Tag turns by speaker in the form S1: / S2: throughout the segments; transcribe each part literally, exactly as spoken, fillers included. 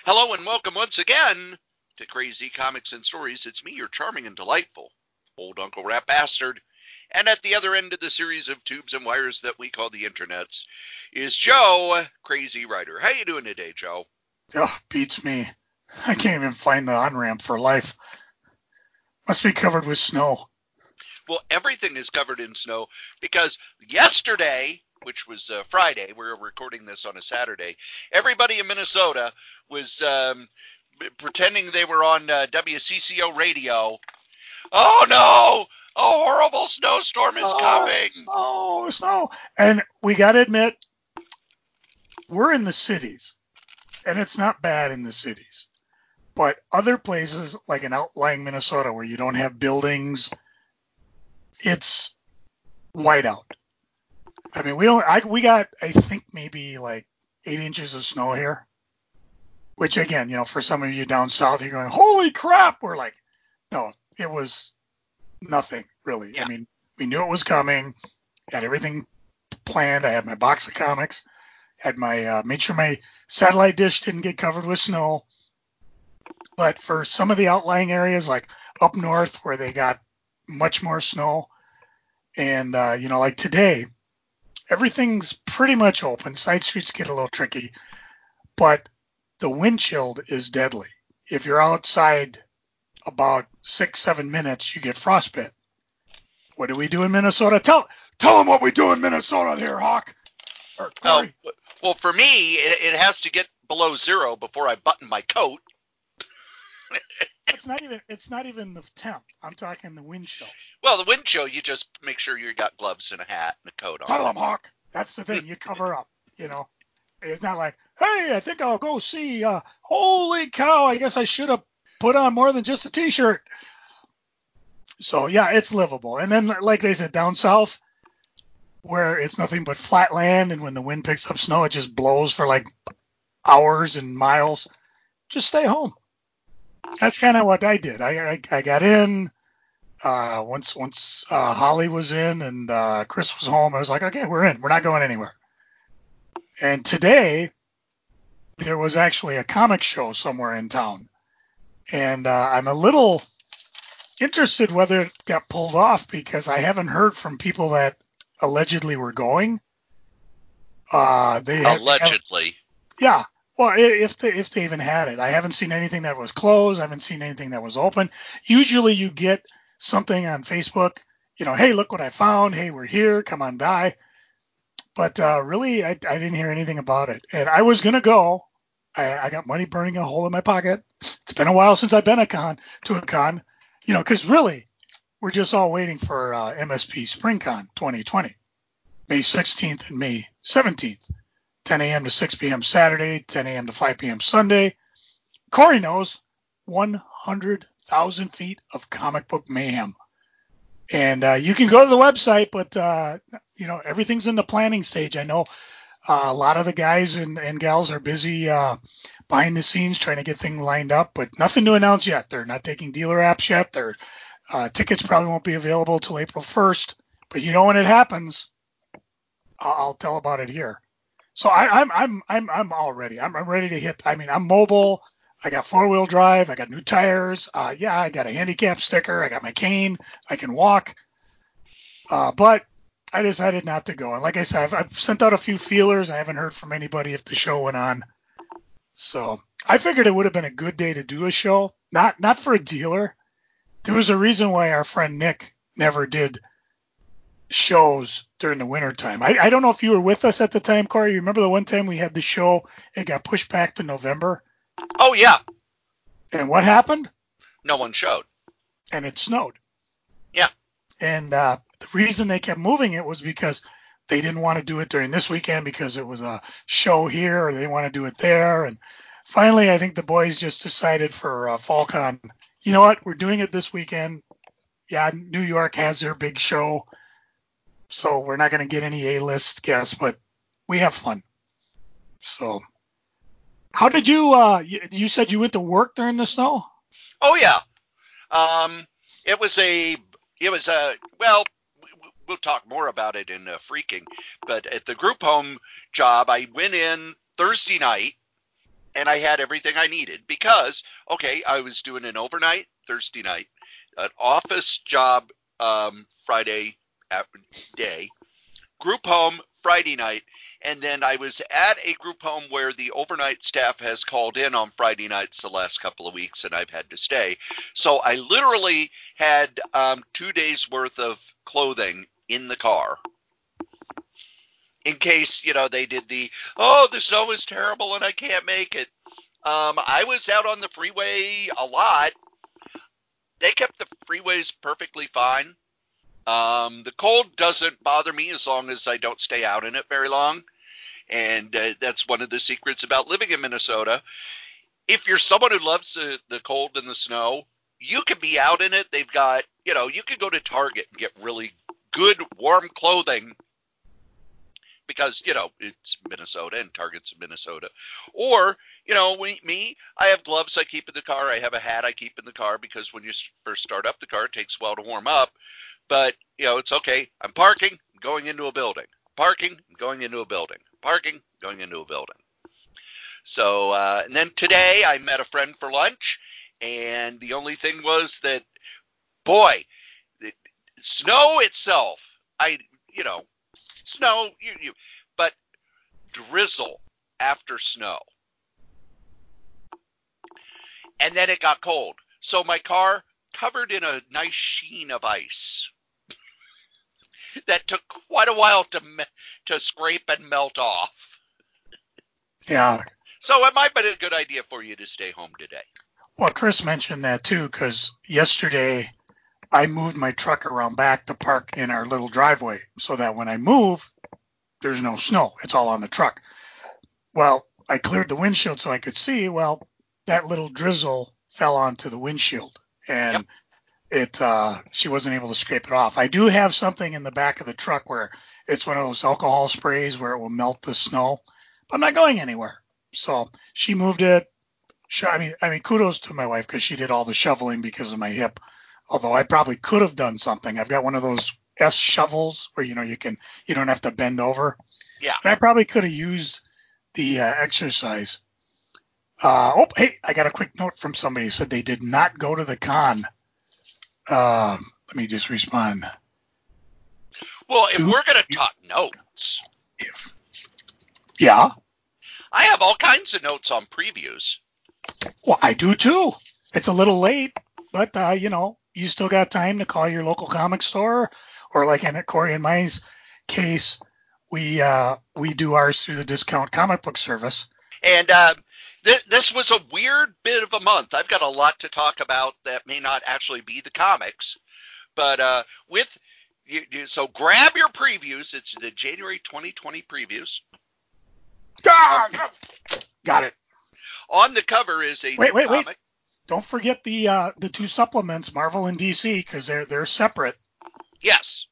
S1: Hello and welcome once again to Crazy Comics and Stories. It's me, your charming and delightful old Uncle Rat Bastard. And at the other end of the series of tubes and wires that we call the internets is Joe, Crazy Writer. How you doing today, Joe?
S2: Oh, beats me. I can't even find the on-ramp for life. Must be covered with snow.
S1: Well, everything is covered in snow because yesterday, which was uh, Friday, we're recording this on a Saturday, everybody in Minnesota was um, pretending they were on uh, W C C O radio. Oh no! A horrible snowstorm is
S2: Oh,
S1: coming!
S2: snow, snow. And we got to admit, we're in the cities, and it's not bad in the cities. But other places, like in outlying Minnesota, where you don't have buildings, it's whiteout. I mean, we don't. I, we got, I think, maybe like eight inches of snow here. Which again, you know, for some of you down south, you're going, "Holy crap!" We're like, no, it was nothing really.
S1: Yeah.
S2: I mean, we knew it was coming, had everything planned. I had my box of comics, had my uh, made sure my satellite dish didn't get covered with snow. But for some of the outlying areas, like up north where they got much more snow, and uh, you know, like today, everything's pretty much open. Side streets get a little tricky, but the wind chill is deadly. If you're outside about six, seven minutes, you get frostbite. What do we do in Minnesota? Tell tell them what we do in Minnesota here, Hawk. Or
S1: Oh,
S2: Corey.
S1: well, for me, it, it has to get below zero before I button my coat.
S2: It's not even it's not even the temp. I'm talking the wind chill.
S1: Well, the wind chill, you just make sure you got gloves and a hat and a coat on.
S2: Tell them, Hawk. That's the thing. You cover up. You know, it's not like, hey, I think I'll go see. Uh, holy cow! I guess I should have put on more than just a t-shirt. So yeah, it's livable. And then, like they said, down south, where it's nothing but flat land, and when the wind picks up snow, it just blows for like hours and miles. Just stay home. That's kind of what I did. I I, I got in uh, once once uh, Holly was in and uh, Chris was home. I was like, okay, we're in. We're not going anywhere. And today there was actually a comic show somewhere in town, and uh, I'm a little interested whether it got pulled off because I haven't heard from people that allegedly were going. Uh, they, ha- they have,
S1: Allegedly.
S2: yeah. Well, if they if they even had it, I haven't seen anything that was closed. I haven't seen anything that was open. Usually, you get something on Facebook. You know, hey, look what I found. Hey, we're here. Come on by. But uh, really, I, I didn't hear anything about it. And I was gonna go. I, I got money burning a hole in my pocket. It's been a while since I've been a con to a con. You know, because really, we're just all waiting for uh, M S P SpringCon twenty twenty, May sixteenth and May seventeenth. ten a.m. to six p.m. Saturday, ten a.m. to five p.m. Sunday. Corey knows one hundred thousand feet of comic book mayhem. And uh, you can go to the website, but, uh, you know, everything's in the planning stage. I know uh, a lot of the guys and, and gals are busy uh, behind the scenes trying to get things lined up, but nothing to announce yet. They're not taking dealer apps yet. Their uh, tickets probably won't be available till April first. But you know when it happens, I'll, I'll tell about it here. So I, I'm I'm I'm I'm all ready. I'm, I'm ready to hit. I mean, I'm mobile. I got four wheel drive. I got new tires. Uh, yeah, I got a handicap sticker. I got my cane. I can walk. Uh, but I decided not to go. And like I said, I've, I've sent out a few feelers. I haven't heard from anybody if the show went on. So I figured it would have been a good day to do a show. Not not for a dealer. There was a reason why our friend Nick never did shows during the wintertime. I, I don't know if you were with us at the time, Corey. You remember the one time we had the show, it got pushed back to November?
S1: Oh, yeah.
S2: And what happened?
S1: No one showed.
S2: And it snowed.
S1: Yeah.
S2: And uh, the reason they kept moving it was because they didn't want to do it during this weekend because it was a show here or they want to do it there. And finally, I think the boys just decided for uh, FallCon, you know what, we're doing it this weekend. Yeah, New York has their big show. So we're not going to get any A-list guests, but we have fun. So how did you, uh, you, you said you went to work during the snow?
S1: Oh, yeah. Um, it was a, it was a, well, we'll talk more about it in uh, Freaking, but at the group home job, I went in Thursday night and I had everything I needed because, okay, I was doing an overnight Thursday night, an office job um, Friday day, group home Friday night, and then I was at a group home where the overnight staff has called in on Friday nights the last couple of weeks, and I've had to stay. So I literally had um, two days worth of clothing in the car in case, you know, they did the, oh, the snow is terrible and I can't make it. Um, I was out on the freeway a lot. They kept the freeways perfectly fine. Um, the cold doesn't bother me as long as I don't stay out in it very long. And uh, that's one of the secrets about living in Minnesota. If you're someone who loves the, the cold and the snow, you can be out in it. They've got, you know, you can go to Target and get really good warm clothing because, you know, it's Minnesota and Target's in Minnesota. Or, you know, we, me, I have gloves I keep in the car. I have a hat I keep in the car because when you first start up the car, it takes a while to warm up. But, you know, it's okay. I'm parking, I'm going into a building. Parking, I'm going into a building. Parking, going into a building. So, uh, and then today I met a friend for lunch, and the only thing was that, boy, the snow itself, I, you know, snow, you, you, but drizzle after snow. And then it got cold. So my car covered in a nice sheen of ice that took quite a while to to scrape and melt off.
S2: Yeah.
S1: So it might be a good idea for you to stay home today.
S2: Well, Chris mentioned that too, because yesterday I moved my truck around back to park in our little driveway so that when I move, there's no snow. It's all on the truck. Well, I cleared the windshield so I could see. Well, that little drizzle fell onto the windshield, and
S1: Yep.
S2: it uh, she wasn't able to scrape it off. I do have something in the back of the truck where it's one of those alcohol sprays where it will melt the snow, but I'm not going anywhere. So she moved it. I mean, I mean, kudos to my wife because she did all the shoveling because of my hip. Although I probably could have done something. I've got one of those S shovels where you know you can you don't have to bend over.
S1: Yeah.
S2: And I probably could have used the uh, exercise. Uh, oh, hey, I got a quick note from somebody who said they did not go to the con. Um, let me just respond.
S1: Well, if
S2: Do,
S1: we're going to talk notes,
S2: if, yeah,
S1: I have all kinds of notes on previews.
S2: well, I do too. It's a little late, but uh, you know, you still got time to call your local comic store, or like in Corey and my case, we uh, we do ours through the discount comic book service.
S1: And uh, th- this was a weird bit of a month. I've got a lot to talk about that may not actually be the comics, but uh, with you, you, so grab your previews. It's the January twenty twenty previews.
S2: Ah, got it.
S1: On the cover is a
S2: wait,
S1: new
S2: wait,
S1: comic.
S2: Wait. Don't forget the uh, the two supplements, Marvel and D C, because they're they're separate.
S1: Yes,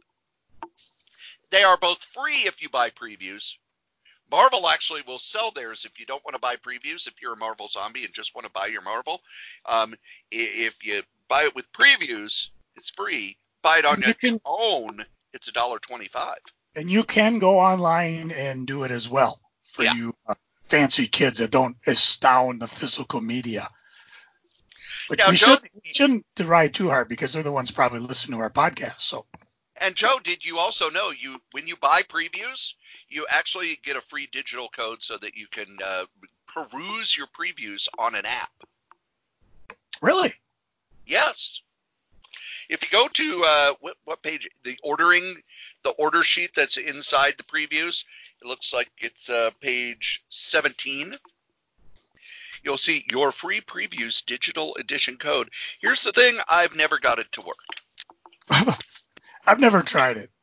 S1: they are both free if you buy previews. Marvel actually will sell theirs if you don't want to buy previews. If you're a Marvel zombie and just want to buy your Marvel, um, if you buy it with previews, it's free. Buy it on
S2: And
S1: your
S2: you can,
S1: own, it's a dollar twenty-five.
S2: and you can go online and do it as well for
S1: Yeah.
S2: you uh, fancy kids that don't astound the physical media. But
S1: Now,
S2: we,
S1: Joe,
S2: should, we shouldn't deride too hard because they're the ones probably listening to our podcast. So.
S1: And Joe, did you also know you when you buy previews, you actually get a free digital code so that you can uh, peruse your previews on an app?
S2: Really?
S1: Yes. If you go to uh, what, what page, the ordering, the order sheet that's inside the previews, it looks like it's uh, page seventeen. You'll see your free previews digital edition code. Here's the thing, I've never got it to work.
S2: I've never tried it,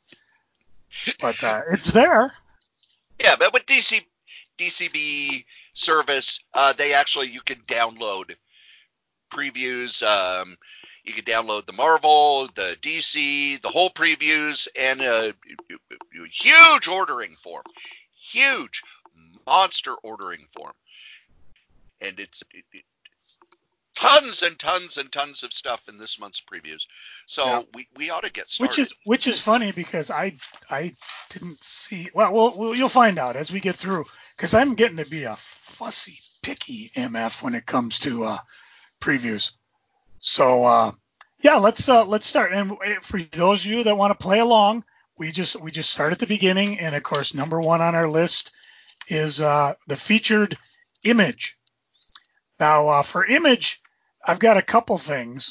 S2: but uh, it's there.
S1: Yeah, but with D C, D C B service, uh, they actually, you can download previews. Um, you can download the Marvel, the D C, the whole previews, and a, a huge ordering form. Huge, monster ordering form. And it's it, it, tons and tons and tons of stuff in this month's previews. So yeah. we, we ought to get started.
S2: Which is which is funny because I I didn't see. Well, we'll, we'll you'll find out as we get through because I'm getting to be a fussy picky M F when it comes to uh, previews. So uh, yeah, let's uh, let's start. And for those of you that want to play along, we just we just start at the beginning. And of course, number one on our list is uh, the featured Image. Now uh, for Image, I've got a couple things.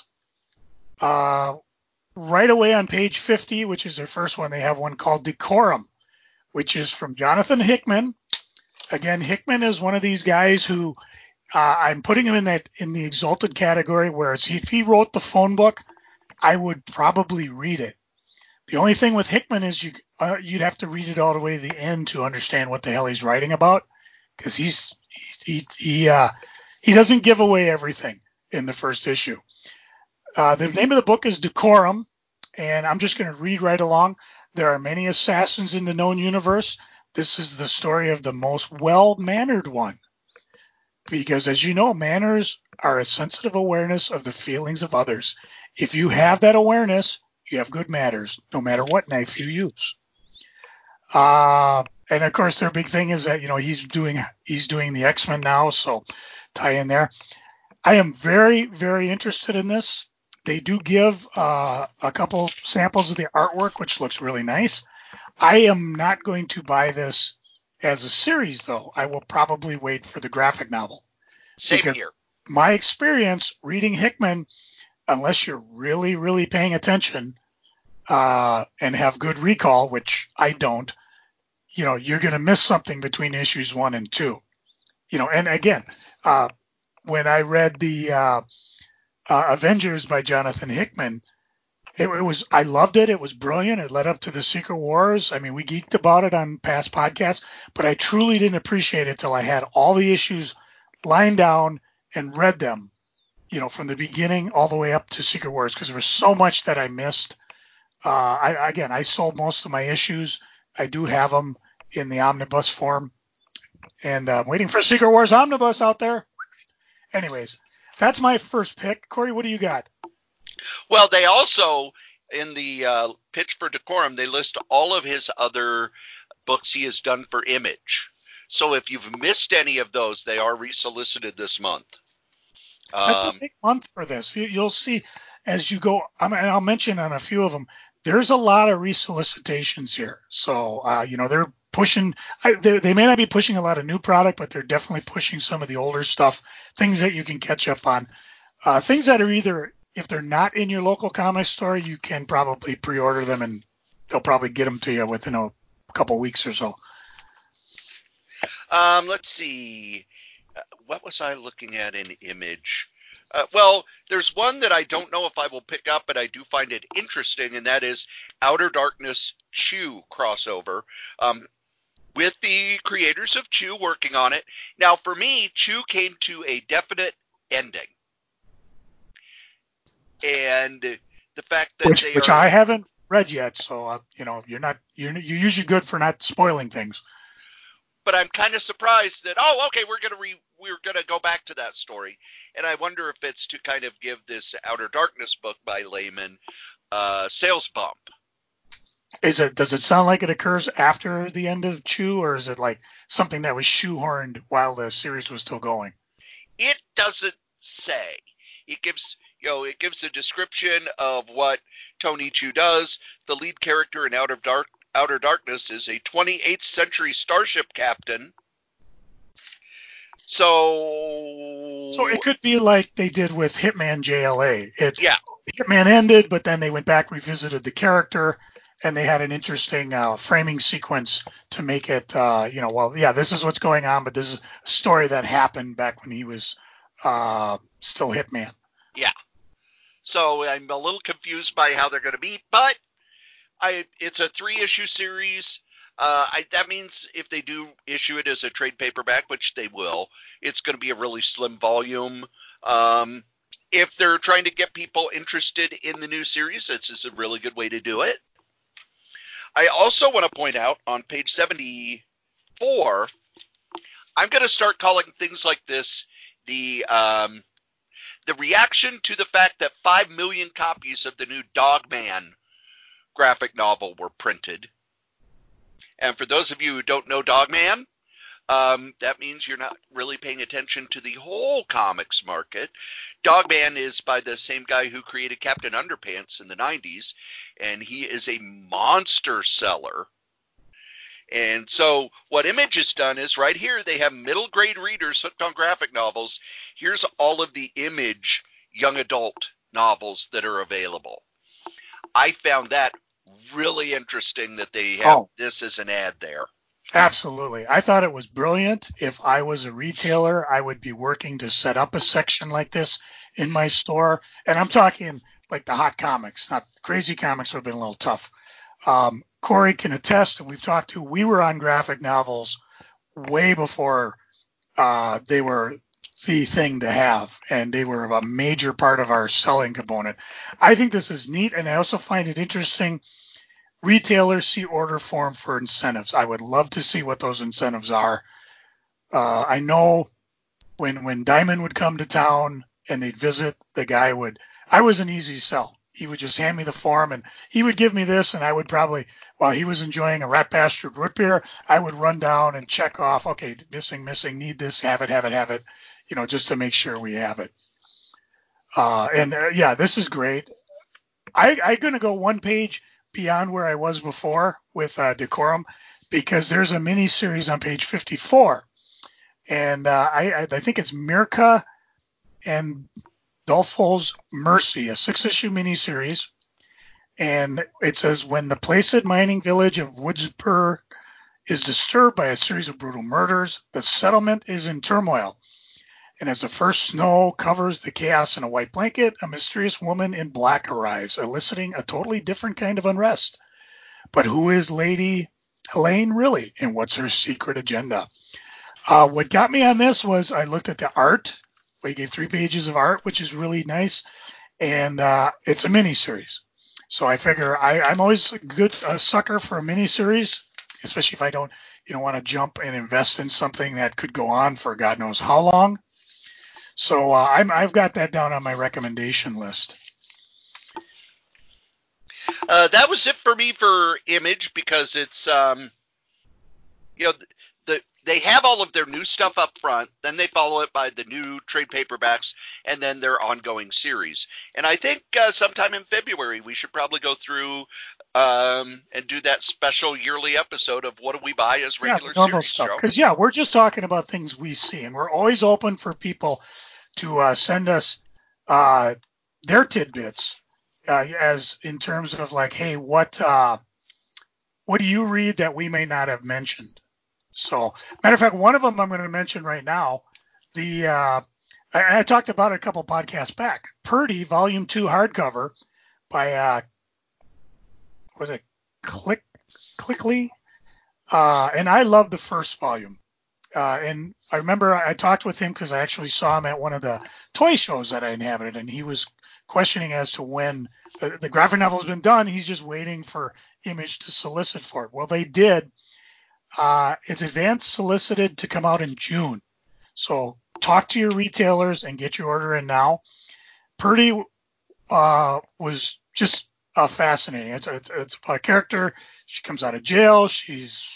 S2: Uh, right away on page fifty, which is their first one, they have one called Decorum, which is from Jonathan Hickman. Again, Hickman is one of these guys who uh, I'm putting him in that in the exalted category, whereas if he wrote the phone book, I would probably read it. The only thing with Hickman is you uh, you'd have to read it all the way to the end to understand what the hell he's writing about, because he's he he uh, he doesn't give away everything in the first issue. Uh, the name of the book is Decorum, and I'm just going to read right along. There are many assassins in the known universe. This is the story of the most well-mannered one. Because as you know, manners are a sensitive awareness of the feelings of others. If you have that awareness, you have good manners, no matter what knife you use. Uh, and of course, their big thing is that, you know, he's doing he's doing the X-Men now, so tie in there. I am very, very interested in this. They do give uh, a couple samples of the artwork, which looks really nice. I am not going to buy this as a series, though. I will probably wait for the graphic novel.
S1: Same
S2: because
S1: here.
S2: My experience reading Hickman, unless you're really, really paying attention uh, and have good recall, which I don't, you know, you're going to miss something between issues one and two. You know, and again, uh, when I read the uh, uh, Avengers by Jonathan Hickman, It, it was, I loved it. It was brilliant. It led up to the Secret Wars. I mean, we geeked about it on past podcasts, but I truly didn't appreciate it till I had all the issues lined down and read them, you know, from the beginning all the way up to Secret Wars, because there was so much that I missed. Uh, I, again, I sold most of my issues. I do have them in the omnibus form, and uh, I'm waiting for Secret Wars omnibus out there. Anyways, that's my first pick. Corey, what do you got?
S1: Well, they also, in the uh, pitch for Decorum, they list all of his other books he has done for Image. So if you've missed any of those, they are resolicited this month.
S2: That's a
S1: Um,
S2: big month for this. You, you'll see as you go, I mean, I'll mention on a few of them, there's a lot of resolicitations here. So, uh, you know, they're pushing, I, they, they may not be pushing a lot of new product, but they're definitely pushing some of the older stuff, things that you can catch up on, uh, things that are either, if they're not in your local comic store, you can probably pre-order them and they'll probably get them to you within a couple weeks or so.
S1: um, let's see. Uh, what was I looking at in Image? Uh, well, there's one that I don't know if I will pick up, but I do find it interesting, and that is Outer Darkness Chew crossover. Um, with the creators of Chew working on it. Now, for me, Chew came to a definite ending. And the fact that
S2: which,
S1: they
S2: which
S1: are,
S2: I haven't read yet. So, uh, you know, you're not, you're, you're usually good for not spoiling things.
S1: but I'm kind of surprised that, oh, okay, we're going to re, we're going to go back to that story. And I wonder if it's to kind of give this Outer Darkness book by Layman uh, sales bump.
S2: Is it, does it sound like it occurs after the end of Chew, or is it like something that was shoehorned while the series was still going?
S1: It doesn't say. It gives, you know, it gives a description of what Tony Chew does. The lead character in Out of Dark, Outer Darkness is a twenty-eighth century starship captain. So,
S2: So it could be like they did with Hitman J L A. It,
S1: yeah,
S2: Hitman ended, but then they went back, revisited the character, and they had an interesting uh, framing sequence to make it, uh, you know, well, yeah, this is what's going on, but this is a story that happened back when he was uh, still Hitman.
S1: yeah. So I'm a little confused by how they're going to be, but I it's a three issue series. Uh, I, that means if they do issue it as a trade paperback, which they will, it's going to be a really slim volume. Um, if they're trying to get people interested in the new series, this is a really good way to do it. I also want to point out on page seventy-four, I'm going to start calling things like this the um, the reaction to the fact that five million copies of the new Dogman graphic novel were printed. And for those of you who don't know Dogman, um, that means you're not really paying attention to the whole comics market. Dogman is by the same guy who created Captain Underpants in the nineties, and he is a monster seller. And so what Image has done is right here, they have middle grade readers hooked on graphic novels. Here's all of the Image young adult novels that are available. I found that really interesting that they have oh. this as an ad there.
S2: Absolutely. I thought it was brilliant. If I was a retailer, I would be working to set up a section like this in my store. And I'm talking like the hot comics, not crazy comics would have been a little tough. Um, Corey can attest, and we've talked to, we were on graphic novels way before uh, they were the thing to have, and they were a major part of our selling component. I think this is neat, and I also find it interesting. Retailers see order form for incentives. I would love to see what those incentives are. Uh, I know when when Diamond would come to town and they'd visit, the guy would, I was an easy sell. He would just hand me the form and he would give me this, and I would probably, while he was enjoying a Rat Bastard root beer, I would run down and check off, okay, missing, missing, need this, have it, have it, have it, you know, just to make sure we have it. Uh, and uh, yeah, this is great. I, I'm going to go one page beyond where I was before with uh, Decorum, because there's a mini series on page fifty-four. And uh, I, I think it's Mirka and Dolfo's Mercy, a six-issue miniseries, and it says, when the placid mining village of Woodsburg is disturbed by a series of brutal murders, the settlement is in turmoil. And as the first snow covers the chaos in a white blanket, a mysterious woman in black arrives, eliciting a totally different kind of unrest. But who is Lady Helene really, and what's her secret agenda? Uh, what got me on this was I looked at the art. We gave three pages of art, which is really nice, and uh, it's a mini-series. So I figure I, I'm always a good a sucker for a mini-series, especially if I don't, you know, want to jump and invest in something that could go on for God knows how long. So uh, I'm, I've got that down on my recommendation list.
S1: Uh, that was it for me for Image, because it's, um, you know, the they have all of their new stuff up front, then they follow it by the new trade paperbacks, and then their ongoing series. And I think uh, sometime in February we should probably go through um, and do that special yearly episode of what do we buy as regular
S2: yeah, normal
S1: series
S2: stuff.
S1: show.
S2: Because yeah, we're just talking about things we see, and we're always open for people to uh, send us uh, their tidbits, uh, as in terms of like, hey, what uh, what do you read that we may not have mentioned? So, matter of fact, one of them I'm going to mention right now. The uh, I, I talked about it a couple podcasts back. Purdy Volume Two hardcover by uh, was it Click Clickly? Uh, and I love the first volume. Uh, and I remember I talked with him because I actually saw him at one of the toy shows that I inhabited, and he was questioning as to when the, the graphic novel has been done. He's just waiting for Image to solicit for it. Well, they did. Uh, it's advanced solicited to come out in June. So talk to your retailers and get your order in now. Purdy uh, was just uh, fascinating. It's, it's, it's a character. She comes out of jail. She's,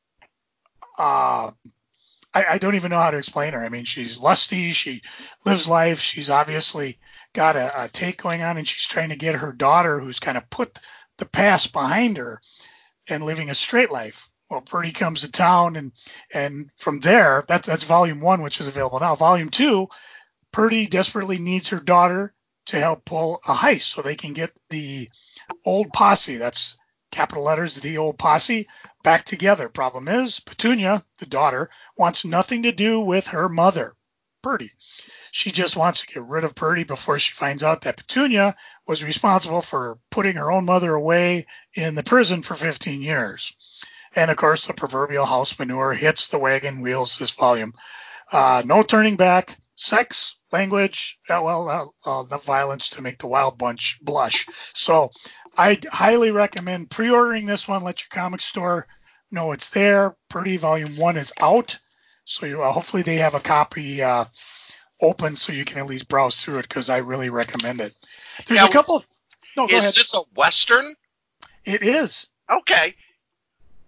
S2: uh, I, I don't even know how to explain her. I mean, she's lusty. She lives life. She's obviously got a, a take going on, and she's trying to get her daughter, who's kind of put the past behind her and living a straight life. Well, Purdy comes to town, and and from there, that's that's volume one, which is available now. Volume two, Purdy desperately needs her daughter to help pull a heist so they can get the old posse, that's capital letters, the old posse, back together. Problem is, Petunia, the daughter, wants nothing to do with her mother, Purdy. She just wants to get rid of Purdy before she finds out that Petunia was responsible for putting her own mother away in the prison for fifteen years. And, of course, the proverbial house manure hits the wagon wheels this volume. Uh, no turning back. Sex, language, uh, well, uh, uh, enough violence to make the Wild Bunch blush. So I highly recommend pre-ordering this one. Let your comic store know it's there. Purdy Volume one is out. So you, uh, hopefully they have a copy uh, open so you can at least browse through it, because I really recommend it. There's
S1: now,
S2: a couple. No, go
S1: is
S2: ahead.
S1: this a Western?
S2: It is.
S1: Okay.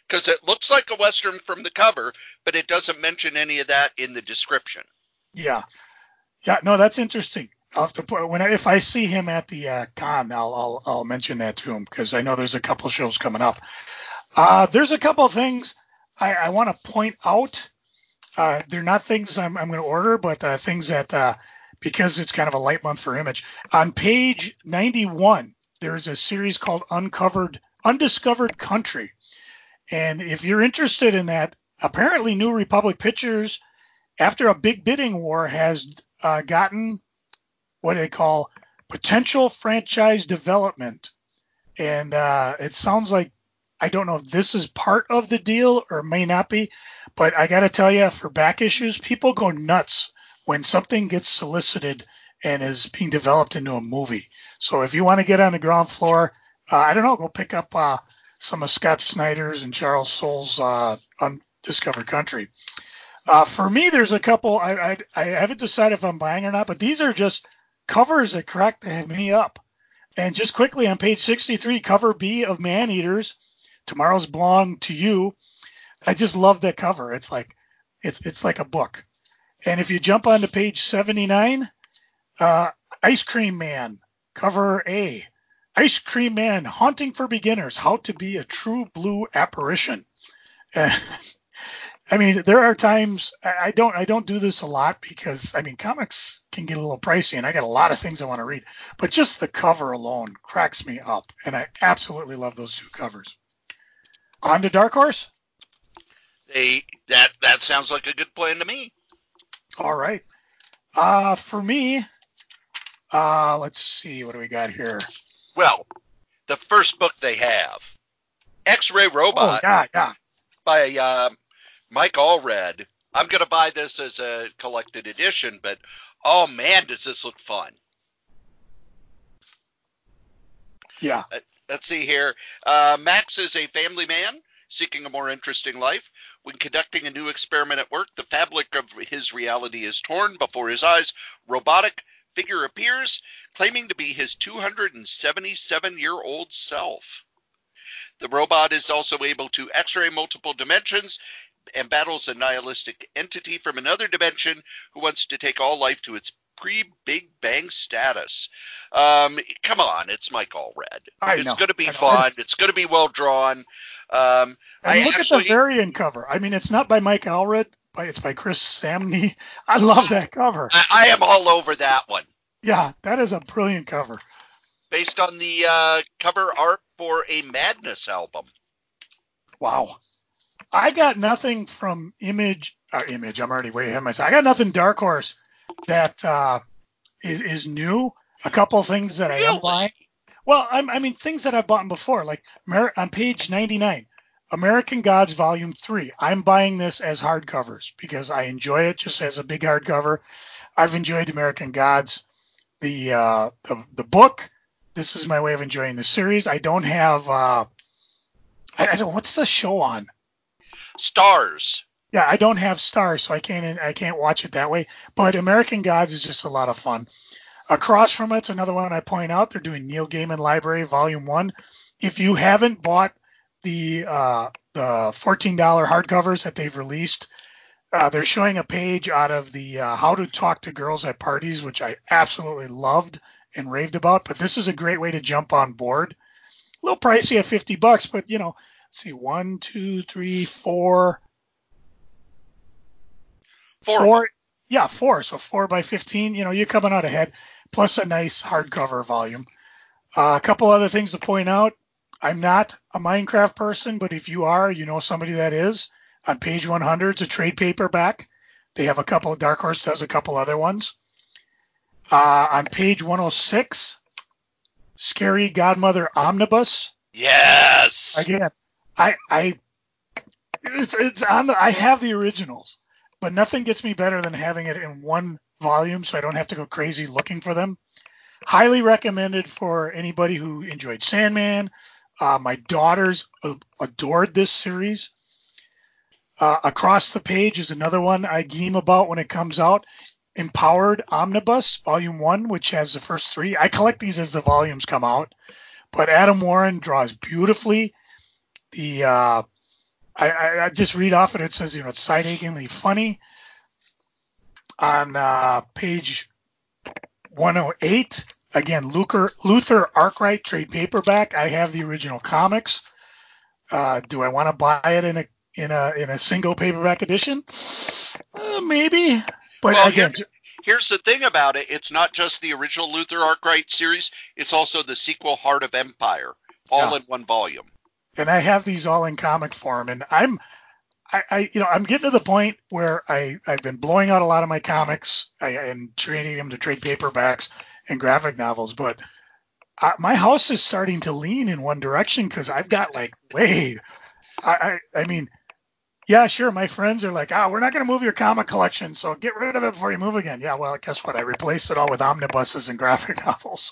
S1: Because it looks like a Western from the cover, but it doesn't mention any of that in the description.
S2: Yeah. Yeah, no, that's interesting. I'll have to put, when I, if I see him at the uh, con, I'll, I'll I'll mention that to him because I know there's a couple shows coming up. Uh, there's a couple of things I, I want to point out. Uh, they're not things I'm, I'm going to order, but uh, things that uh, because it's kind of a light month for Image. On page ninety-one, there's a series called Uncovered Undiscovered Country, and if you're interested in that, apparently New Republic Pictures, after a big bidding war, has uh, gotten what they call potential franchise development. And uh, it sounds like, I don't know if this is part of the deal or may not be, but I got to tell you, for back issues, people go nuts when something gets solicited and is being developed into a movie. So if you want to get on the ground floor, uh, I don't know, go pick up uh, some of Scott Snyder's and Charles Soule's uh, Undiscovered Country. Uh, for me, there's a couple, I, I, I haven't decided if I'm buying or not, but these are just covers that cracked me up. And just quickly on page sixty-three, cover B of Maneaters, Tomorrow's Belong to You. I just love that cover. It's like, it's, it's like a book. And if you jump onto page seventy-nine, uh, Ice Cream Man, cover A. Ice Cream Man, Haunting for Beginners, How to Be a True Blue Apparition. Uh, I mean, there are times I don't I don't do this a lot because, I mean, comics can get a little pricey and I got a lot of things I want to read. But just the cover alone cracks me up. And I absolutely love those two covers. On to Dark Horse?
S1: They that that sounds like a good plan to me.
S2: All right. Uh, for me, uh, let's see. What do we got here?
S1: Well, the first book they have, X-Ray Robot
S2: oh, yeah, yeah.
S1: by uh, Mike Allred. I'm going to buy this as a collected edition, but oh man, does this look fun.
S2: Yeah.
S1: Uh, let's see here. Uh, Max is a family man seeking a more interesting life. When conducting a new experiment at work, the fabric of his reality is torn before his eyes. Robotic figure appears, claiming to be his two hundred seventy-seven-year-old self. The robot is also able to x-ray multiple dimensions and battles a nihilistic entity from another dimension who wants to take all life to its pre-Big Bang status. Um, come on, it's Mike Allred.
S2: I
S1: it's
S2: know.
S1: going to be
S2: I know.
S1: fun. It's going to be well drawn. Um,
S2: and
S1: I
S2: look
S1: actually,
S2: at the variant cover. I mean, it's not by Mike Allred, but it's by Chris Samney. I love that cover.
S1: I, I am all over that one.
S2: Yeah, that is a brilliant cover.
S1: Based on the uh, cover art for a Madness album.
S2: Wow. I got nothing from Image. Uh, Image, I'm already way ahead of myself. I got nothing Dark Horse that uh, is, is new. A couple of things that
S1: Really?
S2: I am buying. Well, I'm, I mean, things that I've bought before, like on page ninety-nine, American Gods Volume three. I'm buying this as hardcovers because I enjoy it just as a big hardcover. I've enjoyed American Gods, the, uh, the, the book. This is my way of enjoying the series. I don't have, uh, I, I don't, what's the show on?
S1: Stars.
S2: Yeah, I don't have Stars, so I can't, I can't watch it that way. But American Gods is just a lot of fun. Across from it's another one I point out. They're doing Neil Gaiman Library Volume One. If you haven't bought the uh, the fourteen dollars hardcovers that they've released, uh, they're showing a page out of the uh, How to Talk to Girls at Parties, which I absolutely loved and raved about. But this is a great way to jump on board. A little pricey at fifty bucks, but you know, let's see, one, two, three, four,
S1: Four.
S2: four yeah, four. So four by fifteen. You know, you're coming out ahead. Plus a nice hardcover volume. Uh, a couple other things to point out. I'm not a Minecraft person, but if you are, you know somebody that is. On page one hundred, it's a trade paperback. They have a couple. Dark Horse does a couple other ones. Uh, on page one oh six, Scary Godmother Omnibus.
S1: Yes.
S2: Again, I I it's it's on the, I have the originals, but nothing gets me better than having it in one volume, so I don't have to go crazy looking for them. Highly recommended for anybody who enjoyed Sandman. Uh, my daughters adored this series. Uh, across the page is another one I game about when it comes out. Empowered Omnibus, Volume one, which has the first three. I collect these as the volumes come out. But Adam Warren draws beautifully. The uh, I, I, I just read off it. It says, you know, it's side-achingly funny. On uh, page one oh eight, again, Luther, Luther Arkwright trade paperback. I have the original comics. Uh, do I want to buy it in a in a in a single paperback edition? Uh, maybe. But
S1: Well, here,
S2: again,
S1: here's the thing about it. It's not just the original Luther Arkwright series. It's also the sequel, Heart of Empire, all
S2: yeah.
S1: in one volume.
S2: And I have these all in comic form, and I'm I, I, you know, I'm getting to the point where I, I've been blowing out a lot of my comics I, and trading them to trade paperbacks and graphic novels. But I, my house is starting to lean in one direction because I've got like, wait, I, I, I mean, yeah, sure. My friends are like, oh, we're not going to move your comic collection, so get rid of it before you move again. Yeah, well, guess what? I replaced it all with omnibuses and graphic novels.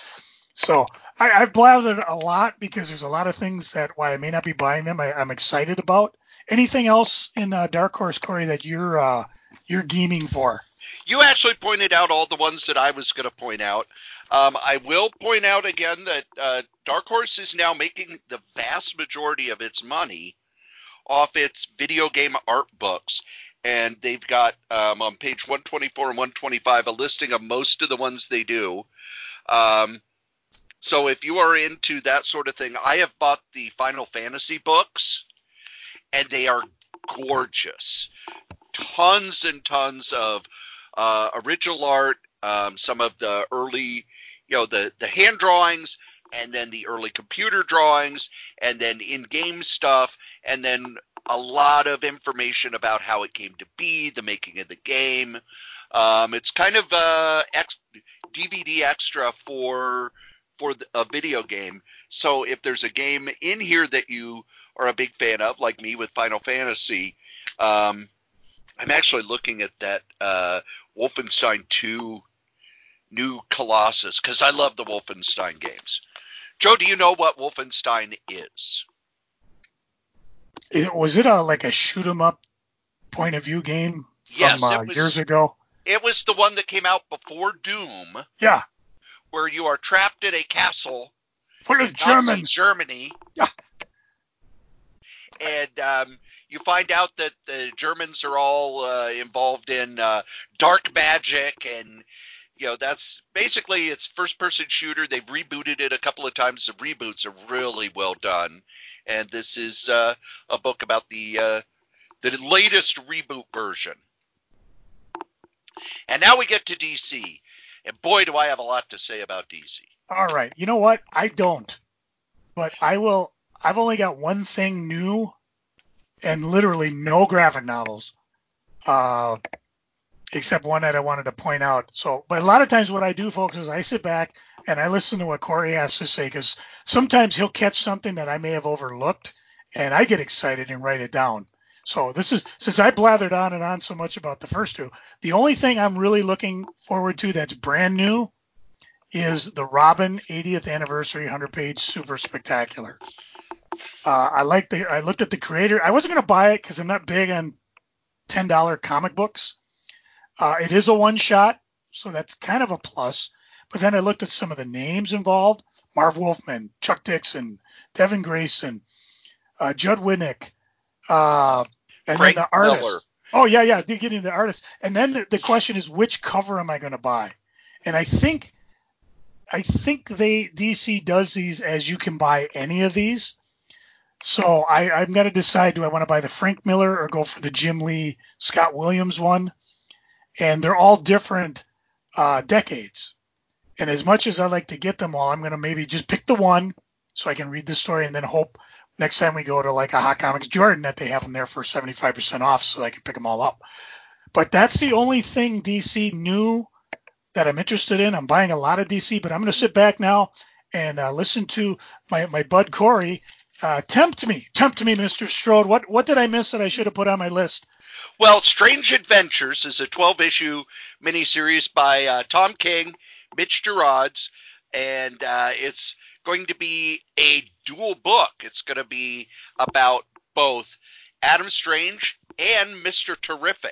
S2: So I, I've blathered a lot because there's a lot of things that why I may not be buying them, I, I'm excited about. Anything else in uh, Dark Horse, Corey, that you're uh, you're gaming for?
S1: You actually pointed out all the ones that I was going to point out. Um, I will point out again that uh, Dark Horse is now making the vast majority of its money off its video game art books. And they've got um, on page one twenty-four and one twenty-five a listing of most of the ones they do. Um, so if you are into that sort of thing, I have bought the Final Fantasy books, and they are gorgeous. Tons and tons of uh, original art, um, some of the early, you know, the, the hand drawings, and then the early computer drawings, and then in-game stuff, and then a lot of information about how it came to be, the making of the game. Um, it's kind of a ex- D V D extra for for a video game. So if there's a game in here that you are a big fan of, like me with Final Fantasy, um, I'm actually looking at that uh, Wolfenstein two New Colossus because I love the Wolfenstein games. Joe, do you know what Wolfenstein is?
S2: It, was it a like a shoot 'em up point of view game from
S1: Yes,
S2: uh,
S1: it
S2: years
S1: was.
S2: ago?
S1: It was the one that came out before Doom,
S2: Yeah,
S1: where you are trapped in a castle
S2: full
S1: in
S2: of
S1: Nazi
S2: Germans.
S1: Germany,
S2: Yeah,
S1: and um, you find out that the Germans are all uh, involved in uh, dark magic, and you know that's basically it's first-person shooter. They've rebooted it a couple of times. The reboots are really well done, and this is uh, a book about the uh, the latest reboot version. And now we get to D C, and boy, do I have a lot to say about D C.
S2: all right. You know what? I don't, but I will. I've only got one thing new, and literally no graphic novels. Uh, except one that I wanted to point out. So, but a lot of times what I do, folks, is I sit back and I listen to what Corey has to say because sometimes he'll catch something that I may have overlooked, and I get excited and write it down. So this is since I blathered on and on so much about the first two, the only thing I'm really looking forward to that's brand new is the Robin eightieth anniversary one hundred page super spectacular. Uh, I like the I looked at the creator. I wasn't going to buy it because I'm not big on ten dollar comic books. Uh, it is a one shot, so that's kind of a plus. But then I looked at some of the names involved: Marv Wolfman, Chuck Dixon, Devin Grayson, uh, Judd Winnick, uh, and then
S1: Frank
S2: the
S1: Miller.
S2: artist. Oh yeah, yeah, did get into the artist. And then the, the question is, which cover am I going to buy? And I think, I think they D C does these as you can buy any of these. So I, I'm going to decide: do I want to buy the Frank Miller or go for the Jim Lee, Scott Williams one? And they're all different uh, decades. And as much as I like to get them all, I'm going to maybe just pick the one so I can read the story and then hope next time we go to like a Hot Comics Jordan that they have them there for seventy-five percent off so I can pick them all up. But that's the only thing D C new that I'm interested in. I'm buying a lot of D C, but I'm going to sit back now and uh, listen to my, my bud Corey. Uh, tempt me, tempt me, Mister Strode. What what did I miss that I should have put on my list?
S1: Well, Strange Adventures is a twelve issue miniseries by uh, Tom King, Mitch Gerads, and uh, it's going to be a dual book. It's going to be about both Adam Strange and Mister Terrific.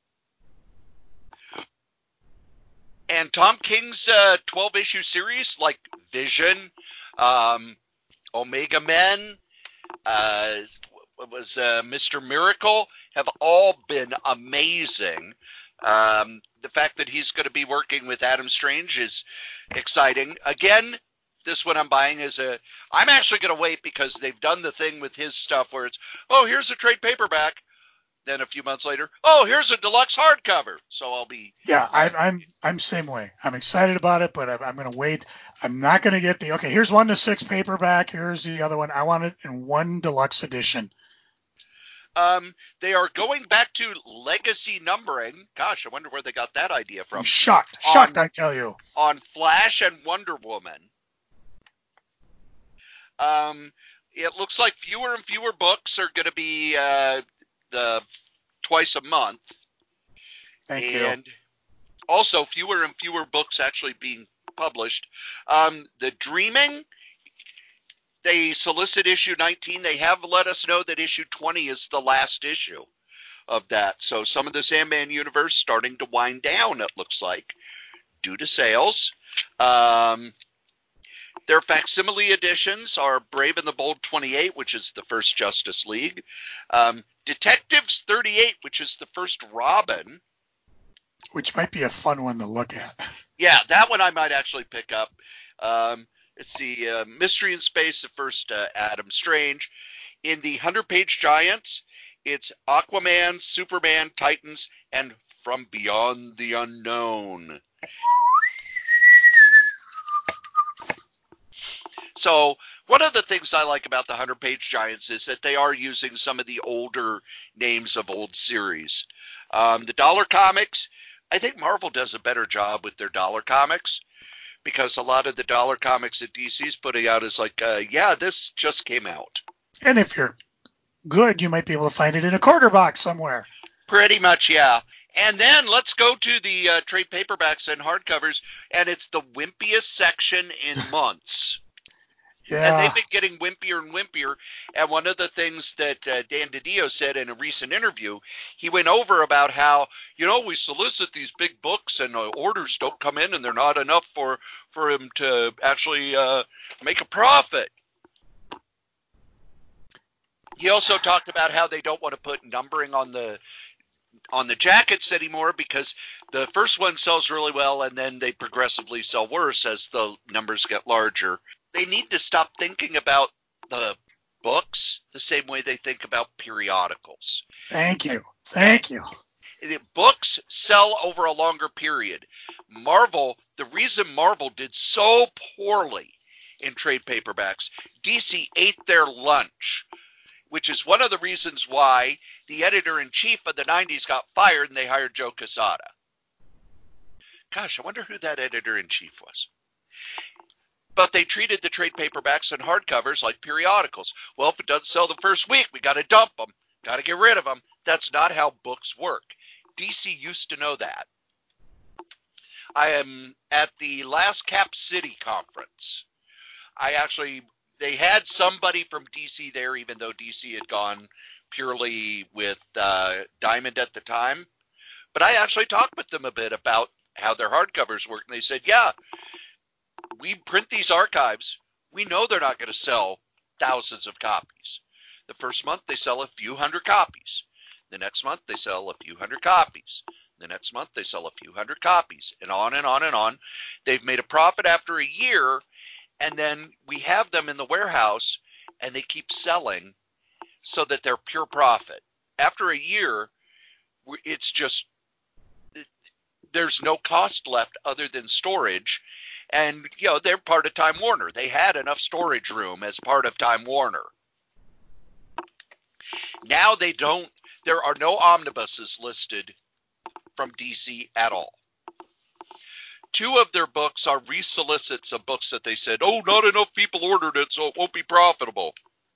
S1: And Tom King's uh, twelve issue series, like Vision, um, Omega Men, uh, what was uh, Mister Miracle have all been amazing. Um, the fact that he's going to be working with Adam Strange is exciting. Again, this one I'm buying is a. I'm actually going to wait because they've done the thing with his stuff where it's, oh, here's a trade paperback. Then a few months later, oh, here's a deluxe hardcover. So I'll be.
S2: Yeah,
S1: Uh,
S2: I, I'm I'm same way. I'm excited about it, but I'm, I'm going to wait. I'm not going to get the okay. Here's one to six paperback. Here's the other one. I want it in one deluxe edition.
S1: Um, they are going back to legacy numbering. Gosh, I wonder where they got that idea from.
S2: I'm shocked, shocked, on, I tell you.
S1: On Flash and Wonder Woman. Um, it looks like fewer and fewer books are going to be uh, the twice a month.
S2: Thank
S1: and
S2: you.
S1: Also, fewer and fewer books actually being published. Um, the Dreaming, they solicit issue nineteen. They have let us know that issue twenty is the last issue of that. So some of the Sandman universe starting to wind down, it looks like, due to sales. Um, their facsimile editions are Brave and the Bold twenty-eight, which is the first Justice League. Um, Detectives thirty-eight, which is the first Robin.
S2: Which might be a fun one to look at.
S1: Yeah, that one I might actually pick up. Um, let's see, uh, Mystery in Space, the first uh, Adam Strange. In the hundred-page Giants, it's Aquaman, Superman, Titans, and From Beyond the Unknown. So one of the things I like about the hundred-page Giants is that they are using some of the older names of old series. Um, the Dollar Comics, I think Marvel does a better job with their Dollar Comics because a lot of the Dollar Comics that D C's putting out is like, uh, yeah, this just came out.
S2: And if you're good, you might be able to find it in a quarter box somewhere.
S1: Pretty much, yeah. And then let's go to the uh, trade paperbacks and hardcovers, and it's the wimpiest section in months.
S2: Yeah.
S1: And they've been getting wimpier and wimpier. And one of the things that uh, Dan DiDio said in a recent interview, he went over about how, you know, we solicit these big books and uh, orders don't come in and they're not enough for, for him to actually uh, make a profit. He also talked about how they don't want to put numbering on the on the jackets anymore because the first one sells really well and then they progressively sell worse as the numbers get larger. They need to stop thinking about the books the same way they think about periodicals.
S2: Thank you. Thank you.
S1: The books sell over a longer period. Marvel, the reason Marvel did so poorly in trade paperbacks, D C ate their lunch, which is one of the reasons why the editor-in-chief of the nineties got fired and they hired Joe Quesada. Gosh, I wonder who that editor-in-chief was. But they treated the trade paperbacks and hardcovers like periodicals. Well, if it doesn't sell the first week, we got to dump them, got to get rid of them. That's not how books work. D C used to know that. I am at the last Cap City conference. I actually, they had somebody from D C there, even though D C had gone purely with uh, Diamond at the time. But I actually talked with them a bit about how their hardcovers work, and they said, yeah, we print these archives. We know they're not going to sell thousands of copies. The first month, they sell a few hundred copies. The next month, they sell a few hundred copies. The next month, they sell a few hundred copies, and on and on and on. They've made a profit after a year, and then we have them in the warehouse, and they keep selling so that they're pure profit. After a year, it's just, there's no cost left other than storage. And, you know, they're part of Time Warner. They had enough storage room as part of Time Warner. Now they don't, there are no omnibuses listed from D C at all. Two of their books are resolicits of books that they said, oh, not enough people ordered it, so it won't be profitable.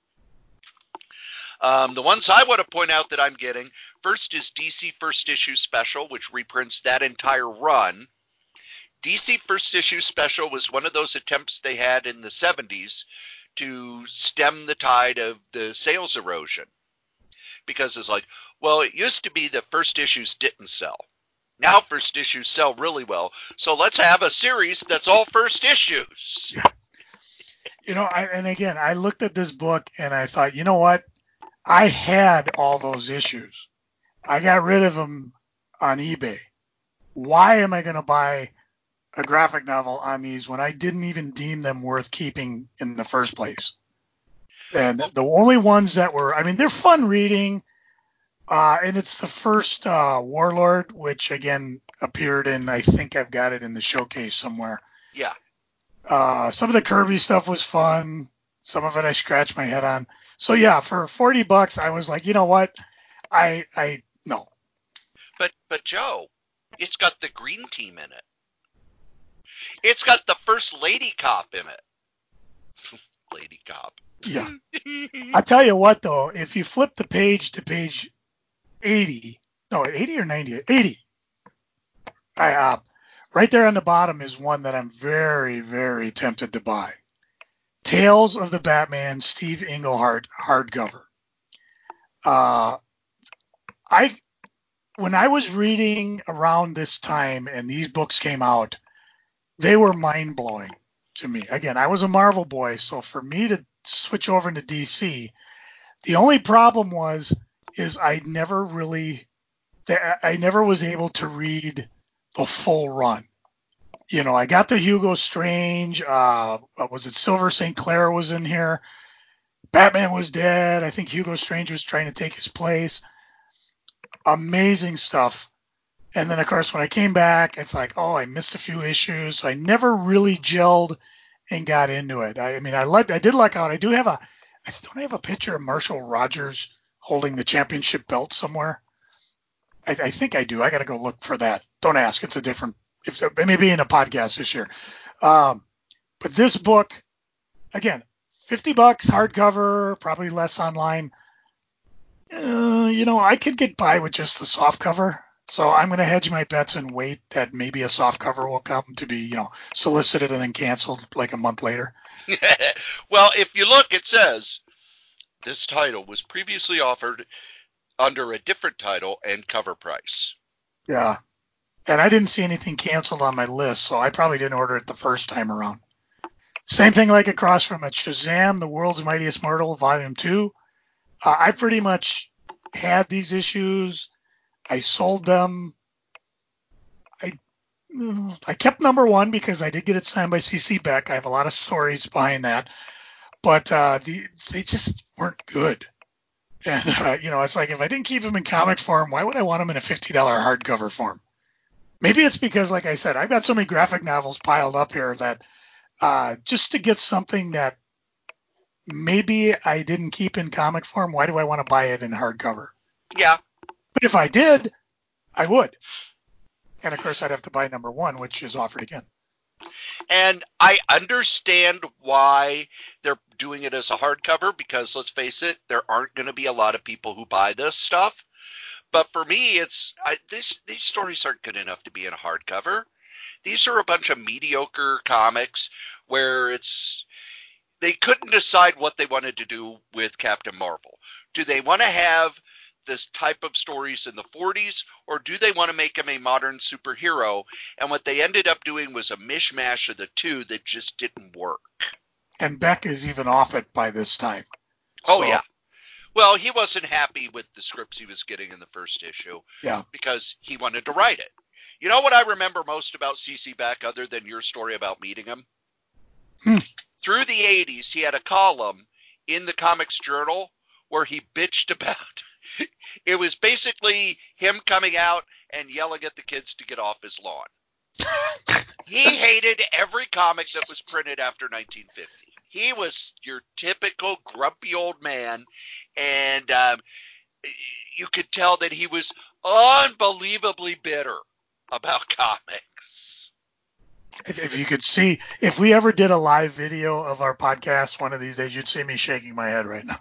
S1: Um, the ones I want to point out that I'm getting, first is D C First Issue Special, which reprints that entire run. D C First Issue Special was one of those attempts they had in the seventies to stem the tide of the sales erosion. Because it's like, well, it used to be that first issues didn't sell. Now first issues sell really well. So let's have a series that's all first issues.
S2: You know, I, and again, I looked at this book and I thought, you know what? I had all those issues. I got rid of them on eBay. Why am I going to buy a graphic novel on these when I didn't even deem them worth keeping in the first place? And the only ones that were, I mean, they're fun reading. Uh, and it's the first uh, Warlord, which again appeared in, I think I've got it in the showcase somewhere.
S1: Yeah.
S2: Uh, some of the Kirby stuff was fun. Some of it I scratched my head on. So yeah, for forty bucks, I was like, you know what? I, I, no.
S1: But, but Joe, it's got the green team in it. It's got the first lady cop in it. Lady cop.
S2: Yeah. I tell you what though, if you flip the page to page eighty, no, eighty or ninety, eighty, I, uh, right there on the bottom is one that I'm very, very tempted to buy. Tales of the Batman, Steve Englehart hardcover. Uh, I, when I was reading around this time and these books came out, they were mind blowing to me. Again, I was a Marvel boy, so for me to switch over into D C, the only problem was, is I never really, I never was able to read the full run. You know, I got the Hugo Strange, uh, was it Silver Saint Clair was in here? Batman was dead. I think Hugo Strange was trying to take his place. Amazing stuff. And then, of course, when I came back, it's like, oh, I missed a few issues. So I never really gelled and got into it. I, I mean, I liked, I did like out. I do have a, I don't I have a picture of Marshall Rogers holding the championship belt somewhere. I, I think I do. I got to go look for that. Don't ask. It's a different, if it may be in a podcast this year. Um, but this book, again, fifty bucks hardcover, probably less online. Uh, you know, I could get by with just the soft cover. So I'm going to hedge my bets and wait that maybe a soft cover will come to be, you know, solicited and then canceled like a month later.
S1: Well, if you look, it says this title was previously offered under a different title and cover price.
S2: Yeah. And I didn't see anything canceled on my list, so I probably didn't order it the first time around. Same thing like across from it, Shazam, The World's Mightiest Mortal, Volume two. Uh, I pretty much had these issues. I sold them. I I kept number one because I did get it signed by C C Beck. I have a lot of stories behind that. But uh, the, they just weren't good. And, uh, you know, it's like if I didn't keep them in comic form, why would I want them in a fifty dollars hardcover form? Maybe it's because, like I said, I've got so many graphic novels piled up here that uh, just to get something that maybe I didn't keep in comic form, why do I want to buy it in hardcover?
S1: Yeah.
S2: But if I did, I would. And, of course, I'd have to buy number one, which is offered again.
S1: And I understand why they're doing it as a hardcover because, let's face it, there aren't going to be a lot of people who buy this stuff. But for me, it's I, this, these stories aren't good enough to be in a hardcover. These are a bunch of mediocre comics where it's they couldn't decide what they wanted to do with Captain Marvel. Do they want to have this type of stories in the forties, or do they want to make him a modern superhero? And what they ended up doing was a mishmash of the two that just didn't work.
S2: And Beck is even off it by this time.
S1: Oh,
S2: so,
S1: yeah. Well, he wasn't happy with the scripts he was getting in the first issue.
S2: Yeah.
S1: Because he wanted to write it. You know what I remember most about C C Beck, other than your story about meeting him?
S2: Hmm.
S1: Through the eighties, he had a column in the Comics Journal where he bitched about it was basically him coming out and yelling at the kids to get off his lawn. He hated every comic that was printed after nineteen fifty. He was your typical grumpy old man, and um, you could tell that he was unbelievably bitter about comics.
S2: If, if you could see, if we ever did a live video of our podcast one of these days, you'd see me shaking my head right now.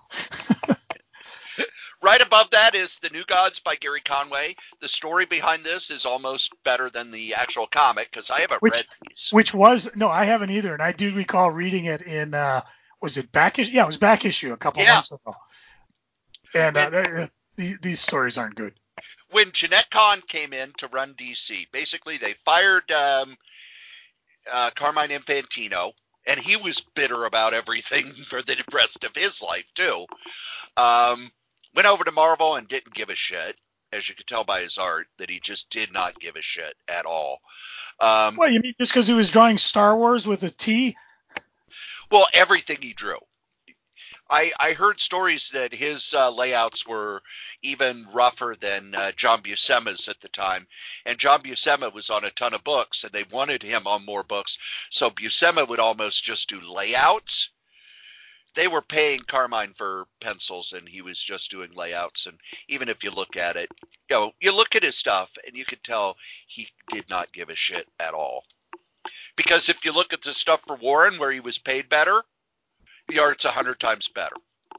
S1: Right above that is The New Gods by Gary Conway. The story behind this is almost better than the actual comic because I haven't
S2: which,
S1: read these.
S2: Which was, no, I haven't either. And I do recall reading it in, uh, was it back issue? Yeah, it was back issue a couple
S1: yeah.
S2: months ago. And
S1: when,
S2: uh, the, these stories aren't good.
S1: When Jeanette Kahn came in to run D C, basically they fired um, uh, Carmine Infantino, and he was bitter about everything for the rest of his life too. Um, went over to Marvel and didn't give a shit, as you could tell by his art, that he just did not give a shit at all. Um,
S2: Well, you mean just because he was drawing Star Wars with a T?
S1: well, everything he drew. I, I heard stories that his uh, layouts were even rougher than uh, John Buscema's at the time. And John Buscema was on a ton of books, and they wanted him on more books. So Buscema would almost just do layouts. They were paying Carmine for pencils, and he was just doing layouts. And even if you look at it, you know, you look at his stuff, and you could tell he did not give a shit at all. Because if you look at the stuff for Warren, where he was paid better, the art's a hundred times better.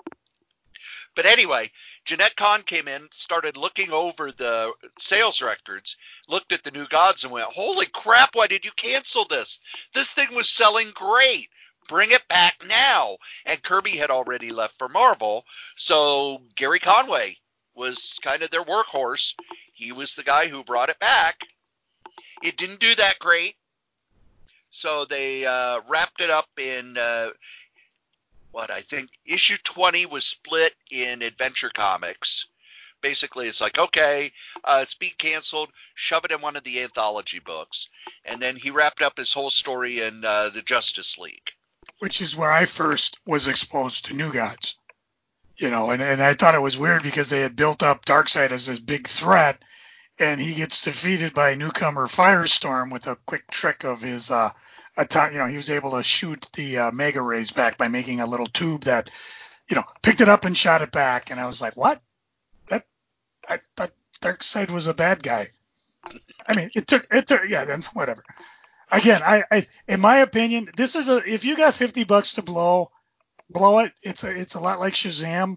S1: But anyway, Jeanette Kahn came in, started looking over the sales records, looked at the New Gods and went, holy crap, why did you cancel this? This thing was selling great. Bring it back now. And Kirby had already left for Marvel, so Gary Conway was kind of their workhorse. He was the guy who brought it back. It didn't do that great, so they uh, wrapped it up in... Uh, what I think issue twenty was split in Adventure Comics. Basically, it's like, okay, uh, it's being canceled, shove it in one of the anthology books. And then he wrapped up his whole story in uh, the Justice League.
S2: Which is where I first was exposed to New Gods. You know, and, and I thought it was weird because they had built up Darkseid as this big threat, and he gets defeated by newcomer Firestorm with a quick trick of his uh, a time, you know, he was able to shoot the uh, mega rays back by making a little tube that, you know, picked it up and shot it back. And I was like, what? That I thought Darkseid was a bad guy. I mean, it took it took yeah, then whatever. Again, I, I in my opinion, this is a if you got fifty bucks to blow, blow it. It's a it's a lot like Shazam.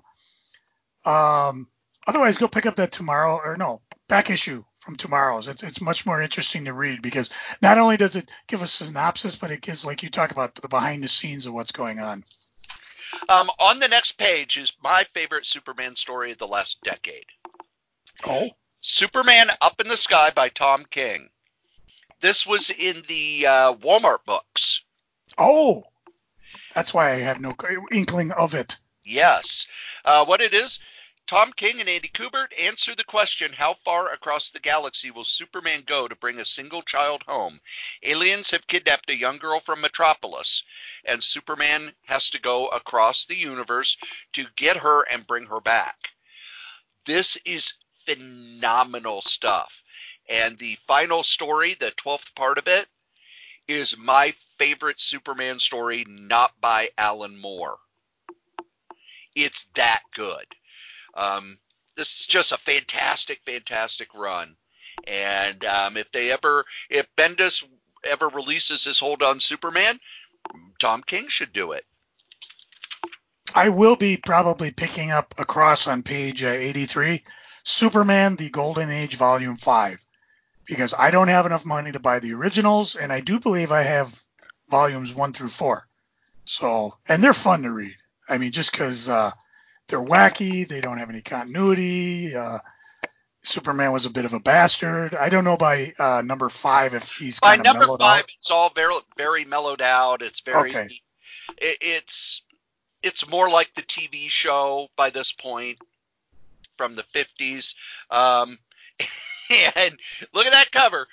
S2: Um, otherwise, go pick up that tomorrow or no back issue from tomorrow's. It's it's much more interesting to read because not only does it give a synopsis, but it gives, like you talk about, the behind the scenes of what's going on.
S1: Um, on the next page is my favorite Superman story of the last decade.
S2: Oh,
S1: Superman Up in the Sky by Tom King. This was in the uh, Walmart books.
S2: Oh, that's why I have no inkling of it.
S1: Yes. Uh, what it is, Tom King and Andy Kubert answer the question, how far across the galaxy will Superman go to bring a single child home? Aliens have kidnapped a young girl from Metropolis, and Superman has to go across the universe to get her and bring her back. This is phenomenal stuff. And the final story, the twelfth part of it, is my favorite Superman story, not by Alan Moore. It's that good. Um, this is just a fantastic, fantastic run. And um, if they ever, if Bendis ever releases his Hold on Superman, Tom King should do it.
S2: I will be probably picking up across on page uh, eighty-three, Superman, the Golden Age, Volume five, because I don't have enough money to buy the originals, and I do believe I have volumes one through four. So, and they're fun to read. I mean, just because uh, they're wacky, they don't have any continuity. Uh, Superman was a bit of a bastard. I don't know by uh, number five if he's kind of mellowed out.
S1: By number five, it's all very, very mellowed out. It's very,
S2: okay.
S1: it, it's, it's more like the T V show by this point from the fifties. Um, and look at that cover.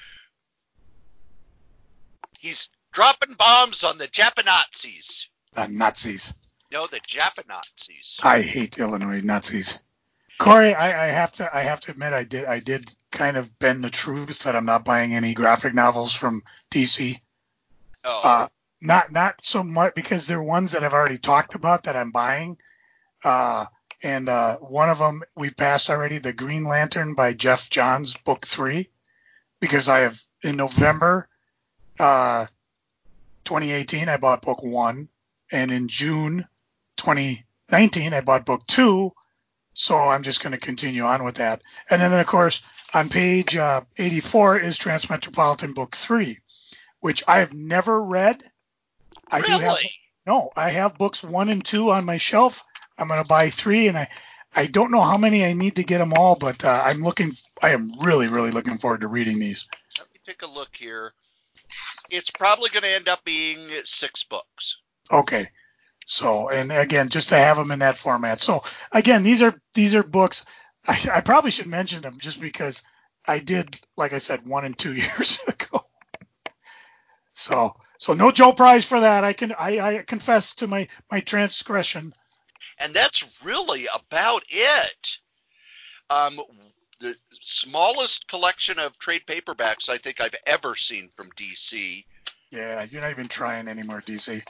S1: He's dropping bombs on the Japanazis.
S2: The Nazis.
S1: No, the Japanazis.
S2: I hate Illinois Nazis. Corey, I, I have to I have to admit I did I did kind of bend the truth that I'm not buying any graphic novels from D C.
S1: Oh.
S2: Uh, not not so much because they're ones that I've already talked about that I'm buying. Uh, and uh, one of them we've passed already, The Green Lantern by Jeff Johns, book three, because I have in November uh, twenty eighteen I bought book one, and in June twenty nineteen I bought book two. So I'm just going to continue on with that. And then, of course, on page uh, eighty-four is Transmetropolitan Book three, which I have never read. I
S1: really?
S2: do have no. I have books one and two on my shelf. I'm going to buy three, and I, I don't know how many I need to get them all, but uh, I'm looking. I am really, really looking forward to reading these.
S1: Let me take a look here. It's probably going to end up being six books.
S2: Okay. So, and again, just to have them in that format. So again, these are these are books. I, I probably should mention them just because I did, like I said, one and two years ago. So, so no Joe Prize for that. I can I, I confess to my my transgression.
S1: And that's really about it. Um, the smallest collection of trade paperbacks I think I've ever seen from D C.
S2: Yeah, you're not even trying anymore, D C.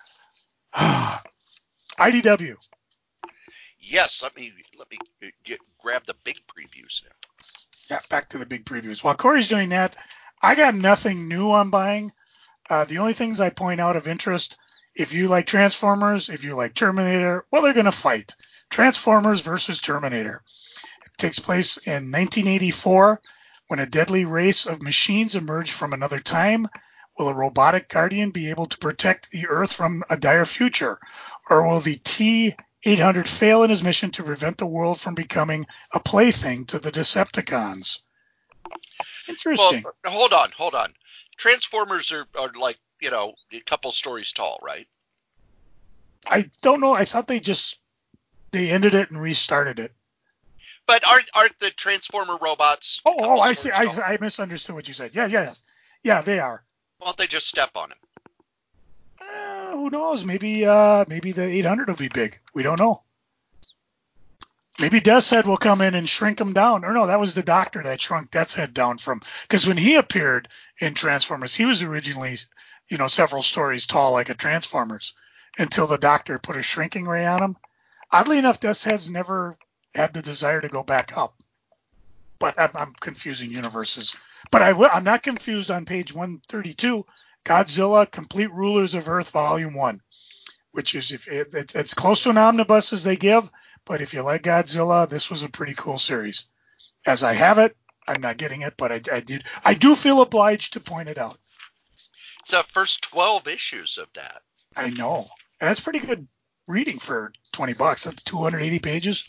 S2: I D W.
S1: Yes, let me let me get, grab the big previews now.
S2: Yeah, back to the big previews. While Corey's doing that, I got nothing new I'm buying. Uh, the only things I point out of interest, if you like Transformers, if you like Terminator, well, they're going to fight. Transformers versus Terminator. It takes place in nineteen eighty-four when a deadly race of machines emerge from another time. Will a robotic guardian be able to protect the Earth from a dire future? Or will the T eight hundred fail in his mission to prevent the world from becoming a plaything to the Decepticons? Interesting.
S1: Well, hold on, hold on. Transformers are, are like, you know, a couple stories tall, right?
S2: I don't know. I thought they just they ended it and restarted it.
S1: But aren't aren't the Transformer robots?
S2: Oh, oh, I see. I, I misunderstood what you said. Yeah, yeah, yes. Yeah, they are.
S1: Why don't they just step on him?
S2: Uh, who knows? Maybe uh, maybe the eight hundred will be big. We don't know. Maybe Death's Head will come in and shrink him down. Or no, that was the Doctor that shrunk Death's Head down from. Because when he appeared in Transformers, he was originally, you know, several stories tall like a Transformers until the Doctor put a shrinking ray on him. Oddly enough, Death's Head's never had the desire to go back up. But I'm, I'm confusing universes. But I will, I'm not confused on page one thirty-two, Godzilla, Complete Rulers of Earth, Volume one, which is if it, it's, it's close to an omnibus as they give. But if you like Godzilla, this was a pretty cool series. As I have it, I'm not getting it, but I, I did. I do feel obliged to point it out.
S1: It's the first twelve issues of that.
S2: I know, and that's pretty good reading for twenty bucks. That's two hundred eighty pages.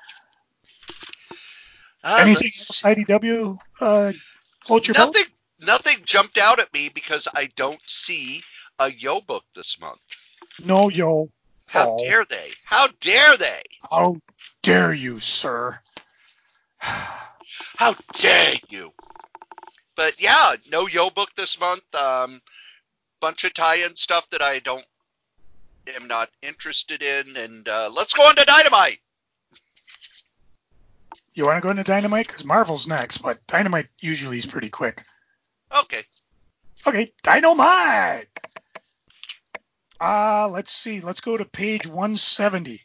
S2: Uh, Anything else I D W uh, float your
S1: nothing,
S2: boat?
S1: Nothing jumped out at me because I don't see a Yo book this month.
S2: No Yo.
S1: How oh. dare they? How dare they?
S2: How dare you, sir?
S1: How dare you? But yeah, no Yo book this month. Um, bunch of tie-in stuff that I don't am not interested in. And uh, let's go on to Dynamite.
S2: You want to go into Dynamite? Because Marvel's next, but Dynamite usually is pretty quick.
S1: Okay.
S2: Okay, Dynamite! Uh, let's see. Let's go to page one seventy.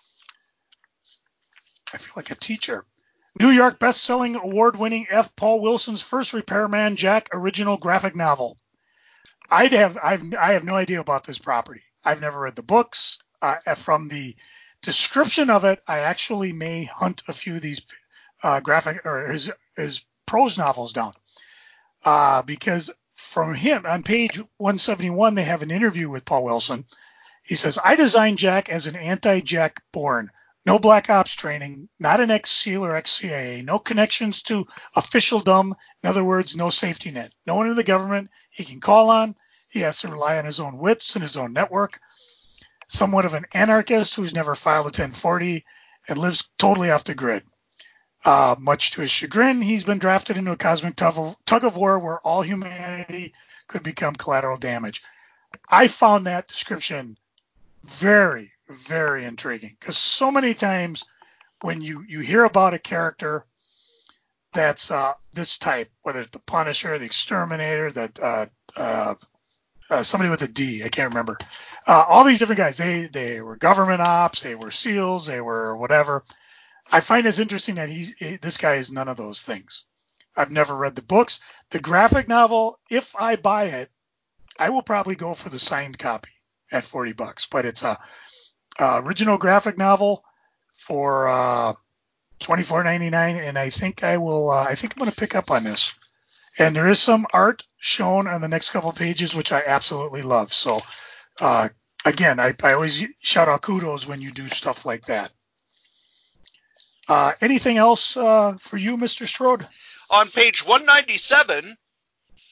S2: I feel like a teacher. New York best-selling, award-winning F. Paul Wilson's first Repairman Jack original graphic novel. I'd have, I've, I have no idea about this property. I've never read the books. Uh, from the description of it, I actually may hunt a few of these uh, graphic or his his prose novels down uh, because from him on page one seventy-one, they have an interview with Paul Wilson. He says, "I designed Jack as an anti-Jack born. No Black Ops training, not an ex-SEAL or ex-C I A, no connections to officialdom. In other words, no safety net. No one in the government he can call on. He has to rely on his own wits and his own network. Somewhat of an anarchist who's never filed a ten forty and lives totally off the grid. Uh, much to his chagrin, he's been drafted into a cosmic tug of, tug of war where all humanity could become collateral damage." I found that description very, very intriguing because so many times when you, you hear about a character that's uh, this type, whether it's the Punisher, the Exterminator, that uh, uh, uh, somebody with a D, I can't remember, uh, all these different guys, they they were government ops, they were SEALs, they were whatever. I find it's interesting that he's this guy is none of those things. I've never read the books. The graphic novel, if I buy it, I will probably go for the signed copy at forty bucks. But it's a, a original graphic novel for uh, twenty-four ninety-nine, and I think I will. Uh, I think I'm going to pick up on this. And there is some art shown on the next couple of pages, which I absolutely love. So uh, again, I, I always shout out kudos when you do stuff like that. Uh, anything else uh, for you, Mister Strode?
S1: On page one ninety-seven,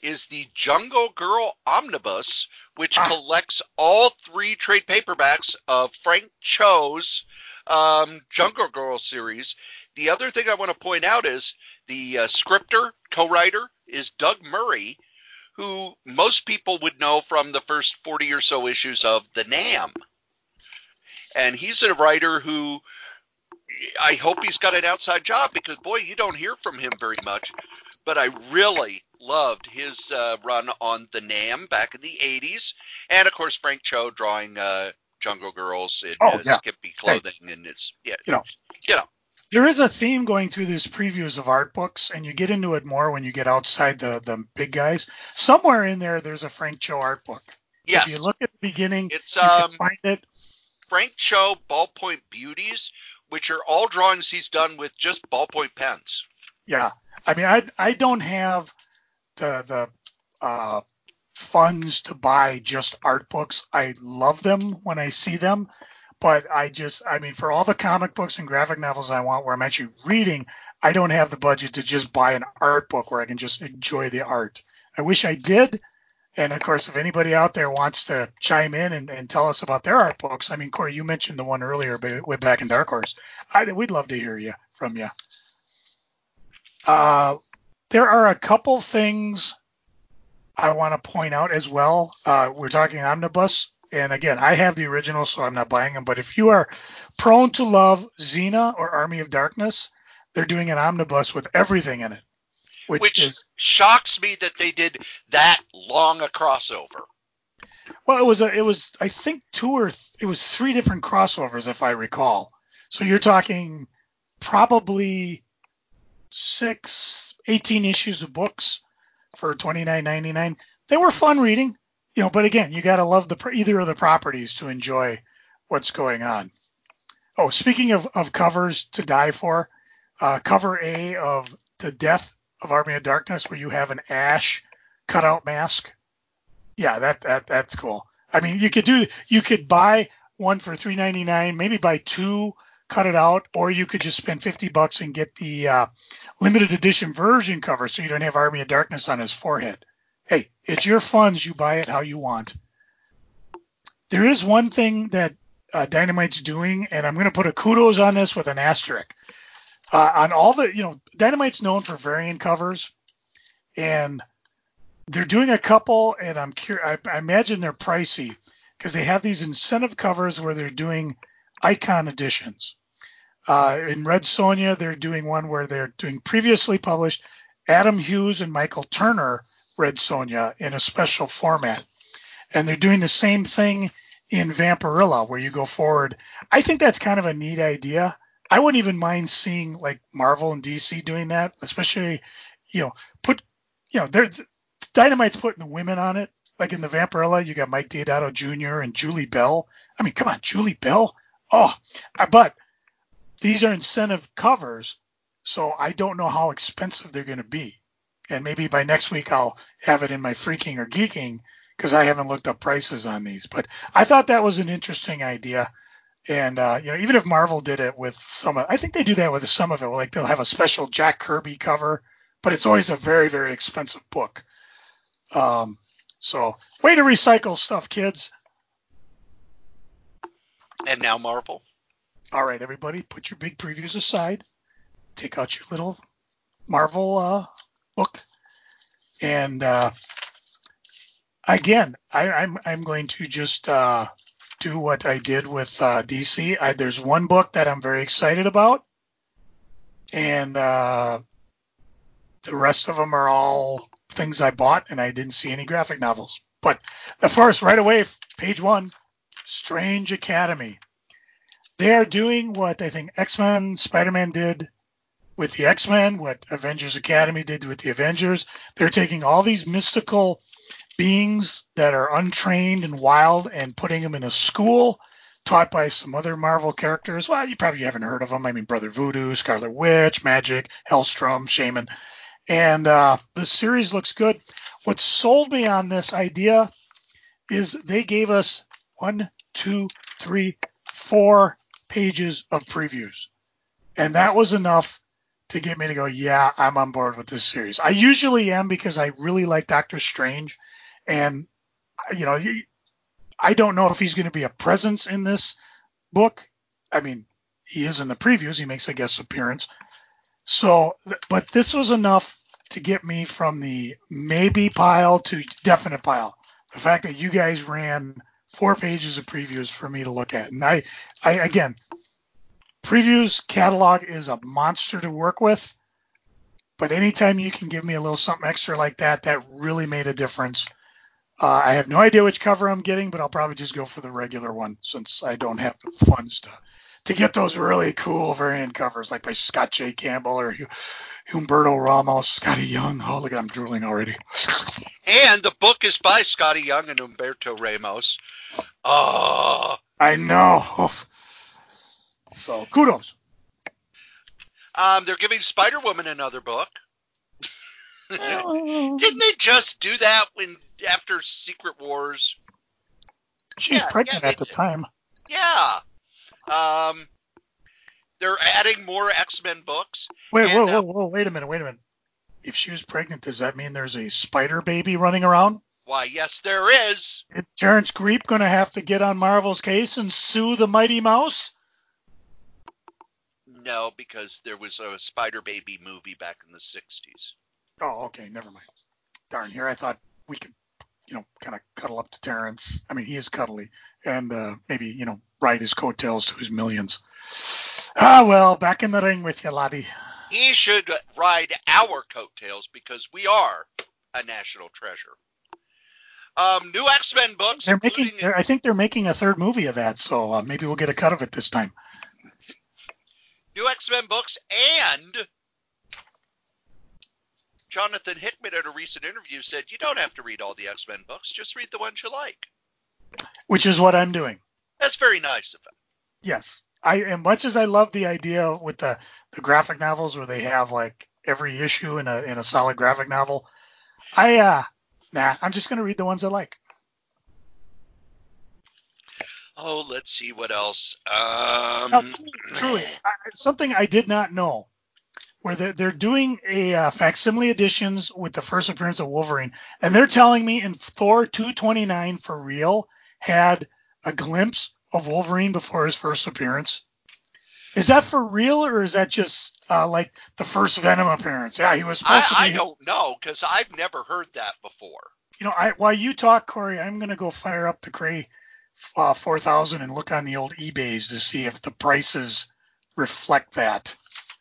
S1: is the Jungle Girl Omnibus, which
S2: Ah.
S1: collects all three trade paperbacks of Frank Cho's um, Jungle Girl series. The other thing I want to point out is the uh, scripter, co-writer, is Doug Murray, who most people would know from the first forty or so issues of The Nam. And he's a writer who, I hope he's got an outside job, because, boy, you don't hear from him very much. But I really loved his uh, run on The Nam back in the eighties. And, of course, Frank Cho drawing uh, Jungle Girls in
S2: Oh,
S1: uh,
S2: yeah.
S1: skimpy clothing. Hey, and it's, yeah,
S2: you know,
S1: you know.
S2: There is a theme going through these previews of art books, and you get into it more when you get outside the, the big guys. Somewhere in there, there's a Frank Cho art book.
S1: Yes.
S2: If you look at the beginning,
S1: it's,
S2: you
S1: um,
S2: can find it.
S1: Frank Cho Ballpoint Beauties, which are all drawings he's done with just ballpoint pens.
S2: Yeah. I mean, I I don't have the the uh, funds to buy just art books. I love them when I see them, but I just, I mean, for all the comic books and graphic novels I want where I'm actually reading, I don't have the budget to just buy an art book where I can just enjoy the art. I wish I did. And of course, if anybody out there wants to chime in and, and tell us about their art books, I mean, Corey, you mentioned the one earlier way back in Dark Horse. I, we'd love to hear you from you. Uh, there are a couple things I want to point out as well. Uh, we're talking omnibus. And again, I have the original, so I'm not buying them. But if you are prone to love Xena or Army of Darkness, they're doing an omnibus with everything in it. Which,
S1: which
S2: is,
S1: shocks me that they did that long a crossover.
S2: Well, it was a, it was I think two or th- it was three different crossovers if I recall. So you're talking probably six, eighteen issues of books for twenty-nine ninety-nine. They were fun reading, you know. But again, you got to love the either of the properties to enjoy what's going on. Oh, speaking of, of covers to die for, uh, cover A of The Death of Army of Darkness, where you have an Ash cutout mask. Yeah, that that that's cool. I mean, you could do you could buy one for three ninety-nine, maybe buy two, cut it out, or you could just spend fifty bucks and get the uh, limited edition version cover, so you don't have Army of Darkness on his forehead. Hey, it's your funds. You buy it how you want. There is one thing that uh, Dynamite's doing, and I'm going to put a kudos on this with an asterisk. Uh, on all the, you know, Dynamite's known for variant covers, and they're doing a couple, and I'm curious, I, I imagine they're pricey because they have these incentive covers where they're doing icon editions. Uh, in Red Sonja, they're doing one where they're doing previously published Adam Hughes and Michael Turner Red Sonja in a special format. And they're doing the same thing in Vampirilla, where you go forward. I think that's kind of a neat idea. I wouldn't even mind seeing like Marvel and D C doing that, especially, you know, put, you know, they're, Dynamite's putting the women on it. Like in the Vampirilla, you got Mike Deodato Junior and Julie Bell. I mean, come on, Julie Bell. Oh, but these are incentive covers, so I don't know how expensive they're going to be. And maybe by next week I'll have it in my Freaking or Geeking because I haven't looked up prices on these. But I thought that was an interesting idea. And, uh, you know, even if Marvel did it with some, I think they do that with some of it. Like they'll have a special Jack Kirby cover, but it's always a very, very expensive book. Um, so way to recycle stuff, kids.
S1: And now Marvel.
S2: All right, everybody, put your big previews aside. Take out your little Marvel uh, book. And uh, again, I, I'm I'm going to just uh, do what I did with uh, D C. I, there's one book that I'm very excited about, and uh, the rest of them are all things I bought, and I didn't see any graphic novels. But of course, right away, page one, Strange Academy. They are doing what I think X-Men, Spider-Man did with the X-Men, what Avengers Academy did with the Avengers. They're taking all these mystical beings that are untrained and wild and putting them in a school taught by some other Marvel characters. Well, you probably haven't heard of them. I mean, Brother Voodoo, Scarlet Witch, Magic, Hellstrom, Shaman. And uh, the series looks good. What sold me on this idea is they gave us one, two, three, four pages of previews. And that was enough to get me to go, yeah, I'm on board with this series. I usually am because I really like Doctor Strange, and you know, I don't know if he's going to be a presence in this book. I mean, he is in the previews. He makes a guest appearance. So, but this was enough to get me from the maybe pile to definite pile. The fact that you guys ran four pages of previews for me to look at. And I, I again, previews catalog is a monster to work with. But anytime you can give me a little something extra like that, that really made a difference. Uh, I have no idea which cover I'm getting, but I'll probably just go for the regular one since I don't have the funds to to get those really cool variant covers like by Scott J. Campbell or Humberto Ramos, Scotty Young. Oh, look, I'm drooling already.
S1: And the book is by Scotty Young and Humberto Ramos. Oh,
S2: I know. So kudos.
S1: Um, they're giving Spider-Woman another book. Didn't they just do that when after Secret Wars?
S2: She's
S1: yeah,
S2: pregnant
S1: yeah,
S2: at the
S1: did.
S2: time.
S1: Yeah. Um, they're adding more X-Men books.
S2: Wait,
S1: and,
S2: whoa, whoa,
S1: uh,
S2: whoa, wait a minute, wait a minute. If she was pregnant, does that mean there's a spider baby running around?
S1: Why, yes, there is.
S2: Is Terrence Creep going to have to get on Marvel's case and sue the Mighty Mouse?
S1: No, because there was a Spider Baby movie back in the sixties.
S2: Oh, okay, never mind. Darn, here I thought we could, you know, kind of cuddle up to Terrence. I mean, he is cuddly, and uh, maybe, you know, ride his coattails to his millions. Ah, well, back in the ring with you, laddie.
S1: He should ride our coattails because we are a national treasure. Um, new X-Men books,
S2: They're
S1: including...
S2: making, they're, I think they're making a third movie of that, so uh, maybe we'll get a cut of it this time.
S1: New X-Men books, and Jonathan Hickman at a recent interview said you don't have to read all the X-Men books, just read the ones you like.
S2: Which is what I'm doing.
S1: That's very nice of him.
S2: Yes. I, as much as I love the idea with the, the graphic novels where they have like every issue in a in a solid graphic novel, I uh nah, I'm just gonna read the ones I like.
S1: Oh, let's see what else. Um,
S2: now, truly, I, something I did not know, where they're, they're doing a uh, facsimile editions with the first appearance of Wolverine, and they're telling me in Thor two twenty-nine for real had a glimpse of Wolverine before his first appearance. Is that for real, or is that just uh, like the first Venom appearance? Yeah, he was supposed
S1: I,
S2: to be.
S1: I don't know, because I've never heard that before.
S2: You know, I, while you talk, Corey, I'm going to go fire up the Cray uh, four thousand and look on the old eBays to see if the prices reflect that.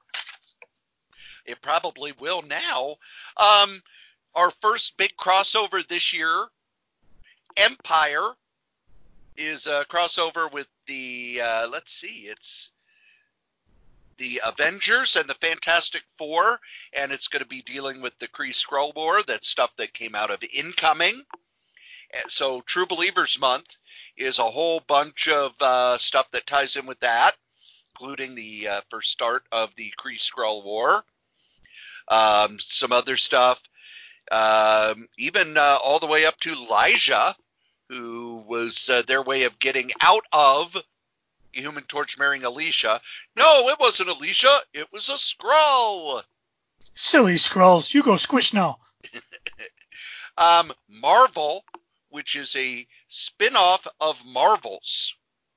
S1: It probably will now. Um, our first big crossover this year, Empire, is a crossover with the, uh, let's see, it's the Avengers and the Fantastic Four, and it's going to be dealing with the Kree Skrull War. That's stuff that came out of Incoming. So True Believers Month is a whole bunch of uh, stuff that ties in with that, including the uh, first start of the Kree Skrull War. Um, some other stuff, um, even uh, all the way up to Elijah, who was uh, their way of getting out of Human Torch marrying Alicia. No, it wasn't Alicia. It was a Skrull.
S2: Silly Skrulls. You go squish now.
S1: um, Marvel, which is a spin-off of Marvels.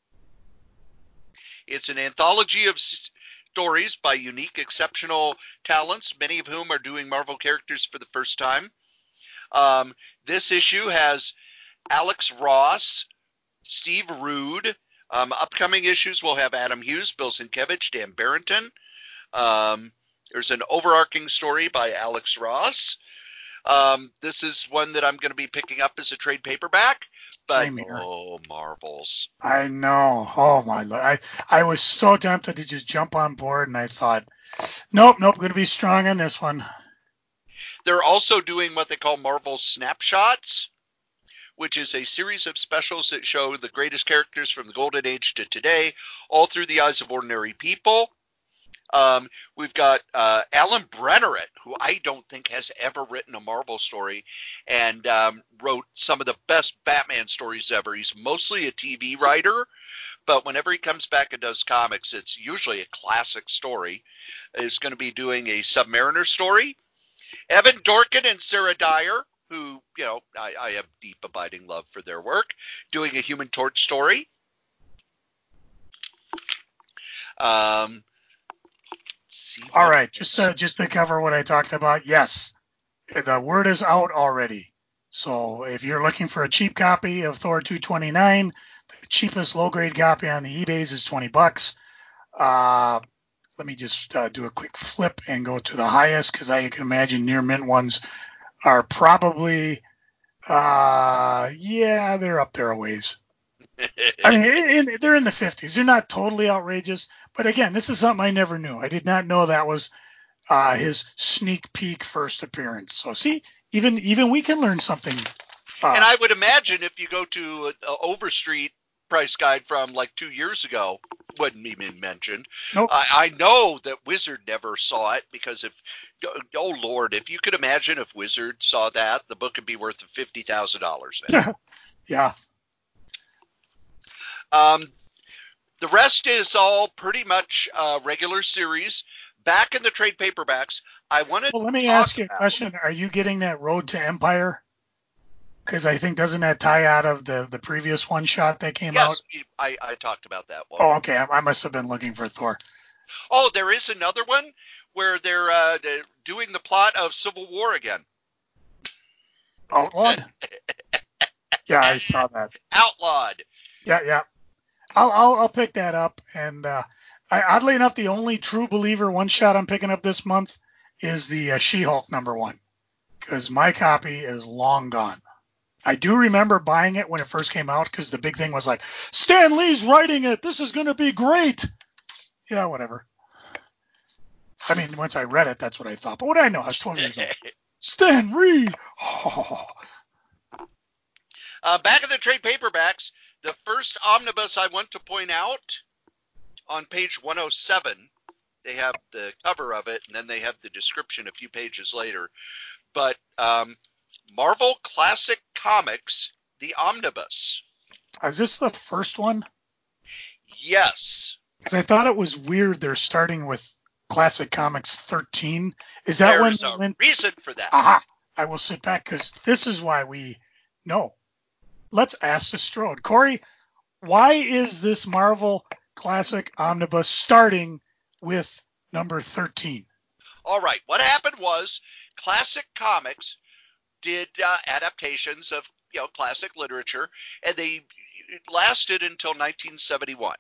S1: It's an anthology of stories by unique, exceptional talents, many of whom are doing Marvel characters for the first time. Um, this issue has Alex Ross, Steve Rude. Um, upcoming issues will have Adam Hughes, Bill Sienkiewicz, Dan Barrington. Um, there's an overarching story by Alex Ross. Um, this is one that I'm going to be picking up as a trade paperback. But,
S2: Same here.
S1: oh, Marvels.
S2: I know. Oh, my Lord. I, I was so tempted to just jump on board, and I thought, nope, nope, going to be strong on this one.
S1: They're also doing what they call Marvel Snapshots, which is a series of specials that show the greatest characters from the Golden Age to today, all through the eyes of ordinary people. Um, we've got uh, Alan Brenneret, who I don't think has ever written a Marvel story, and um, wrote some of the best Batman stories ever. He's mostly a T V writer, but whenever he comes back and does comics, it's usually a classic story. He's going to be doing a Submariner story. Evan Dorkin and Sarah Dyer, who, you know, I, I have deep abiding love for their work, doing a Human Torch story. Um, see
S2: All right, just to, just to cover what I talked about, yes, the word is out already. So if you're looking for a cheap copy of Thor two twenty-nine, the cheapest low-grade copy on the eBays is twenty bucks. Uh, let me just uh, do a quick flip and go to the highest, because I can imagine near mint ones are probably, uh, yeah, they're up there a ways. I mean, in, in, they're in the fifties. They're not totally outrageous, but again, this is something I never knew. I did not know that was uh, his sneak peek first appearance. So see, even even we can learn something. Uh,
S1: and I would imagine if you go to uh, Overstreet price guide from like two years ago, wouldn't even mentioned.
S2: Nope.
S1: I, I know that Wizard never saw it, because if, oh Lord, if you could imagine if Wizard saw that, the book would be worth fifty thousand dollars now.
S2: Yeah.
S1: Um, the rest is all pretty much uh, regular series. Back in the trade paperbacks, I wanted
S2: Well, let me
S1: to
S2: ask you a
S1: about,
S2: question. Are you getting that Road to Empire? Because I think, doesn't that tie out of the, the previous one shot that came
S1: yes,
S2: out?
S1: I, I talked about that one.
S2: Oh, okay. I, I must have been looking for Thor.
S1: Oh, there is another one where they're, uh, they're doing the plot of Civil War again.
S2: Outlawed? Yeah, I saw that.
S1: Outlawed.
S2: Yeah, yeah. I'll I'll, I'll pick that up. And uh, I, oddly enough, the only True Believer one shot I'm picking up this month is the uh, She-Hulk number one, because my copy is long gone. I do remember buying it when it first came out, because the big thing was like, Stan Lee's writing it. This is going to be great. Yeah, whatever. I mean, once I read it, that's what I thought. But what did I know? I was twelve years old. Stan Lee. Oh.
S1: Uh, back in the trade paperbacks, the first omnibus I want to point out, on page one oh seven, they have the cover of it, and then they have the description a few pages later. But um, Marvel Classic Comics, the omnibus.
S2: Is this the first one?
S1: Yes.
S2: Because I thought it was weird they're starting with Classic Comics thirteen. Is that
S1: There's
S2: when
S1: a
S2: went...
S1: reason for that.
S2: Aha! I will sit back, because this is why we know. Let's ask the Strode. Corey, why is this Marvel Classic Omnibus starting with number thirteen?
S1: All right. What happened was Classic Comics did uh, adaptations of, you know, classic literature, and they lasted until nineteen seventy-one.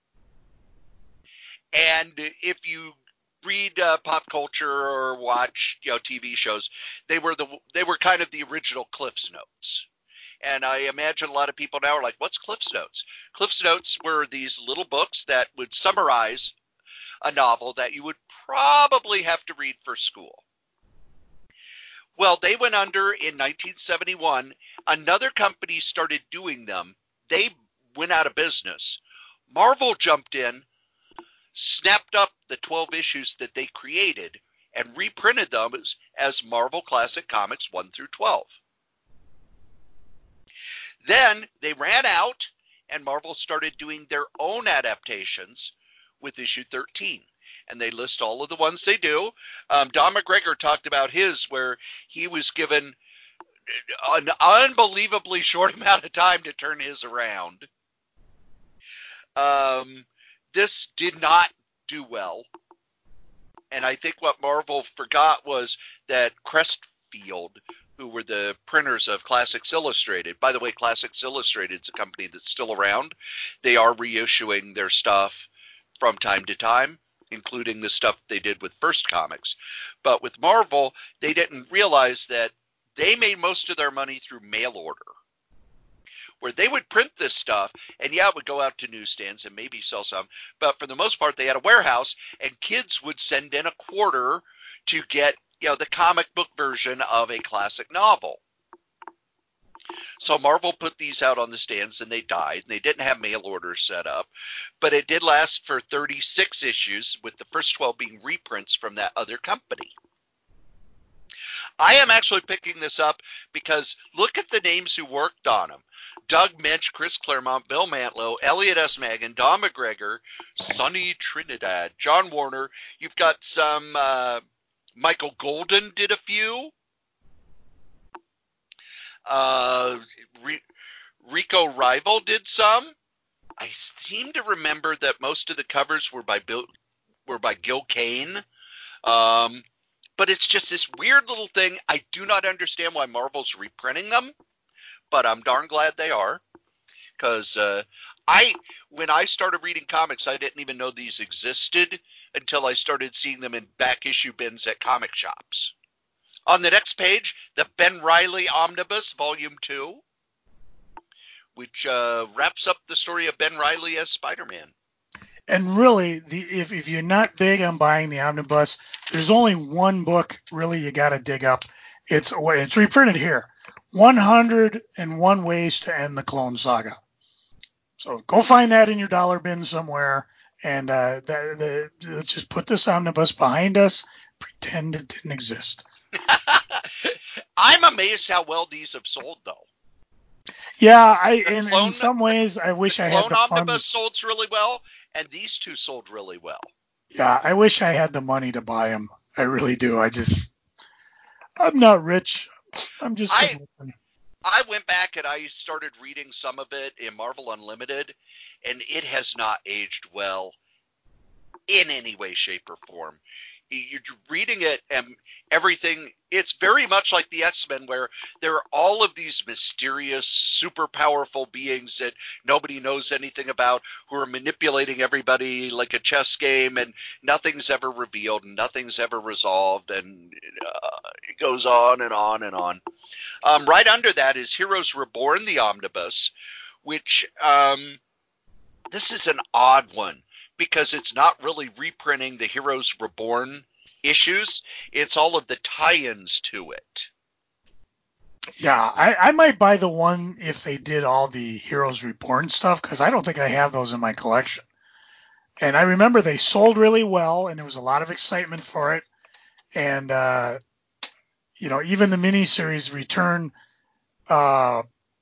S1: And if you read uh, pop culture or watch, you know, T V shows, they were the they were kind of the original Cliff's Notes. And I imagine a lot of people now are like, what's Cliff's Notes? Cliff's Notes were these little books that would summarize a novel that you would probably have to read for school. Well, they went under in nineteen seventy-one. Another company started doing them. They went out of business. Marvel jumped in, snapped up the twelve issues that they created, and reprinted them as, as Marvel Classic Comics one through twelve. Then they ran out, and Marvel started doing their own adaptations with issue thirteen. And they list all of the ones they do. Um, Don McGregor talked about his, where he was given an unbelievably short amount of time to turn his around. Um, this did not do well. And I think what Marvel forgot was that Crestfield, who were the printers of Classics Illustrated. By the way, Classics Illustrated is a company that's still around. They are reissuing their stuff from time to time, including the stuff they did with First Comics. But with Marvel, they didn't realize that they made most of their money through mail order, where they would print this stuff, and yeah, it would go out to newsstands and maybe sell some, but for the most part, they had a warehouse, and kids would send in a quarter to get, you know, the comic book version of a classic novel. So Marvel put these out on the stands and they died. And they didn't have mail orders set up. But it did last for thirty-six issues, with the first twelve being reprints from that other company. I am actually picking this up because look at the names who worked on them. Doug Minch, Chris Claremont, Bill Mantlo, Elliot S. Magan, Don McGregor, Sonny Trinidad, John Warner. You've got some, uh, Michael Golden did a few. Uh, Rico Rival did some. I seem to remember that most of the covers were by Bill, were by Gil Kane. Um, but it's just this weird little thing. I do not understand why Marvel's reprinting them, but I'm darn glad they are. Because uh, I, when I started reading comics, I didn't even know these existed until I started seeing them in back issue bins at comic shops. On the next page, the Ben Reilly Omnibus, Volume two, which uh, wraps up the story of Ben Reilly as Spider-Man.
S2: And really, the, if, if you're not big on buying the omnibus, there's only one book really you got to dig up. It's it's reprinted here, one hundred one Ways to End the Clone Saga. So go find that in your dollar bin somewhere, and uh, the, the, let's just put this omnibus behind us, pretend it didn't exist.
S1: I'm amazed how well these have sold, though.
S2: Yeah, I in,
S1: clone,
S2: in some ways I wish I had the
S1: Clone
S2: fun.
S1: Omnibus sold really well, and these two sold really well.
S2: Yeah, I wish I had the money to buy them. I really do. I just, I'm not rich. I'm just.
S1: I, I went back and I started reading some of it in Marvel Unlimited, and it has not aged well in any way, shape, or form. You're reading it and everything, it's very much like the X-Men, where there are all of these mysterious, super powerful beings that nobody knows anything about, who are manipulating everybody like a chess game, and nothing's ever revealed, and nothing's ever resolved, and uh, it goes on and on and on. Um, right under that is Heroes Reborn, the Omnibus, which um, this is an odd one, because it's not really reprinting the Heroes Reborn issues. It's all of the tie-ins to it.
S2: Yeah, I, I might buy the one if they did all the Heroes Reborn stuff, because I don't think I have those in my collection. And I remember they sold really well, and there was a lot of excitement for it. And, uh, you know, even the miniseries Return uh,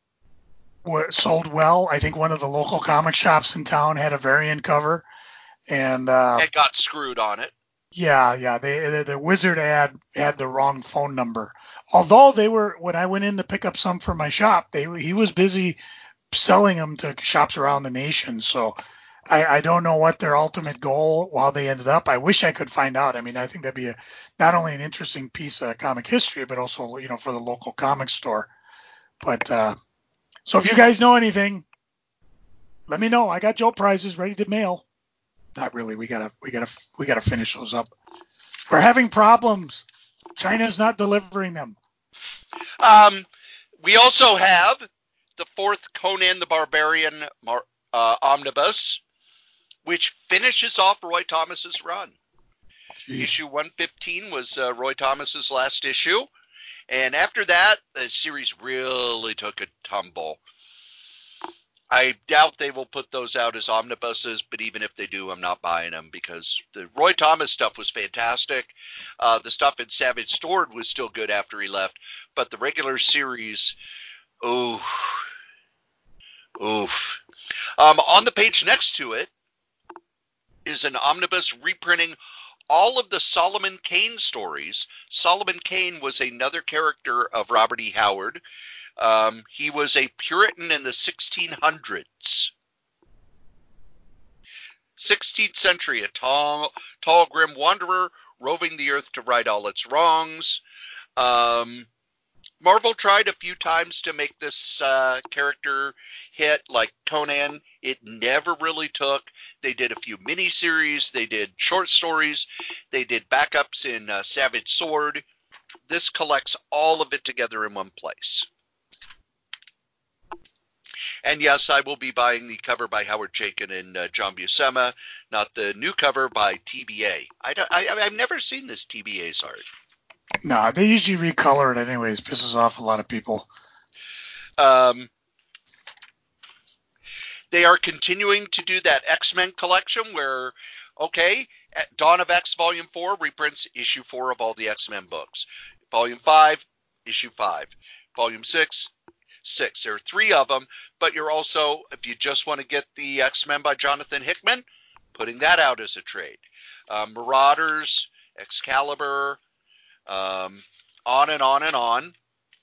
S2: sold well. I think one of the local comic shops in town had a variant cover. And uh,
S1: it got screwed on it.
S2: Yeah, yeah. They, the, the Wizard ad had the wrong phone number. Although they were, when I went in to pick up some for my shop, they he was busy selling them to shops around the nation. So I, I don't know what their ultimate goal, while they ended up. I wish I could find out. I mean, I think that'd be a, not only an interesting piece of comic history, but also, you know, for the local comic store. But uh, so if you guys know anything, let me know. I got Joe prizes ready to mail. Not really. We gotta, we gotta, we gotta finish those up. We're having problems. China's not delivering them.
S1: Um, we also have the fourth Conan the Barbarian Mar- uh, Omnibus, which finishes off Roy Thomas's run. Jeez. Issue one fifteen was uh, Roy Thomas's last issue, and after that, the series really took a tumble. I doubt they will put those out as omnibuses, but even if they do, I'm not buying them, because the Roy Thomas stuff was fantastic. Uh, the stuff in Savage Sword was still good after he left, but the regular series, oof, oof. Um, on the page next to it is an omnibus reprinting all of the Solomon Kane stories. Solomon Kane was another character of Robert E. Howard. Um, he was a Puritan in the sixteen hundreds. sixteenth century, a tall, tall, grim wanderer roving the earth to right all its wrongs. Um, Marvel tried a few times to make this uh, character hit like Conan. It never really took. They did a few miniseries. They did short stories. They did backups in uh, Savage Sword. This collects all of it together in one place. And yes, I will be buying the cover by Howard Chaykin and uh, John Buscema, not the new cover by T B A. I don't, I, I've never seen this T B A's art.
S2: No, they usually recolor it anyways. Pisses off a lot of people.
S1: Um, they are continuing to do that X-Men collection where, okay, Dawn of X Volume four reprints issue four of all the X-Men books. Volume five, issue five. Volume six, six. There are three of them, but you're also, if you just want to get the X-Men by Jonathan Hickman, putting that out as a trade. Um, Marauders, Excalibur, um, on and on and on.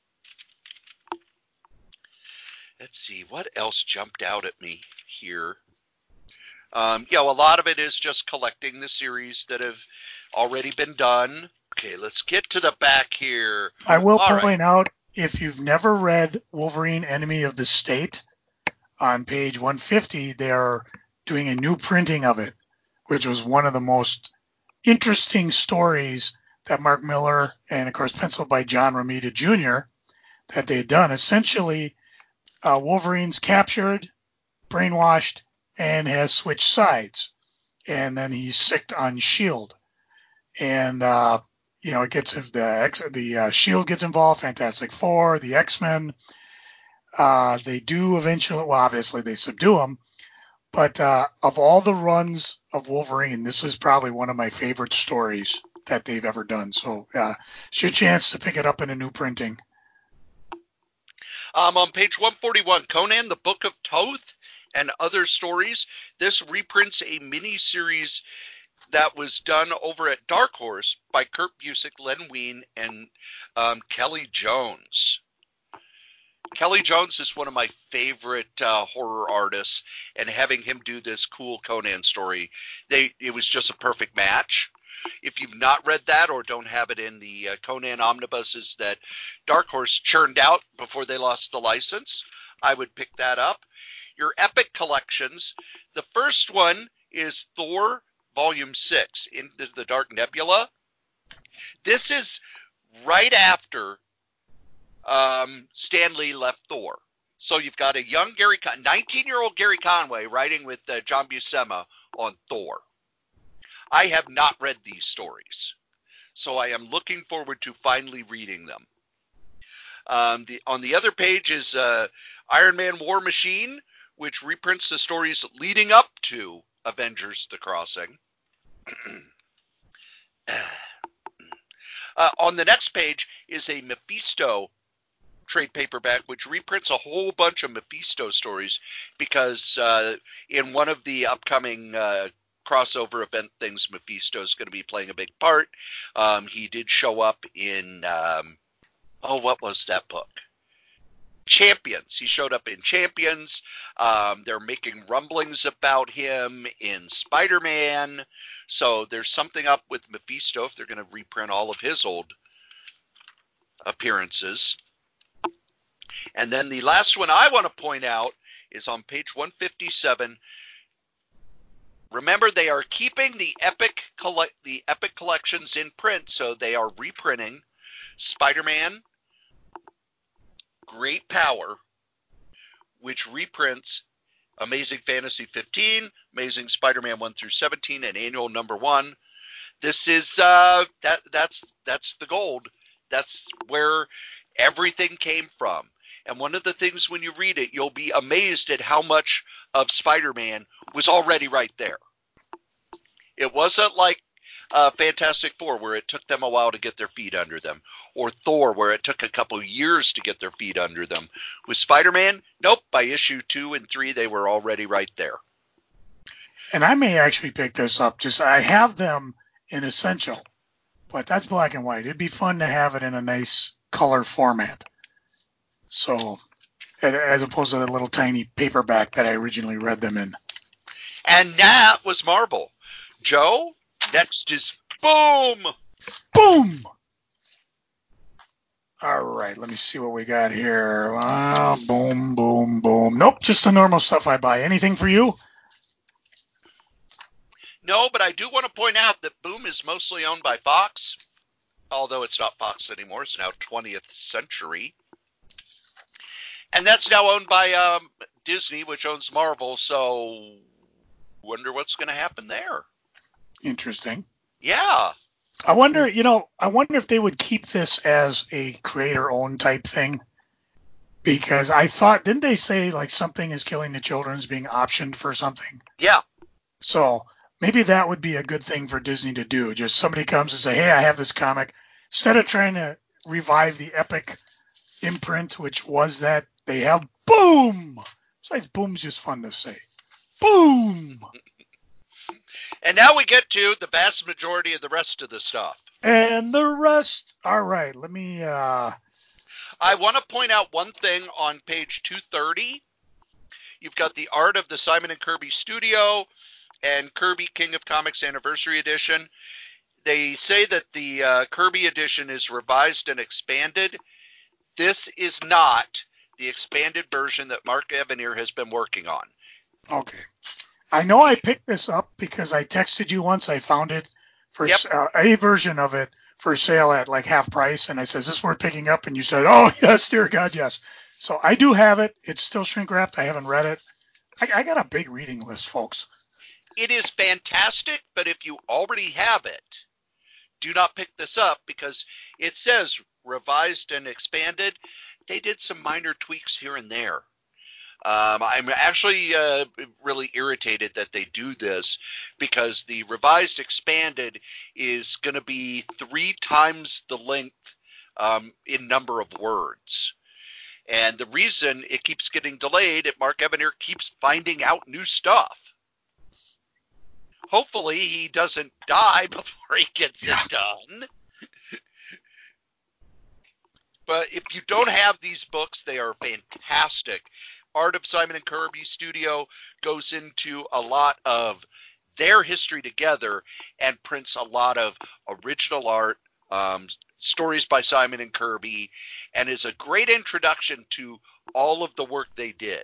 S1: Let's see, what else jumped out at me here? Um, you know, a lot of it is just collecting the series that have already been done. Okay, let's get to the back here.
S2: I will
S1: All
S2: point
S1: right.
S2: out, if you've never read Wolverine Enemy of the State, on page one fifty, they are doing a new printing of it, which was one of the most interesting stories that Mark Miller and, of course, penciled by John Romita Junior, that they had done. Essentially, uh, Wolverine's captured, brainwashed, and has switched sides. And then he's sicked on S H I E L D. And, uh, you know, it gets the X, the uh, S H I E L D gets involved, Fantastic Four, the X-Men. Uh, they do eventually, well, obviously they subdue him. But uh, of all the runs of Wolverine, this is probably one of my favorite stories that they've ever done. So uh, it's your chance to pick it up in a new printing.
S1: Um, on page one forty-one, Conan, the Book of Thoth and Other Stories. This reprints a mini-series that was done over at Dark Horse by Kurt Busiek, Len Wein, and um, Kelly Jones. Kelly Jones is one of my favorite uh, horror artists, and having him do this cool Conan story, they it was just a perfect match. If you've not read that or don't have it in the uh, Conan omnibuses that Dark Horse churned out before they lost the license, I would pick that up. Your epic collections, the first one is Thor Volume six, Into the Dark Nebula. This is right after um, Stan Lee left Thor. So you've got a young Gary, Con- nineteen-year-old Gary Conway writing with uh, John Buscema on Thor. I have not read these stories, so I am looking forward to finally reading them. Um, the, on the other page is uh, Iron Man War Machine, which reprints the stories leading up to Avengers The Crossing. uh, on the next page is a Mephisto trade paperback, which reprints a whole bunch of Mephisto stories because uh, in one of the upcoming uh, crossover event things, Mephisto is going to be playing a big part. Um, he did show up in, um, oh, what was that book? Champions. He showed up in Champions. Um, they're making rumblings about him in Spider-Man. So there's something up with Mephisto if they're going to reprint all of his old appearances. And then the last one I want to point out is on page one fifty-seven. Remember, they are keeping the epic collect the epic collections in print, so they are reprinting Spider-Man Great Power, which reprints Amazing Fantasy fifteen, Amazing Spider-Man one through seventeen, and Annual Number one. This is uh, that that's that's the gold. That's where everything came from. And one of the things when you read it, you'll be amazed at how much of Spider-Man was already right there. It wasn't like uh, Fantastic Four, where it took them a while to get their feet under them, or Thor, where it took a couple years to get their feet under them. With Spider-Man, nope, by issue two and three, they were already right there.
S2: And I may actually pick this up. Just I have them in Essential, but that's black and white. It'd be fun to have it in a nice color format. So, as opposed to the little tiny paperback that I originally read them in.
S1: And that was Marvel. Joe, next is Boom!
S2: Boom! All right, let me see what we got here. Uh, boom, boom, boom. Nope, just the normal stuff I buy. Anything for you?
S1: No, but I do want to point out that Boom is mostly owned by Fox, although it's not Fox anymore. It's now twentieth Century. And that's now owned by um, Disney, which owns Marvel, so wonder what's going to happen there.
S2: Interesting.
S1: Yeah.
S2: I wonder, you know, I wonder if they would keep this as a creator-owned type thing. because I thought, didn't they say like something is killing the children is being optioned for something?
S1: Yeah.
S2: So maybe that would be a good thing for Disney to do. Just somebody comes and say, hey, I have this comic. Instead of trying to revive the epic imprint, which was that they have boom. Besides, boom's just fun to say. Boom.
S1: And now we get to the vast majority of the rest of the stuff.
S2: And the rest. All right. Let me. Uh...
S1: I want to point out one thing on page two thirty. You've got the art of the Simon and Kirby Studio and Kirby King of Comics Anniversary Edition. They say that the uh, Kirby edition is revised and expanded. This is not the expanded version that Mark Evanier has been working on.
S2: Okay. I know I picked this up because I texted you once. I found it for
S1: Yep.
S2: uh, a version of it for sale at like half price. And I said, is this worth picking up? And you said, oh, yes, dear God, yes. So I do have it. It's still shrink wrapped. I haven't read it. I, I got a big reading list, folks.
S1: It is fantastic, but if you already have it, do not pick this up because it says revised and expanded. They did some minor tweaks here and there. Um, I'm actually uh, really irritated that they do this because the revised expanded is going to be three times the length um, in number of words. And the reason it keeps getting delayed, Mark Evanier keeps finding out new stuff. Hopefully he doesn't die before he gets
S2: Yeah.
S1: it done. But if you don't have these books, they are fantastic. Art of Simon and Kirby Studio goes into a lot of their history together and prints a lot of original art, um, stories by Simon and Kirby, and is a great introduction to all of the work they did.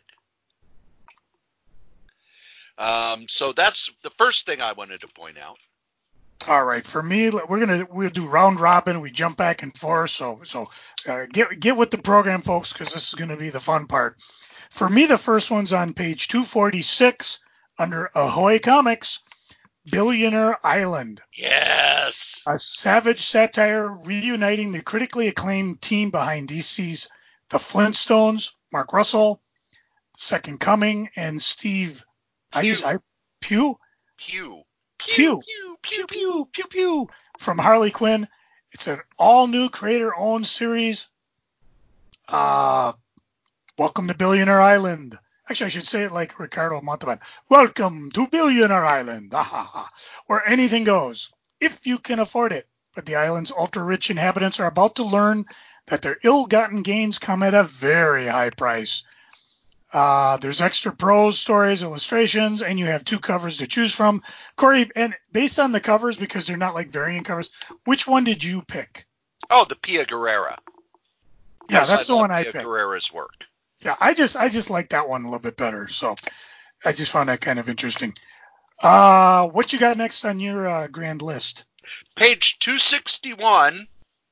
S1: Um, so that's the first thing I wanted to point out.
S2: All right, for me, we're gonna we'll do round robin. We jump back and forth, so so uh, get get with the program, folks, because this is gonna be the fun part. For me, the first one's on page two forty-six under Ahoy Comics, Billionaire Island.
S1: Yes.
S2: A savage satire reuniting the critically acclaimed team behind D C's The Flintstones, Mark Russell, Second Coming, and Steve I use I Pugh.
S1: Pew.
S2: Pew.
S1: Pew,
S2: Pew, pew, pew, pew. From Harley Quinn. It's an all-new creator-owned series. Uh, welcome to Billionaire Island. Actually, I should say it like Ricardo Montalban. Welcome to Billionaire Island. Where anything goes, if you can afford it. But the island's ultra-rich inhabitants are about to learn that their ill-gotten gains come at a very high price. Uh, there's extra prose, stories, illustrations, and you have two covers to choose from. Corey, and based on the covers, because they're not like variant covers, which one did you pick?
S1: Oh, the Pia Guerrera.
S2: Yeah,
S1: yes,
S2: that's
S1: I
S2: the one
S1: Pia
S2: I picked.
S1: Guerrera's work.
S2: Yeah, I just I just like that one a little bit better, so I just found that kind of interesting. Uh, what you got next on your uh, grand list?
S1: Page two sixty-one.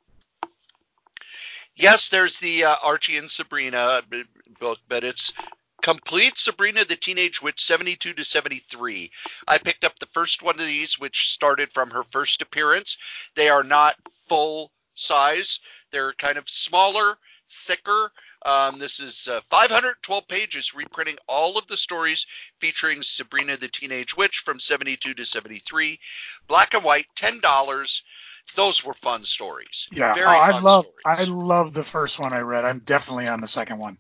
S1: Yes, there's the uh, Archie and Sabrina book, but it's Complete Sabrina the Teenage Witch seventy-two to seventy-three. I picked up the first one of these, which started from her first appearance. They are not full size. They're kind of smaller, thicker. Um, this is uh, five hundred twelve pages, reprinting all of the stories featuring Sabrina the Teenage Witch from seventy-two to seventy-three. Black and white, ten dollars. Those were fun stories.
S2: Yeah,
S1: Very
S2: oh, I
S1: fun
S2: love
S1: stories.
S2: I love the first one I read. I'm definitely on the second one.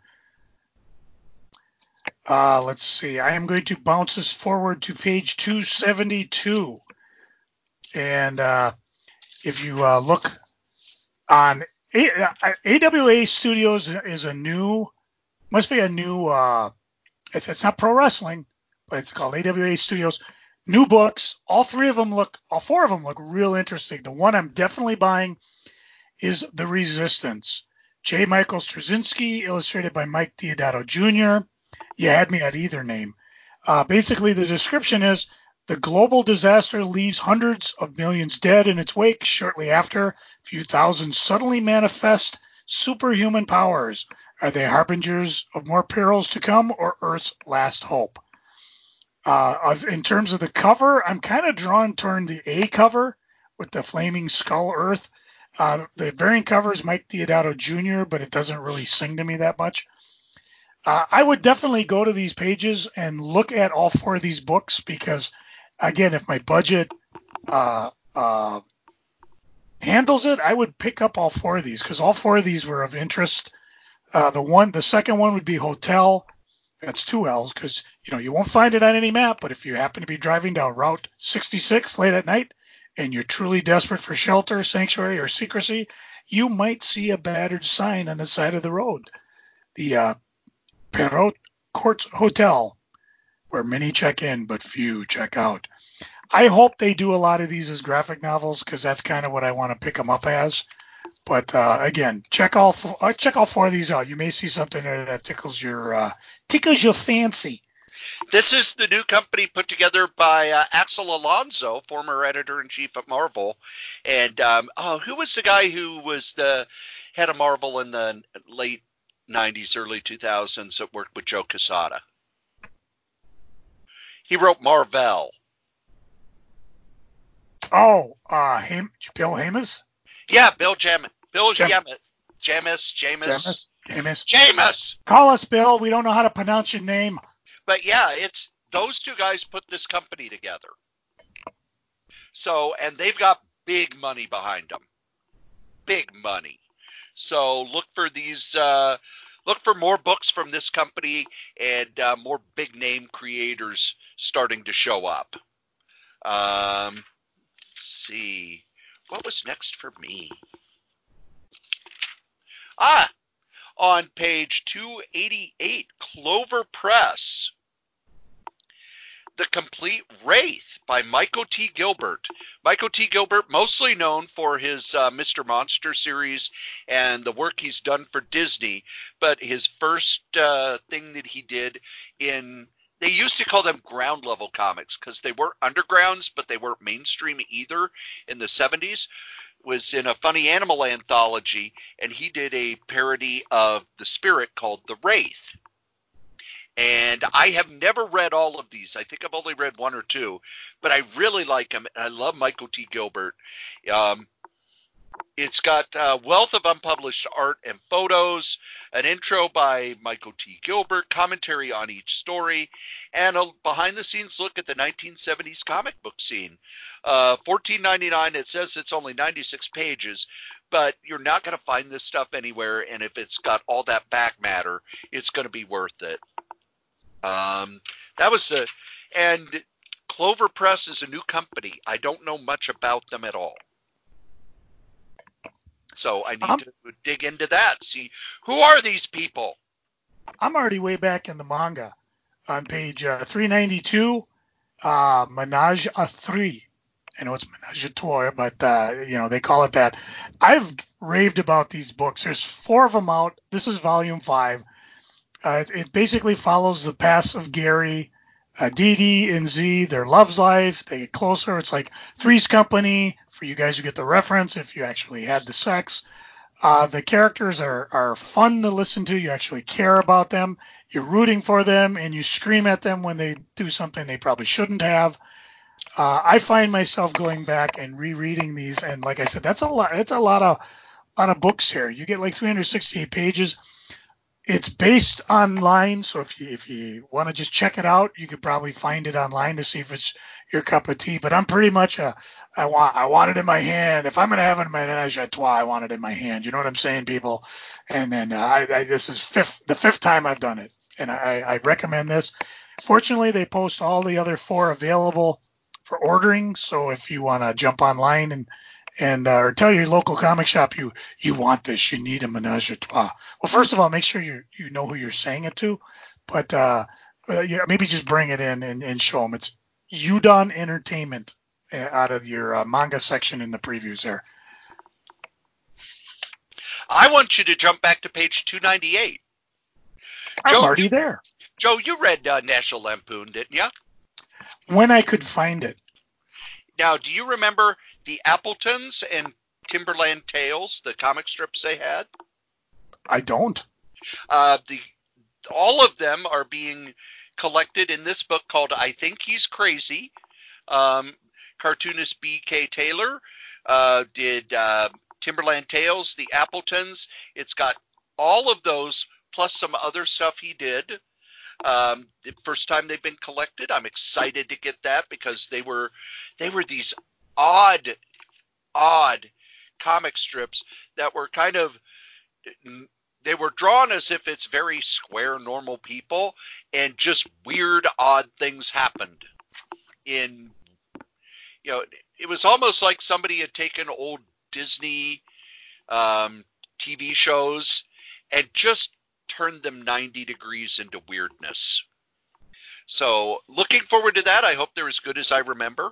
S2: Uh, let's see. I am going to bounce us forward to page two seventy-two. And uh, if you uh, look on a- A W A Studios is a new, must be a new, uh, it's, it's not pro wrestling, but it's called A W A Studios. New books. All three of them look, all four of them look real interesting. The one I'm definitely buying is The Resistance. J. Michael Straczynski, illustrated by Mike Deodato Junior You had me at either name. Uh, basically, the description is the global disaster leaves hundreds of millions dead in its wake. Shortly after, a few thousand suddenly manifest superhuman powers. Are they harbingers of more perils to come or Earth's last hope? Uh, in terms of the cover, I'm kind of drawn toward the A cover with the flaming skull Earth. Uh, the variant covers Mike Deodato Junior, but it doesn't really sing to me that much. Uh, I would definitely go to these pages and look at all four of these books because, again, if my budget uh, uh, handles it, I would pick up all four of these because all four of these were of interest. Uh, the one, the second one would be Hotel. That's two L's because you know you won't find it on any map. But if you happen to be driving down Route sixty-six late at night and you're truly desperate for shelter, sanctuary, or secrecy, you might see a battered sign on the side of the road. The uh, Perrot Court Hotel, where many check in but few check out. I hope they do a lot of these as graphic novels because that's kind of what I want to pick them up as. But uh, again, check all four, uh, check all four of these out. You may see something there that tickles your uh, tickles your fancy.
S1: This is the new company put together by uh, Axel Alonso, former editor-in-chief at Marvel. And um, oh, who was the guy who was the head of Marvel in the late nineties, early two thousands that worked with Joe Quesada? He wrote Marvel.
S2: Oh, uh, Ham- Bill Hamas?
S1: Yeah, Bill Jamis. Bill
S2: Jam-
S1: Jamis. Jamis.
S2: Jamis?
S1: Jamis.
S2: Jamis?
S1: Jamis.
S2: Call us, Bill. We don't know how to pronounce your name.
S1: But yeah, it's those two guys put this company together. So, and they've got big money behind them. Big money. So look for these, uh, look for more books from this company and uh, more big name creators starting to show up. Um, let's see. What was next for me? Ah, on page two eighty-eight, Clover Press. The Complete Wraith by Michael T. Gilbert. Michael T. Gilbert, mostly known for his uh, Mister Monster series and the work he's done for Disney, but his first uh, thing that he did in, they used to call them ground level comics because they weren't undergrounds, but they weren't mainstream either in the seventies, was in a funny animal anthology, and he did a parody of The Spirit called The Wraith. And I have never read all of these. I think I've only read one or two, but I really like him. I love Michael T. Gilbert. Um, it's got a wealth of unpublished art and photos, an intro by Michael T. Gilbert, commentary on each story, and a behind-the-scenes look at the nineteen seventies comic book scene. Uh, fourteen ninety-nine. It says it's only ninety-six pages, but you're not going to find this stuff anywhere, and if it's got all that back matter, it's going to be worth it. Um, that was the, and Clover Press is a new company. I don't know much about them at all. So I need
S2: I'm,
S1: to dig into that. See, who are these people?
S2: I'm already way back in the manga on page uh, three ninety-two, uh, Menage a Three. I know it's Menage a Trois, but, uh, you know, they call it that. I've raved about these books. There's four of them out. This is volume five. Uh, it, it basically follows the paths of Gary, uh, Dee Dee, and Z, their love's life. They get closer. It's like Three's Company for you guys who get the reference if you actually had the sex. Uh, the characters are, are fun to listen to. You actually care about them. You're rooting for them, and you scream at them when they do something they probably shouldn't have. Uh, I find myself going back and rereading these, and like I said, that's a lot. That's a lot of lot of books here. You get like three hundred sixty-eight pages. It's based online, so if you if you want to just check it out, you could probably find it online to see if it's your cup of tea. But I'm pretty much a I want I want it in my hand. If I'm gonna have it in my menage a trois, I want it in my hand. You know what I'm saying, people? And then uh, I, I this is fifth the fifth time I've done it, and I, I recommend this. Fortunately, they post all the other four available for ordering. So if you want to jump online and and uh, or tell your local comic shop you you want this, you need a menage a trois. Well, first of all, make sure you you know who you're saying it to, but uh, uh, yeah, maybe just bring it in and, and show them it's Udon Entertainment uh, out of your uh, manga section in the previews there.
S1: I want you to jump back to page two ninety-eight.
S2: I'm
S1: Joe,
S2: already
S1: you,
S2: there.
S1: Joe, you read uh, National Lampoon, didn't you?
S2: When I could find it.
S1: Now, do you remember the Appletons and Timberland Tales, the comic strips they had?
S2: I don't.
S1: Uh, the all of them are being collected in this book called I Think He's Crazy. Um, cartoonist B K Taylor uh, did uh, Timberland Tales, the Appletons. It's got all of those plus some other stuff he did. Um, the first time they've been collected, I'm excited to get that because they were they were these odd, odd comic strips that were kind of they were drawn as if it's very square, normal people, and just weird, odd things happened. In you know, it was almost like somebody had taken old Disney um, T V shows and just turned them ninety degrees into weirdness. So looking forward to that. I hope they're as good as I remember.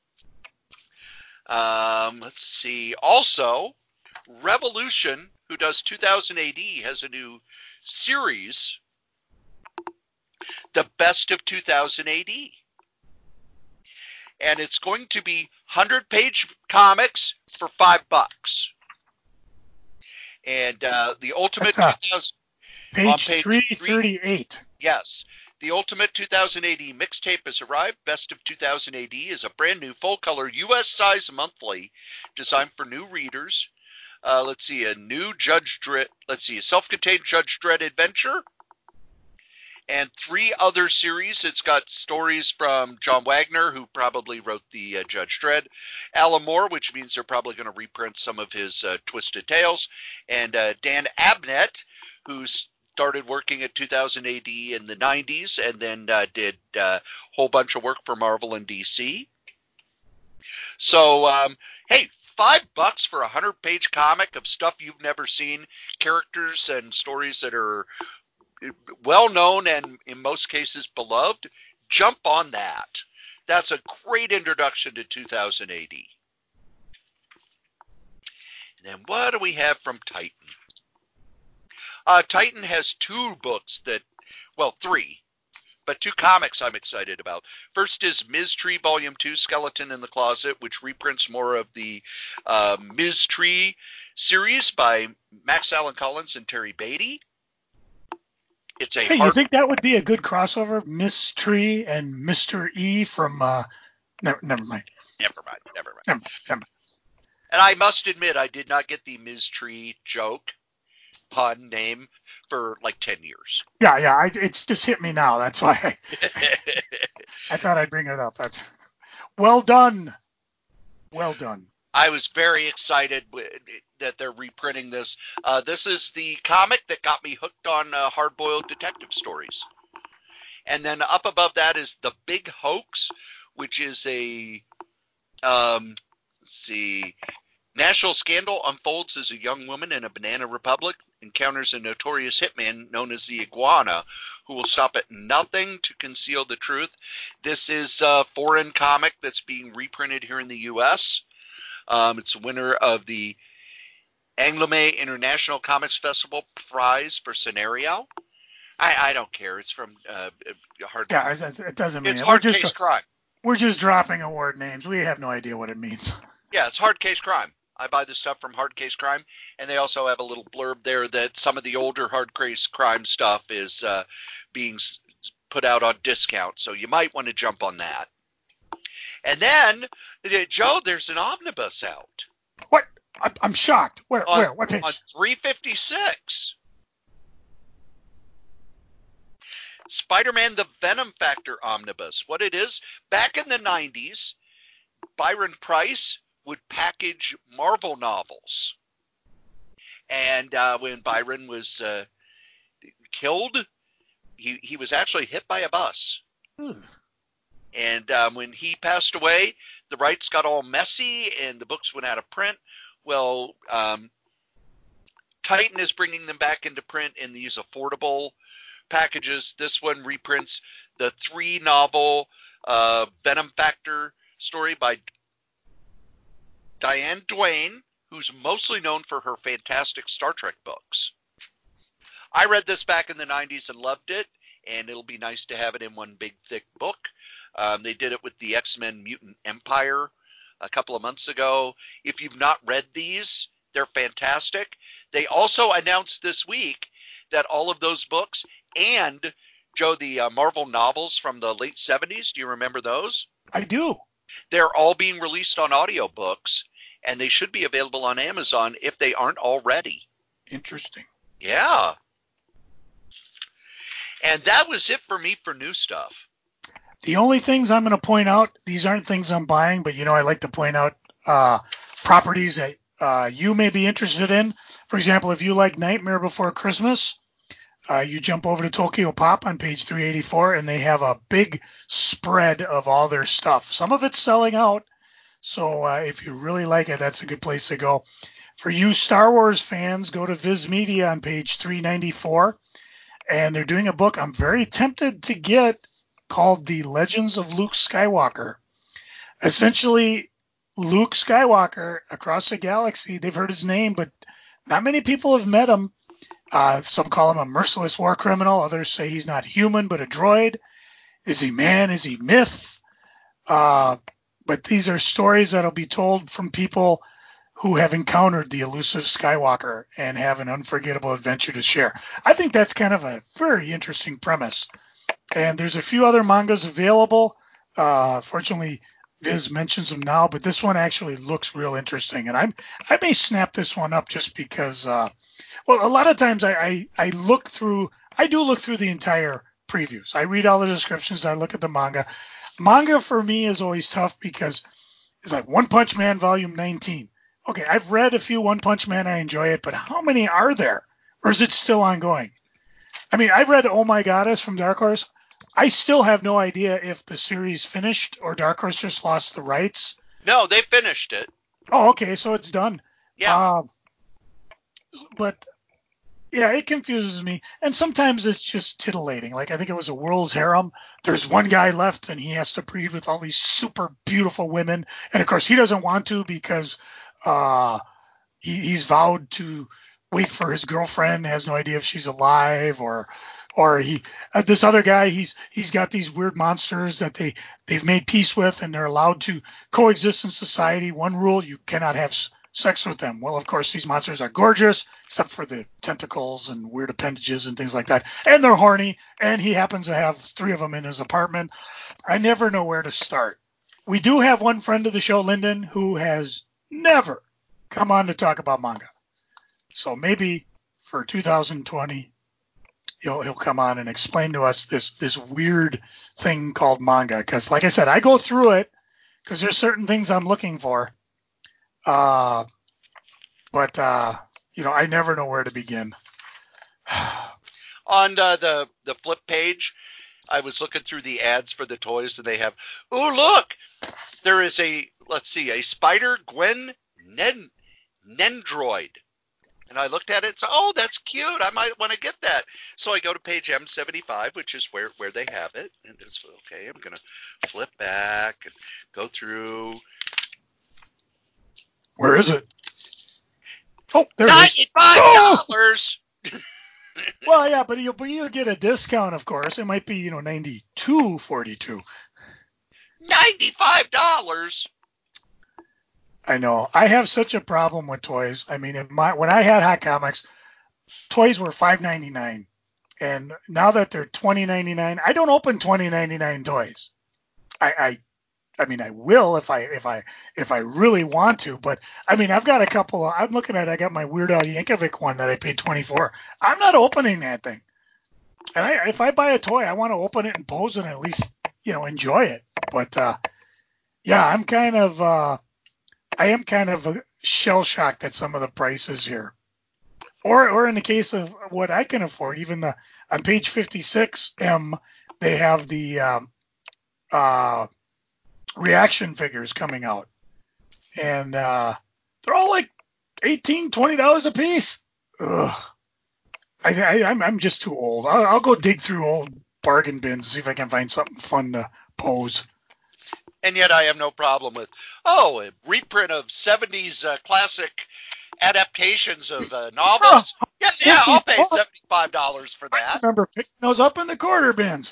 S1: Um, let's see. Also, Revolution, who does two thousand A D, has a new series, The Best of two thousand A D. And it's going to be one hundred page comics for five bucks. And uh, the Ultimate two thousand...
S2: Page,
S1: on page
S2: three thirty-eight.
S1: Yes. The Ultimate two thousand A D mixtape has arrived. Best of two thousand A D is a brand new full-color U S size monthly designed for new readers. Uh, let's see, a new Judge Dredd, let's see, a self-contained Judge Dredd adventure, and three other series. It's got stories from John Wagner, who probably wrote the uh, Judge Dredd, Alan Moore, which means they're probably going to reprint some of his uh, Twisted Tales, and uh, Dan Abnett, who's started working at two thousand A D in the nineties and then uh, did a uh, whole bunch of work for Marvel and D C. So, um, hey, five bucks for a one hundred page comic of stuff you've never seen, characters and stories that are well known and in most cases beloved. Jump on that. That's a great introduction to two thousand A D. And then what do we have from Titan? Uh, Titan has two books that, well, three, but two comics I'm excited about. First is Miz Tree Volume two, Skeleton in the Closet, which reprints more of the uh, Miz Tree series by Max Allan Collins and Terry Beatty. It's a
S2: hey,
S1: hard...
S2: you think that would be a good crossover? Miz Tree and Mister E from, uh, never, never mind.
S1: Never mind, never mind.
S2: Never, never mind.
S1: And I must admit, I did not get the Miz Tree joke. Pun name for like ten years.
S2: Yeah, yeah, I, it's just hit me now. That's why I, I thought I'd bring it up. That's well done. Well done.
S1: I was very excited that they're reprinting this. Uh, this is the comic that got me hooked on uh, hard-boiled detective stories. And then up above that is The Big Hoax, which is a, um, let's see, national scandal unfolds as a young woman in a banana republic encounters a notorious hitman known as the Iguana, who will stop at nothing to conceal the truth. This is a foreign comic that's being reprinted here in the U S. Um, it's a winner of the Angoulême International Comics Festival prize for scenario. I, I don't care. It's from uh, hard.
S2: Yeah, it doesn't mean
S1: it's
S2: it.
S1: hard
S2: we're
S1: case
S2: just,
S1: crime.
S2: We're just dropping award names. We have no idea what it means.
S1: Yeah, it's hard case crime. I buy this stuff from Hard Case Crime, and they also have a little blurb there that some of the older Hard Case Crime stuff is uh, being put out on discount, so you might want to jump on that. And then, Joe, there's an omnibus out.
S2: What? I'm shocked. Where?
S1: On,
S2: where? What page?
S1: On three fifty-six. Spider-Man The Venom Factor omnibus. What it is, back in the nineties, Byron Preiss would package Marvel novels. And uh, when Byron was uh, killed, he, he was actually hit by a bus.
S2: Hmm.
S1: And um, when he passed away, the rights got all messy and the books went out of print. Well, um, Titan is bringing them back into print in these affordable packages. This one reprints the three novel uh, Venom Factor story by Diane Duane, who's mostly known for her fantastic Star Trek books. I read this back in the nineties and loved it, and it'll be nice to have it in one big, thick book. Um, they did it with the X-Men Mutant Empire a couple of months ago. If you've not read these, they're fantastic. They also announced this week that all of those books and, Joe, the uh, Marvel novels from the late seventies, do you remember those?
S2: I do.
S1: They're all being released on audiobooks, and they should be available on Amazon if they aren't already.
S2: Interesting.
S1: Yeah. And that was it for me for new stuff.
S2: The only things I'm going to point out, these aren't things I'm buying, but, you know, I like to point out uh, properties that uh, you may be interested in. For example, if you like Nightmare Before Christmas, uh, you jump over to Tokyo Pop on page three eighty-four, and they have a big spread of all their stuff. Some of it's selling out, so uh, if you really like it, that's a good place to go. For you Star Wars fans, go to Viz Media on page three ninety-four, and they're doing a book I'm very tempted to get called The Legends of Luke Skywalker. Essentially, Luke Skywalker across the galaxy, they've heard his name, but not many people have met him. Uh, some call him a merciless war criminal. Others say he's not human, but a droid. Is he man? Is he myth? Uh, but these are stories that'll be told from people who have encountered the elusive Skywalker and have an unforgettable adventure to share. I think that's kind of a very interesting premise. And there's a few other mangas available. Uh, fortunately, Viz mentions them now, but this one actually looks real interesting. And I'm, I may snap this one up just because, uh, well, a lot of times I, I, I look through, I do look through the entire previews. I read all the descriptions. I look at the manga. Manga for me is always tough because it's like One Punch Man Volume nineteen. Okay, I've read a few One Punch Man. I enjoy it, but how many are there? Or is it still ongoing? I mean, I've read Oh My Goddess from Dark Horse. I still have no idea if the series finished or Dark Horse just lost the rights.
S1: No, they finished it.
S2: Oh, okay, so it's done.
S1: Yeah.
S2: Uh, but, yeah, it confuses me. And sometimes it's just titillating. Like, I think it was a World's Harem. There's one guy left, and he has to breed with all these super beautiful women. And, of course, he doesn't want to because uh, he, he's vowed to wait for his girlfriend, has no idea if she's alive, or... Or he, uh, this other guy, he's he's got these weird monsters that they they've made peace with, and they're allowed to coexist in society. One rule: you cannot have s- sex with them. Well, of course, these monsters are gorgeous, except for the tentacles and weird appendages and things like that, and they're horny. And he happens to have three of them in his apartment. I never know where to start. We do have one friend of the show, Lyndon, who has never come on to talk about manga. So maybe for two thousand twenty. He'll, he'll come on and explain to us this, this weird thing called manga. Because, like I said, I go through it because there's certain things I'm looking for. Uh, but, uh, you know, I never know where to begin.
S1: On uh, the, the flip page, I was looking through the ads for the toys, and they have, ooh, look, there is a, let's see, a Spider-Gwen Nen, Nendroid. And I looked at it and said, oh, that's cute. I might want to get that. So I go to page M seventy-five, which is where, where they have it. And it's, okay, I'm going to flip back and go through.
S2: Where is it? Oh, there it is.
S1: ninety-five dollars! Oh!
S2: Well, yeah, but you'll, but you'll get a discount, of course. It might be, you know, ninety-two forty-two.
S1: ninety-five dollars?
S2: I know. I have such a problem with toys. I mean, in my, when I had Hot Comics, toys were five ninety-nine, and now that they're twenty ninety-nine, I don't open twenty ninety-nine toys. I, I, I mean, I will if I if I if I really want to, but I mean, I've got a couple. Of, I'm looking at. I got my Weird Al Yankovic one that I paid twenty-four. I'm not opening that thing. And I, if I buy a toy, I want to open it and pose it and at least, you know, enjoy it. But uh, yeah, I'm kind of. Uh, I am kind of shell shocked at some of the prices here. Or, or in the case of what I can afford, even the on page fifty-six M, they have the um, uh, reaction figures coming out, and uh, they're all like eighteen dollars, twenty dollars a piece. Ugh. I, I, I'm, I'm just too old. I'll, I'll go dig through old bargain bins and see if I can find something fun to pose.
S1: And yet I have no problem with, oh, a reprint of seventies uh, classic adaptations of uh, novels. Oh, yeah, yeah, I'll pay seventy-five dollars for that.
S2: I remember picking those up in the quarter bins.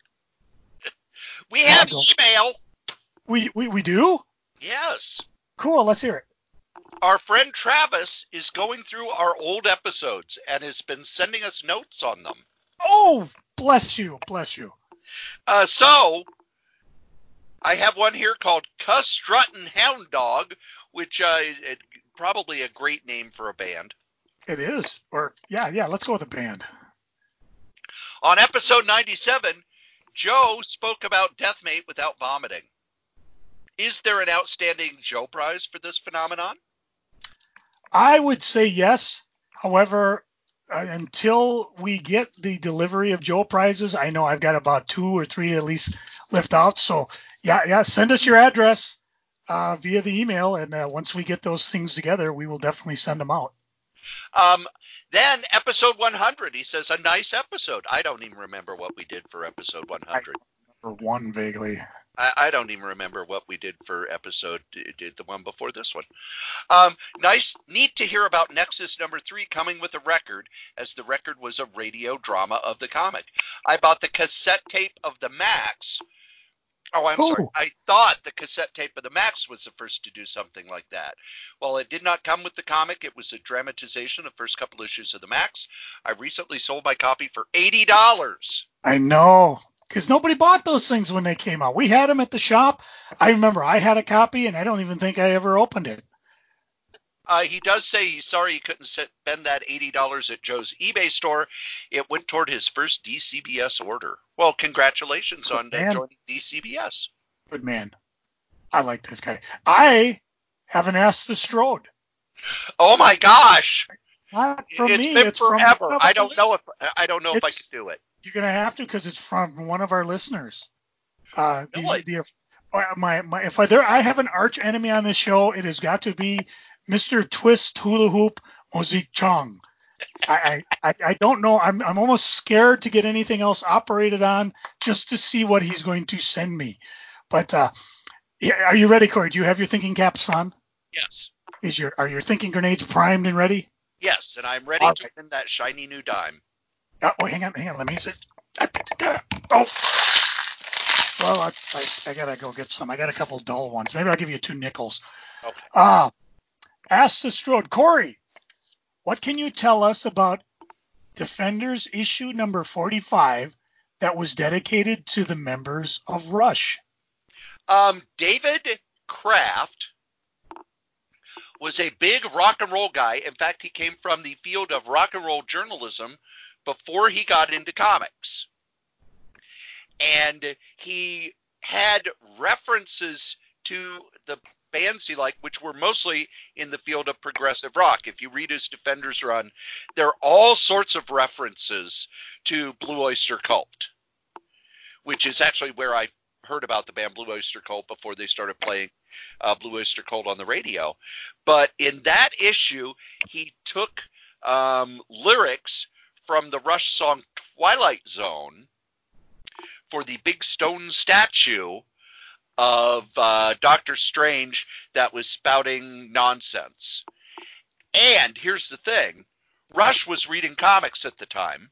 S1: We have email.
S2: We, we we do?
S1: Yes.
S2: Cool, let's hear it.
S1: Our friend Travis is going through our old episodes and has been sending us notes on them.
S2: Oh, bless you, bless you.
S1: Uh, so... I have one here called Cuss Struttin' Hound Dog, which uh, is it, probably a great name for a band.
S2: It is. Or, yeah, yeah, let's go with a band.
S1: On episode ninety-seven, Joe spoke about Deathmate without vomiting. Is there an outstanding Joe prize for this phenomenon?
S2: I would say yes. However, uh, until we get the delivery of Joe prizes, I know I've got about two or three to at least lift out. So, yeah, yeah, send us your address uh, via the email, and uh, once we get those things together, we will definitely send them out.
S1: Um, then episode one hundred, he says, a nice episode. I don't even remember what we did for episode one hundred.
S2: I remember one vaguely.
S1: I, I don't even remember what we did for episode, did the one before this one. Um, nice, neat to hear about Nexus number three coming with a record, as the record was a radio drama of the comic. I bought the cassette tape of the Max. Oh, I'm
S2: Ooh.
S1: sorry. I thought the cassette tape of the Max was the first to do something like that. Well, it did not come with the comic. It was a dramatization of the first couple issues of the Max. I recently sold my copy for eighty dollars.
S2: I know, because nobody bought those things when they came out. We had them at the shop. I remember I had a copy, and I don't even think I ever opened it.
S1: Uh, he does say he's sorry he couldn't spend that eighty dollars at Joe's eBay store. It went toward his first D C B S order. Well, congratulations on uh, joining D C B S.
S2: Good man. I like this guy. I haven't asked the Strode.
S1: Oh my gosh!
S2: Not from
S1: it's
S2: me.
S1: been
S2: It's
S1: forever.
S2: from
S1: I don't know if I don't know if I
S2: It's-
S1: could do it.
S2: You're gonna have to, because it's from one of our listeners. Uh, the,
S1: Really?
S2: the uh, my my if I there I have an arch enemy on this show, it has got to be Mister Twist Hula Hoop Mozik Chong. I, I I don't know. I'm I'm almost scared to get anything else operated on just to see what he's going to send me. But uh, yeah, are you ready, Corey? Do you have your thinking caps on?
S1: Yes.
S2: Is your are your thinking grenades primed and ready?
S1: Yes, and I'm ready
S2: All
S1: to
S2: right.
S1: win that shiny new dime.
S2: Oh, wait, hang on, hang on. Let me see. Oh. Well, I, I, I gotta go get some. I got a couple dull ones. Maybe I'll give you two nickels.
S1: Okay.
S2: Uh, ask the Strode. Corey, what can you tell us about Defenders issue number forty-five that was dedicated to the members of Rush?
S1: Um, David Kraft was a big rock and roll guy. In fact, he came from the field of rock and roll journalism before he got into comics. And he had references to the bands he liked, which were mostly in the field of progressive rock. If you read his Defenders run, there are all sorts of references to Blue Oyster Cult, which is actually where I heard about the band Blue Oyster Cult before they started playing uh, Blue Oyster Cult on the radio. But in that issue, he took um, lyrics from the Rush song Twilight Zone for the big stone statue of uh, Doctor Strange that was spouting nonsense. And here's the thing. Rush was reading comics at the time.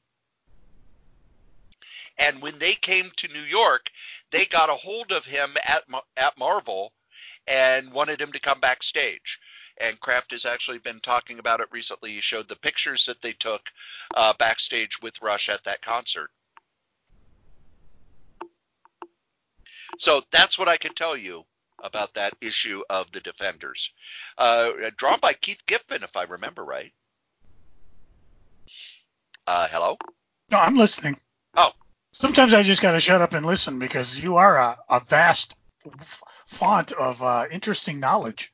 S1: And when they came to New York, they got a hold of him at at Marvel and wanted him to come backstage. And Kraft has actually been talking about it recently. He showed the pictures that they took uh, backstage with Rush at that concert. So that's what I can tell you about that issue of the Defenders. Uh, drawn by Keith Giffen, if I remember right. Uh, hello?
S2: No, I'm listening.
S1: Oh.
S2: Sometimes I just got to shut up and listen, because you are a, a vast f- font of uh, interesting knowledge.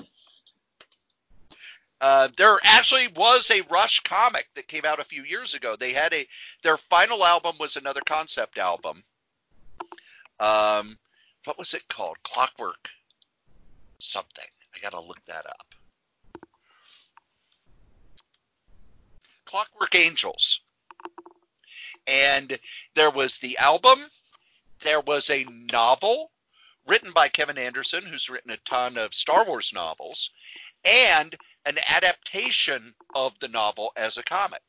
S1: Uh, there actually was a Rush comic that came out a few years ago. They had a their final album was another concept album. Um, what was it called? Clockwork something. I gotta look that up. Clockwork Angels. And there was the album. There was a novel written by Kevin Anderson, who's written a ton of Star Wars novels, and an adaptation of the novel as a comic.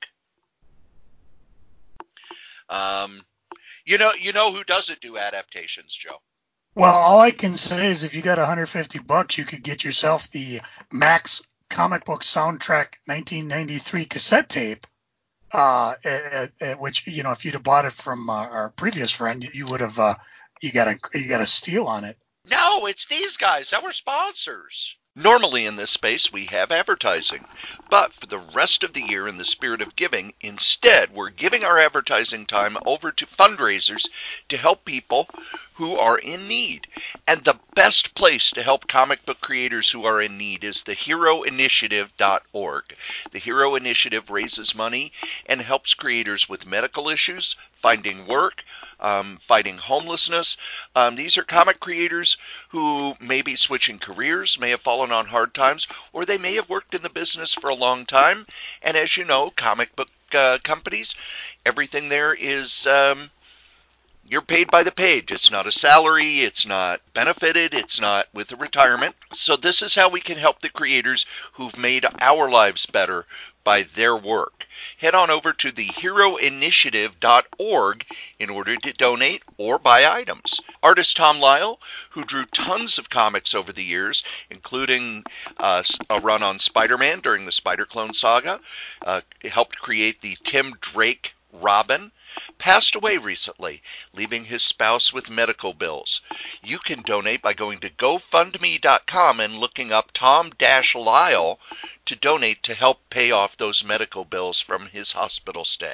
S1: Um, you know, you know who doesn't do adaptations, Joe?
S2: Well, all I can say is if you got one hundred fifty bucks, you could get yourself the Max Comic Book Soundtrack nineteen ninety-three cassette tape, uh, at, at which, you know, if you'd have bought it from uh, our previous friend, you would have, uh, you got a, you got a steal on it.
S1: No, it's these guys that were sponsors. Normally in this space we have advertising, but for the rest of the year, in the spirit of giving, instead we're giving our advertising time over to fundraisers to help people who are in need. And the best place to help comic book creators who are in need is the hero initiative dot org. The Hero Initiative raises money and helps creators with medical issues, finding work, um, fighting homelessness. Um, these are comic creators who may be switching careers, may have fallen on hard times, or they may have worked in the business for a long time. And as you know, comic book uh, companies, everything there is... Um, You're paid by the page. It's not a salary. It's not benefited. It's not with a retirement. So this is how we can help the creators who've made our lives better by their work. Head on over to the hero initiative dot org in order to donate or buy items. Artist Tom Lyle, who drew tons of comics over the years, including uh, a run on Spider-Man during the Spider-Clone saga, uh, helped create the Tim Drake Robin, passed away recently, leaving his spouse with medical bills. You can donate by going to go fund me dot com and looking up Tom Lyle to donate to help pay off those medical bills from his hospital stay.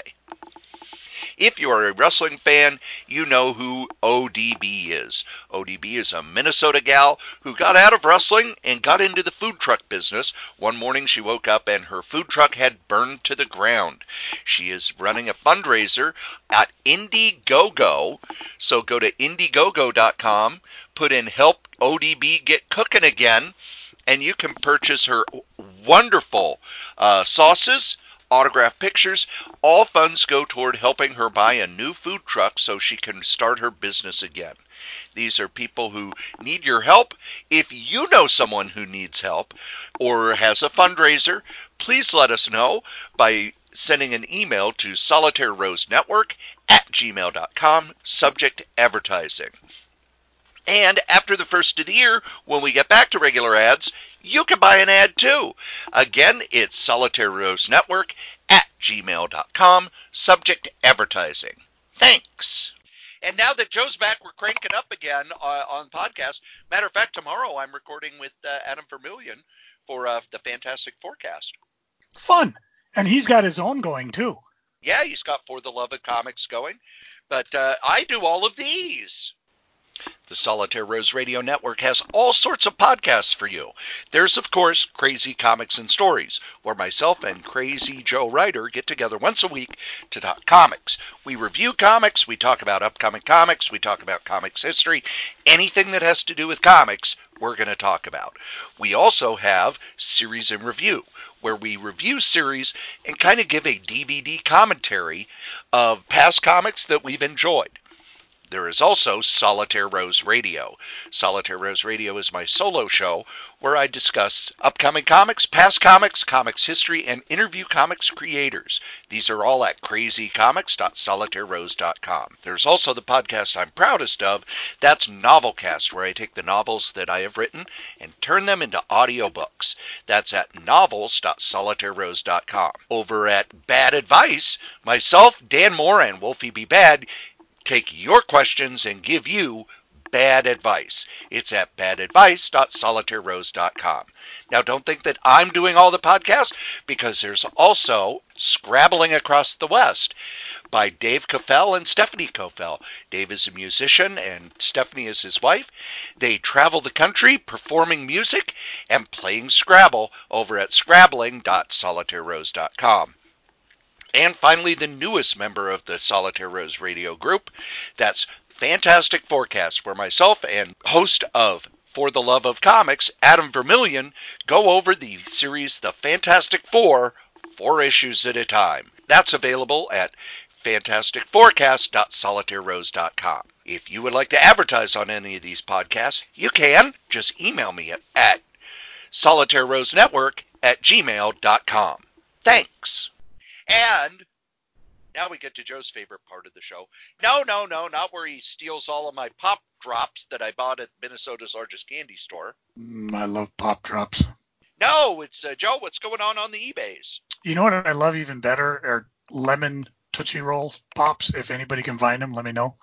S1: If you are a wrestling fan, you know who O D B is. O D B is a Minnesota gal who got out of wrestling and got into the food truck business. One morning she woke up and her food truck had burned to the ground. She is running a fundraiser at Indiegogo, so go to Indiegogo dot com, put in Help O D B Get Cooking Again, and you can purchase her wonderful uh, sauces, autographed pictures. All funds go toward helping her buy a new food truck so she can start her business again. These are people who need your help. If you know someone who needs help or has a fundraiser, please let us know by sending an email to solitaire rose network at gmail dot com, subject advertising. And after the first of the year, when we get back to regular ads, you can buy an ad too. Again, it's solitaire rose network at gmail dot com, subject advertising. Thanks. And now that Joe's back, we're cranking up again uh, on podcast. Matter of fact, tomorrow I'm recording with uh, Adam Vermillion for uh, the Fantastic Forecast.
S2: Fun. And he's got his own going too.
S1: Yeah, he's got For the Love of Comics going. But uh, I do all of these. The Solitaire Rose Radio Network has all sorts of podcasts for you. There's, of course, Crazy Comics and Stories, where myself and Crazy Joe Ryder get together once a week to talk comics. We review comics, we talk about upcoming comics, we talk about comics history. Anything that has to do with comics, we're going to talk about. We also have Series in Review, where we review series and kind of give a D V D commentary of past comics that we've enjoyed. There is also Solitaire Rose Radio. Solitaire Rose Radio is my solo show where I discuss upcoming comics, past comics, comics history, and interview comics creators. These are all at crazy comics dot solitaire rose dot com. There's also the podcast I'm proudest of. That's Novelcast, where I take the novels that I have written and turn them into audiobooks. That's at novels dot solitaire rose dot com. Over at Bad Advice, myself, Dan Moore, and Wolfie B. Bad take your questions and give you bad advice. It's at bad advice dot solitaire rose dot com. Now, don't think that I'm doing all the podcasts, because there's also Scrabbling Across the West by Dave Kofel and Stephanie Kofel. Dave is a musician and Stephanie is his wife. They travel the country performing music and playing Scrabble over at scrabbling dot solitaire rose dot com. And finally, the newest member of the Solitaire Rose Radio group, that's Fantastic Forecast, where myself and host of For the Love of Comics, Adam Vermillion, go over the series The Fantastic Four, four issues at a time. That's available at fantastic forecast dot solitaire rose dot com. If you would like to advertise on any of these podcasts, you can. Just email me at, at solitaire rose network at gmail dot com. Thanks. And now we get to Joe's favorite part of the show. No, no, no, not where he steals all of my pop drops that I bought at Minnesota's largest candy store.
S2: Mm, I love pop drops.
S1: No, it's uh, Joe, what's going on on the eBays?
S2: You know what I love even better are lemon Tootsie Roll pops. If anybody can find them, let me know.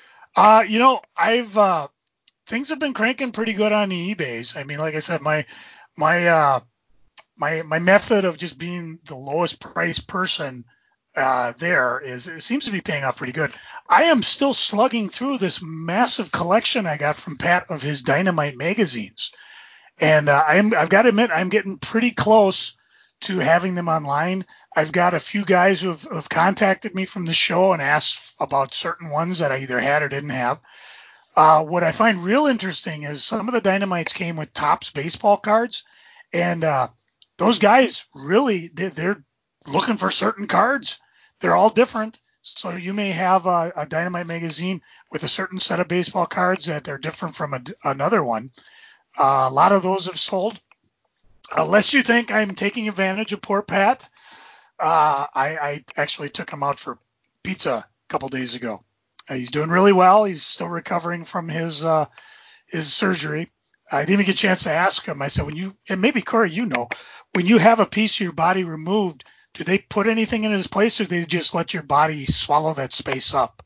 S2: Uh, you know, I've uh, things have been cranking pretty good on the eBays. I mean, like I said, my my uh, my my method of just being the lowest price person uh, there is it seems to be paying off pretty good. I am still slugging through this massive collection I got from Pat of his Dynamite magazines, and uh, I'm I've got to admit I'm getting pretty close to having them online. I've got a few guys who have, have contacted me from the show and asked about certain ones that I either had or didn't have. Uh, what I find real interesting is some of the Dynamites came with Topps baseball cards, and uh, those guys really they're, they're looking for certain cards. They're all different. So you may have a, a Dynamite magazine with a certain set of baseball cards that are different from a, another one. Uh, a lot of those have sold. Unless you think I'm taking advantage of poor Pat, uh, I, I actually took him out for pizza a couple days ago. Uh, he's doing really well. He's still recovering from his uh, his surgery. I didn't even get a chance to ask him. I said, when you, and maybe Corey, you know, when you have a piece of your body removed, do they put anything in its place, or do they just let your body swallow that space up?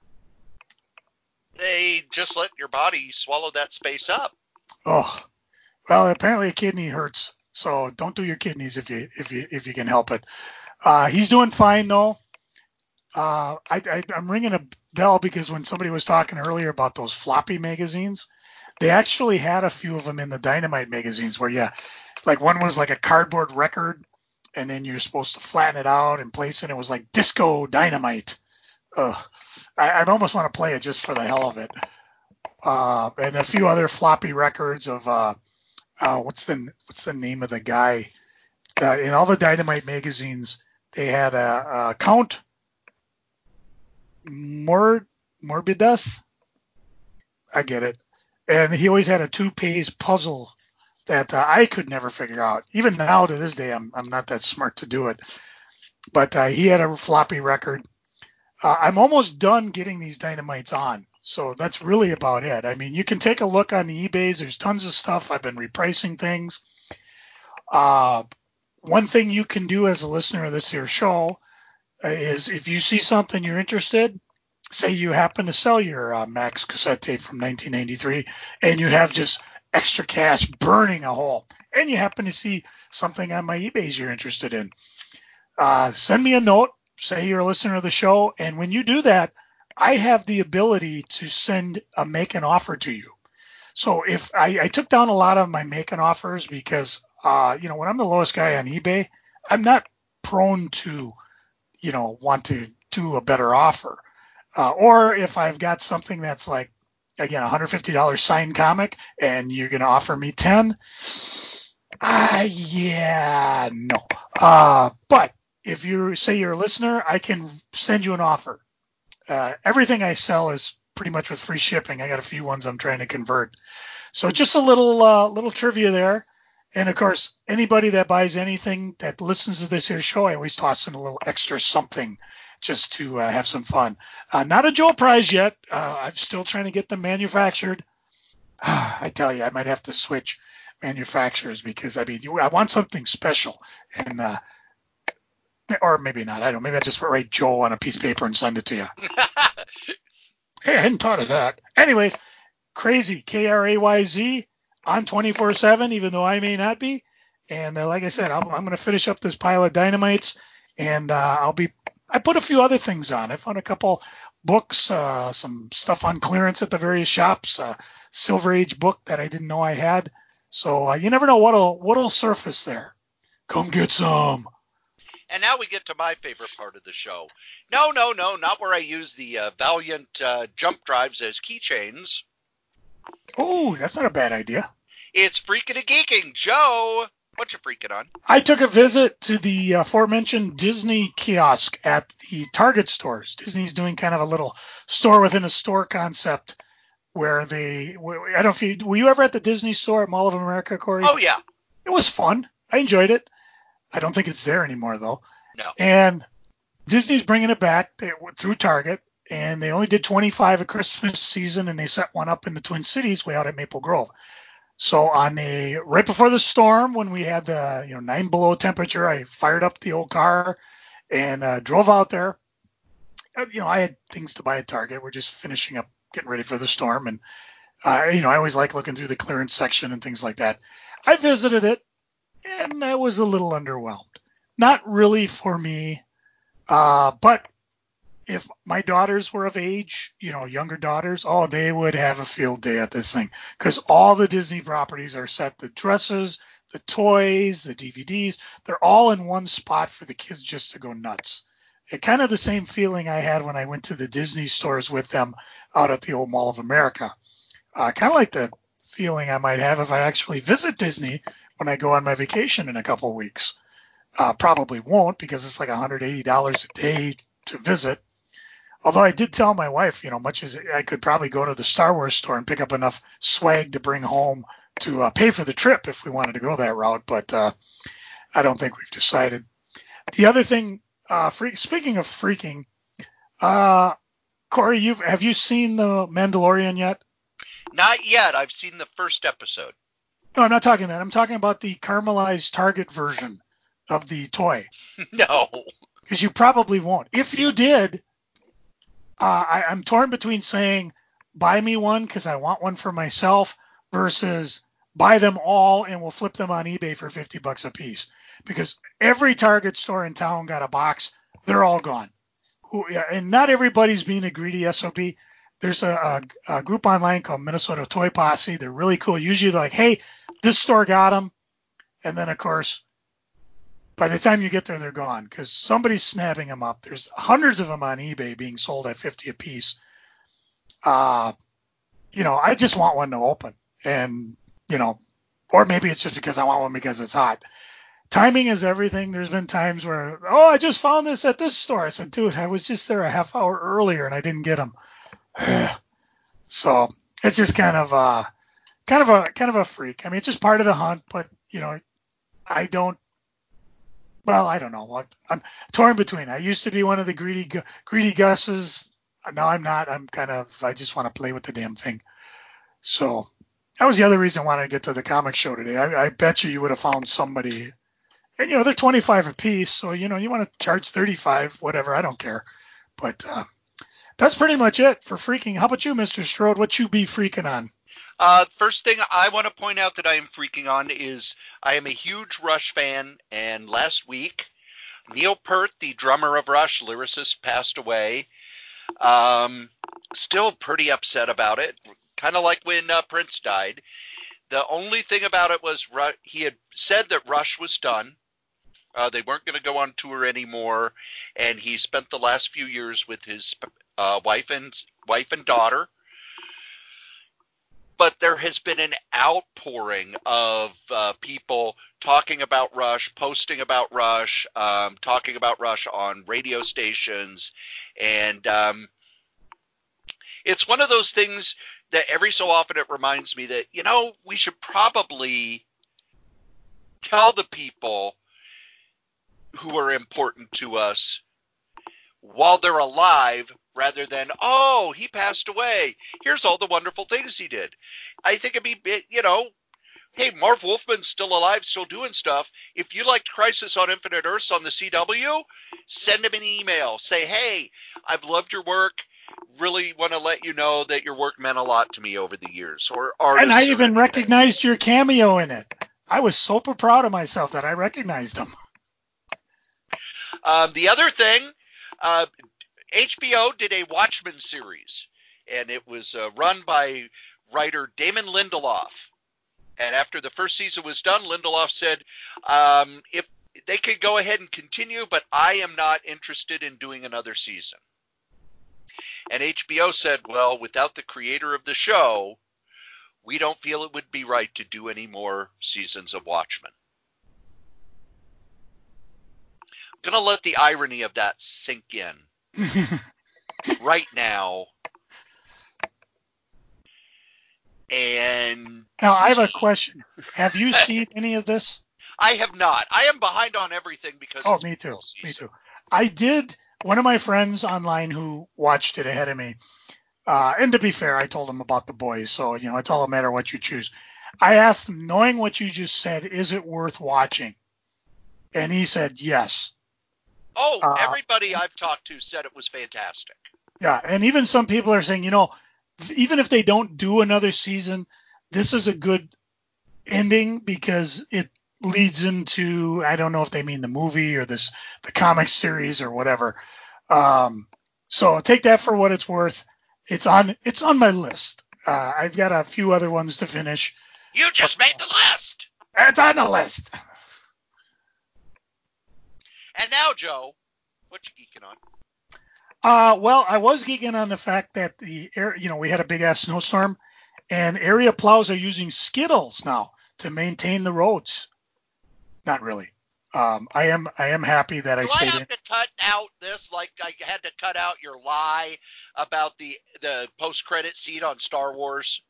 S1: They just let your body swallow that space up.
S2: Oh, well, apparently a kidney hurts, so don't do your kidneys if you if you if you can help it. Uh, he's doing fine though. Uh, I, I, I'm ringing a bell because when somebody was talking earlier about those floppy magazines, they actually had a few of them in the Dynamite magazines where, yeah, like one was like a cardboard record, and then you're supposed to flatten it out and place it. It was like Disco Dynamite. Ugh. I, I almost want to play it just for the hell of it. Uh, and a few other floppy records of uh, uh, what's the what's the name of the guy uh, in all the Dynamite magazines? They had a, a Count Mor Morbidas. I get it. And he always had a two-page puzzle that uh, I could never figure out. Even now to this day, I'm I'm not that smart to do it. But uh, he had a floppy record. Uh, I'm almost done getting these Dynamites on. So that's really about it. I mean, you can take a look on the eBays. There's tons of stuff. I've been repricing things. Uh, one thing you can do as a listener of this here show uh, is if you see something you're interested, say you happen to sell your uh, Max cassette tape from nineteen ninety-three and you have just extra cash burning a hole, and you happen to see something on my eBays you're interested in, uh, send me a note, say you're a listener of the show, and when you do that, I have the ability to send a make an offer to you. So if I, I took down a lot of my make an offers because, uh, you know, when I'm the lowest guy on eBay, I'm not prone to, you know, want to do a better offer. Uh, or if I've got something that's like, again, one hundred fifty dollars signed comic and you're going to offer me ten, uh, yeah, no. Uh, but if you say you're a listener, I can send you an offer. Uh, everything I sell is pretty much with free shipping. I got a few ones I'm trying to convert. So just a little uh, little trivia there. And of course, anybody that buys anything that listens to this here show, I always toss in a little extra something just to uh, have some fun. Uh, not a Joe Prize yet. Uh, I'm still trying to get them manufactured. I tell you, I might have to switch manufacturers because, I mean, I want something special. And uh, or maybe not. I don't know. Maybe I just write Joe on a piece of paper and send it to you. Hey, I hadn't thought of that. Anyways, crazy. K R A Y Z on twenty-four seven, even though I may not be. And uh, like I said, I'll, I'm going to finish up this pile of Dynamites, and uh, I'll be. I put a few other things on. I found a couple books, uh, some stuff on clearance at the various shops, a Silver Age book that I didn't know I had. So uh, you never know what'll what'll surface there. Come get some.
S1: And now we get to my favorite part of the show. No, no, no, not where I use the uh, Valiant uh, jump drives as keychains.
S2: Oh, that's not a bad idea.
S1: It's Freaking a Geeking. Joe, what you freaking on?
S2: I took a visit to the aforementioned Disney kiosk at the Target stores. Disney's doing kind of a little store within a store concept where they, I don't know if you, were you ever at the Disney store at Mall of America, Corey?
S1: Oh, yeah.
S2: It was fun. I enjoyed it. I don't think it's there anymore, though.
S1: No.
S2: And Disney's bringing it back they, through Target, and they only did twenty-five at Christmas season, and they set one up in the Twin Cities way out at Maple Grove. So on a right before the storm, when we had the you know nine below temperature, I fired up the old car and uh, drove out there. You know, I had things to buy at Target. We're just finishing up, getting ready for the storm, and uh, you know, I always like looking through the clearance section and things like that. I visited it, and I was a little underwhelmed. Not really for me, uh, but if my daughters were of age, you know, younger daughters, oh, they would have a field day at this thing because all the Disney properties are set. The dresses, the toys, the D V Ds, they're all in one spot for the kids just to go nuts. It kind of the same feeling I had when I went to the Disney stores with them out at the old Mall of America. Uh, kind of like the feeling I might have if I actually visit Disney when I go on my vacation in a couple of weeks. Uh, probably won't because it's like one hundred eighty dollars a day to visit. Although I did tell my wife, you know, much as I could probably go to the Star Wars store and pick up enough swag to bring home to uh, pay for the trip if we wanted to go that route, but uh, I don't think we've decided. The other thing, uh, freak, speaking of freaking, uh, Corey, you've have you seen The Mandalorian yet?
S1: Not yet. I've seen the first episode.
S2: No, I'm not talking that. I'm talking about the caramelized Target version of the toy.
S1: No.
S2: Because you probably won't. If you did, Uh, I, I'm torn between saying buy me one because I want one for myself versus buy them all and we'll flip them on eBay for fifty bucks a piece. Because every Target store in town got a box. They're all gone. And not everybody's being a greedy S O B. There's a, a, a group online called Minnesota Toy Posse. They're really cool. Usually they're like, hey, this store got them. And then, of course, by the time you get there, they're gone because somebody's snapping them up. There's hundreds of them on eBay being sold at fifty a piece. Uh, you know, I just want one to open, and you know, or maybe it's just because I want one because it's hot. Timing is everything. There's been times where, oh, I just found this at this store. I said, dude, I was just there a half hour earlier and I didn't get them. So it's just kind of uh, kind of a kind of a freak. I mean, it's just part of the hunt, but you know, I don't. Well, I don't know what I'm torn between. I used to be one of the greedy, greedy Gus's. Now I'm not. I'm kind of, I just want to play with the damn thing. So that was the other reason I wanted to get to the comic show today. I, I bet you you would have found somebody, and you know, they're twenty-five a piece. So, you know, you want to charge thirty-five, whatever. I don't care. But uh, that's pretty much it for freaking. How about you, Mister Strode? What you be freaking on?
S1: Uh, first thing I want to point out that I am freaking on is I am a huge Rush fan, and last week, Neil Peart, the drummer of Rush, lyricist, passed away. Um, still pretty upset about it, kind of like when uh, Prince died. The only thing about it was Ru- he had said that Rush was done. Uh, they weren't going to go on tour anymore, and he spent the last few years with his uh, wife and wife and daughter. But there has been an outpouring of uh, people talking about Rush, posting about Rush, um, talking about Rush on radio stations. And um, it's one of those things that every so often it reminds me that, you know, we should probably tell the people who are important to us while they're alive, rather than, oh, he passed away, here's all the wonderful things he did. I think it'd be, you know, hey, Marv Wolfman's still alive, still doing stuff. If you liked Crisis on Infinite Earths on the C W, send him an email. Say, hey, I've loved your work. Really want to let you know that your work meant a lot to me over the years. Or artists.
S2: And I even
S1: anything.
S2: recognized your cameo in it. I was so proud of myself that I recognized him.
S1: Um, the other thing, uh, H B O did a Watchmen series, and it was uh, run by writer Damon Lindelof. And after the first season was done, Lindelof said, um, if they could go ahead and continue, but I am not interested in doing another season. And H B O said, well, without the creator of the show, we don't feel it would be right to do any more seasons of Watchmen. I'm going to let the irony of that sink in. Right now. And
S2: now I have a question. Have you seen any of this?
S1: I have not. I am behind on everything because
S2: oh,
S1: it's
S2: me too.
S1: season.
S2: Me too. I did. One of my friends online who watched it ahead of me, uh, and to be fair, I told him about The Boys, so you know it's all a matter of what you choose. I asked him, knowing what you just said, is it worth watching? And he said yes.
S1: Oh,
S2: uh,
S1: everybody I've talked to said it was fantastic.
S2: Yeah, and even some people are saying, you know, even if they don't do another season, this is a good ending because it leads into, I don't know if they mean the movie or this the comic series or whatever. Um, so take that for what it's worth. It's on it's on my list. Uh, I've got a few other ones to finish.
S1: You just made the list.
S2: It's on the list.
S1: And now, Joe, what you geeking on?
S2: Uh, well, I was geeking on the fact that the air, you know, we had a big ass snowstorm, and area plows are using Skittles now to maintain the roads. Not really. Um, I am I am happy that I
S1: Do I
S2: stayed
S1: have
S2: in.
S1: to cut out this like I had to cut out your lie about the the post credit scene on Star Wars?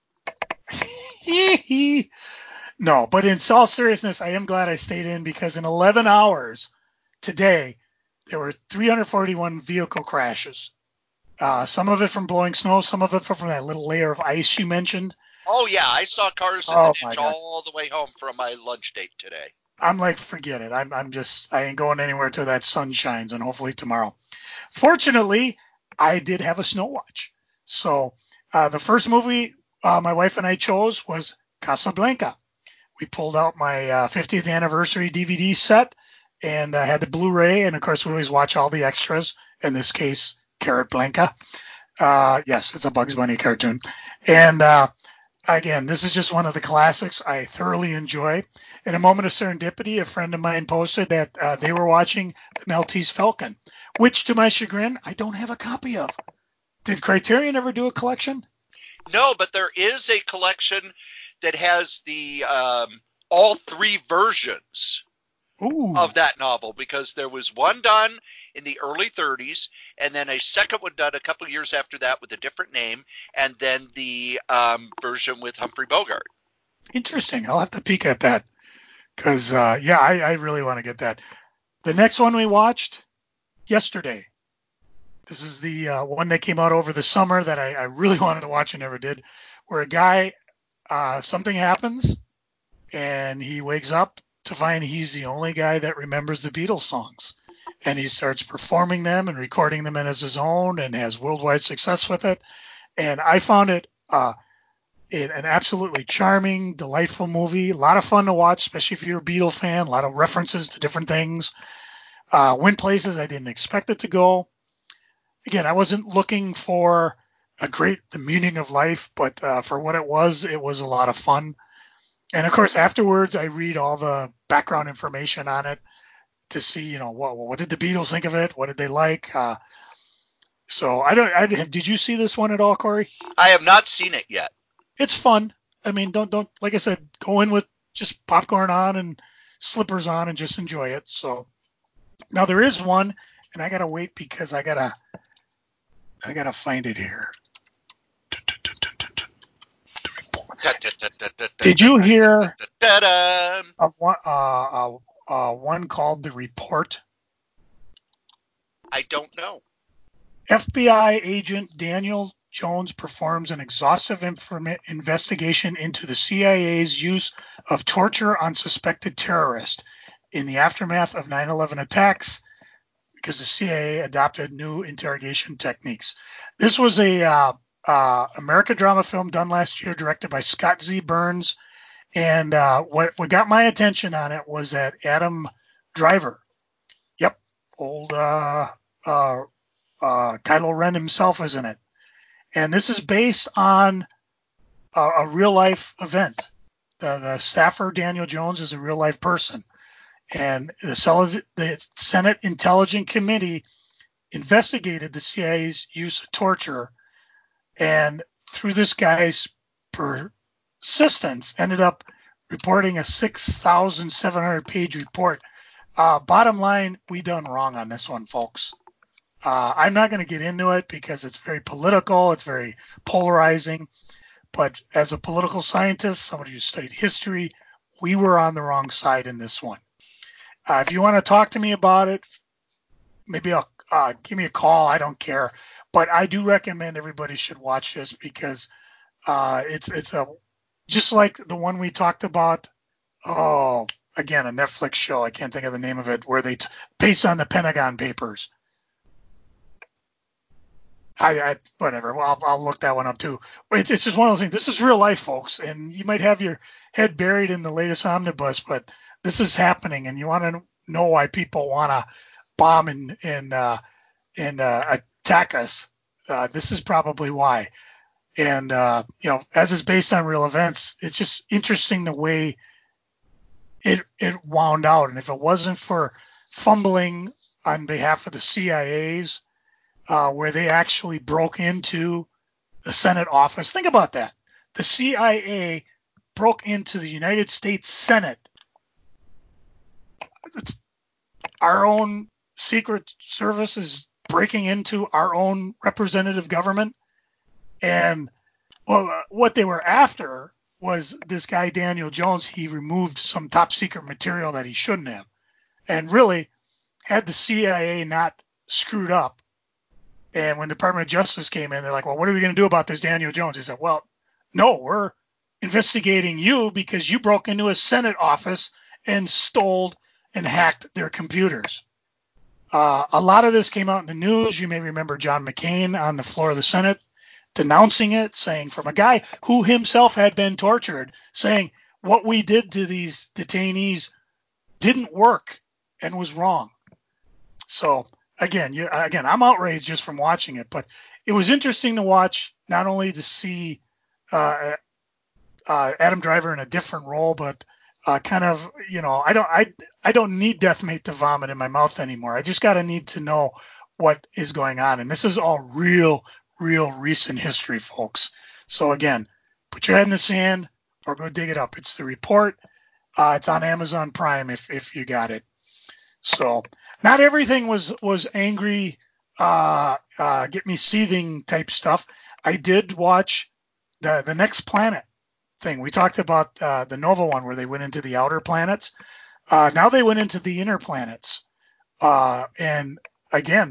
S2: No, but in all seriousness, I am glad I stayed in because in eleven hours today, there were three hundred forty-one vehicle crashes. Uh, some of it from blowing snow, some of it from that little layer of ice you mentioned.
S1: Oh yeah, I saw cars in
S2: Oh
S1: the
S2: my
S1: ditch
S2: God.
S1: all the way home from my lunch date today.
S2: I'm like, forget it. I'm, I'm just, I ain't going anywhere till that sun shines, and hopefully tomorrow. Fortunately, I did have a snow watch. So uh, the first movie uh, my wife and I chose was Casablanca. We pulled out my uh, fiftieth anniversary D V D set and uh, had the Blu-ray, and of course we always watch all the extras. In this case, Carrot Blanca. Uh, yes, it's a Bugs Bunny cartoon, and uh, again, this is just one of the classics I thoroughly enjoy. In a moment of serendipity, a friend of mine posted that uh, they were watching the Maltese Falcon, which, to my chagrin, I don't have a copy of. Did Criterion ever do a collection?
S1: No, but there is a collection that has the um, all three versions
S2: Ooh.
S1: of that novel, because there was one done in the early thirties, and then a second one done a couple of years after that with a different name, and then the um, version with Humphrey Bogart.
S2: Interesting. I'll have to peek at that because, uh, yeah, I, I really want to get that. The next one we watched yesterday. This is the uh, one that came out over the summer that I, I really wanted to watch and never did, where a guy, uh, something happens, and he wakes up to find he's the only guy that remembers the Beatles songs. And he starts performing them and recording them as his own and has worldwide success with it. And I found it, uh, it an absolutely charming, delightful movie. A lot of fun to watch, especially if you're a Beatle fan. A lot of references to different things. Uh, went places I didn't expect it to go. Again, I wasn't looking for a great the meaning of life, but uh, for what it was, it was a lot of fun. And of course, afterwards, I read all the background information on it to see, you know, what what did the Beatles think of it? What did they like? Uh, so I don't. I, did you see this one at all, Corey?
S1: I have not seen it yet.
S2: It's fun. I mean, don't don't like I said, go in with just popcorn on and slippers on and just enjoy it. So now there is one, and I gotta wait because I gotta I gotta find it here. Did you hear of one, uh, uh, uh, one called The Report?
S1: I don't know.
S2: F B I agent Daniel Jones performs an exhaustive inform- investigation into the C I A's use of torture on suspected terrorists in the aftermath of nine eleven attacks, because the C I A adopted new interrogation techniques. This was a uh, uh, American drama film done last year, directed by Scott Z. Burns. And uh, what, what got my attention on it was that Adam Driver, yep, old uh, uh, uh, Kylo Ren himself is in it. And this is based on a, a real life event. The, the staffer, Daniel Jones, is a real life person. And the, the Senate Intelligence Committee investigated the C I A's use of torture, and through this guy's persistence, ended up reporting a six thousand seven hundred page report. Uh, bottom line, we done wrong on this one, folks. Uh, I'm not going to get into it because it's very political. It's very polarizing. But as a political scientist, somebody who studied history, we were on the wrong side in this one. Uh, if you want to talk to me about it, maybe I'll uh, give me a call. I don't care. But I do recommend everybody should watch this because uh, it's it's a just like the one we talked about. Oh, again, a Netflix show. I can't think of the name of it, where they t- based on the Pentagon Papers. I, I whatever. Well, I'll, I'll look that one up too. It's, it's just one of those things. This is real life, folks, and you might have your head buried in the latest omnibus, but this is happening, and you want to know why people want to bomb and and uh, and uh, attack us. Uh, this is probably why. And uh, you know, as is based on real events, it's just interesting the way it it wound out. And if it wasn't for fumbling on behalf of the C I A's, uh, where they actually broke into the Senate office. Think about that. The C I A broke into the United States Senate. It's our own Secret Service is breaking into our own representative government. And well, what they were after was this guy, Daniel Jones. He removed some top secret material that he shouldn't have. And really, had the C I A not screwed up, and when the Department of Justice came in, they're like, well, what are we going to do about this Daniel Jones? He said, well, no, we're investigating you because you broke into a Senate office and stole and hacked their computers. Uh, a lot of this came out in the news. You may remember John McCain on the floor of the Senate denouncing it, saying from a guy who himself had been tortured, saying what we did to these detainees didn't work and was wrong. So again, you again, I'm outraged just from watching it, but it was interesting to watch, not only to see uh, uh, Adam Driver in a different role, but uh, kind of, you know, I don't, I, I don't need Deathmate to vomit in my mouth anymore. I just got to need to know what is going on, and this is all real, real recent history, folks. So again, put your head in the sand or go dig it up. It's The Report. Uh, it's on Amazon Prime if if you got it. So not everything was was angry, uh, uh, get me seething type stuff. I did watch the the Next Planet thing. We talked about uh, the Nova one where they went into the outer planets. Uh, now they went into the inner planets, uh, and again,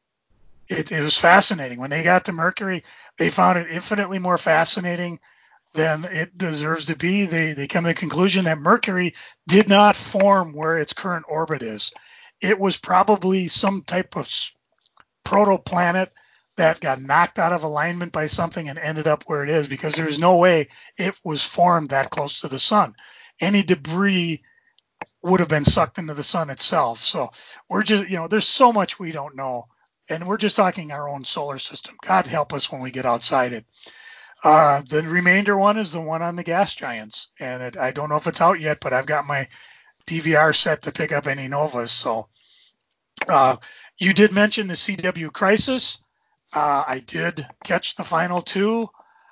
S2: it, it was fascinating. When they got to Mercury, they found it infinitely more fascinating than it deserves to be. They they come to the conclusion that Mercury did not form where its current orbit is. It was probably some type of protoplanet that got knocked out of alignment by something and ended up where it is, because there's no way it was formed that close to the sun. Any debris would have been sucked into the sun itself. So we're just, you know, there's so much we don't know. And we're just talking our own solar system. God help us when we get outside it. Uh, the remainder one is the one on the gas giants. And it, I don't know if it's out yet, but I've got my D V R set to pick up any Novas. So uh, you did mention the C W Crisis. Uh, I did catch the final two.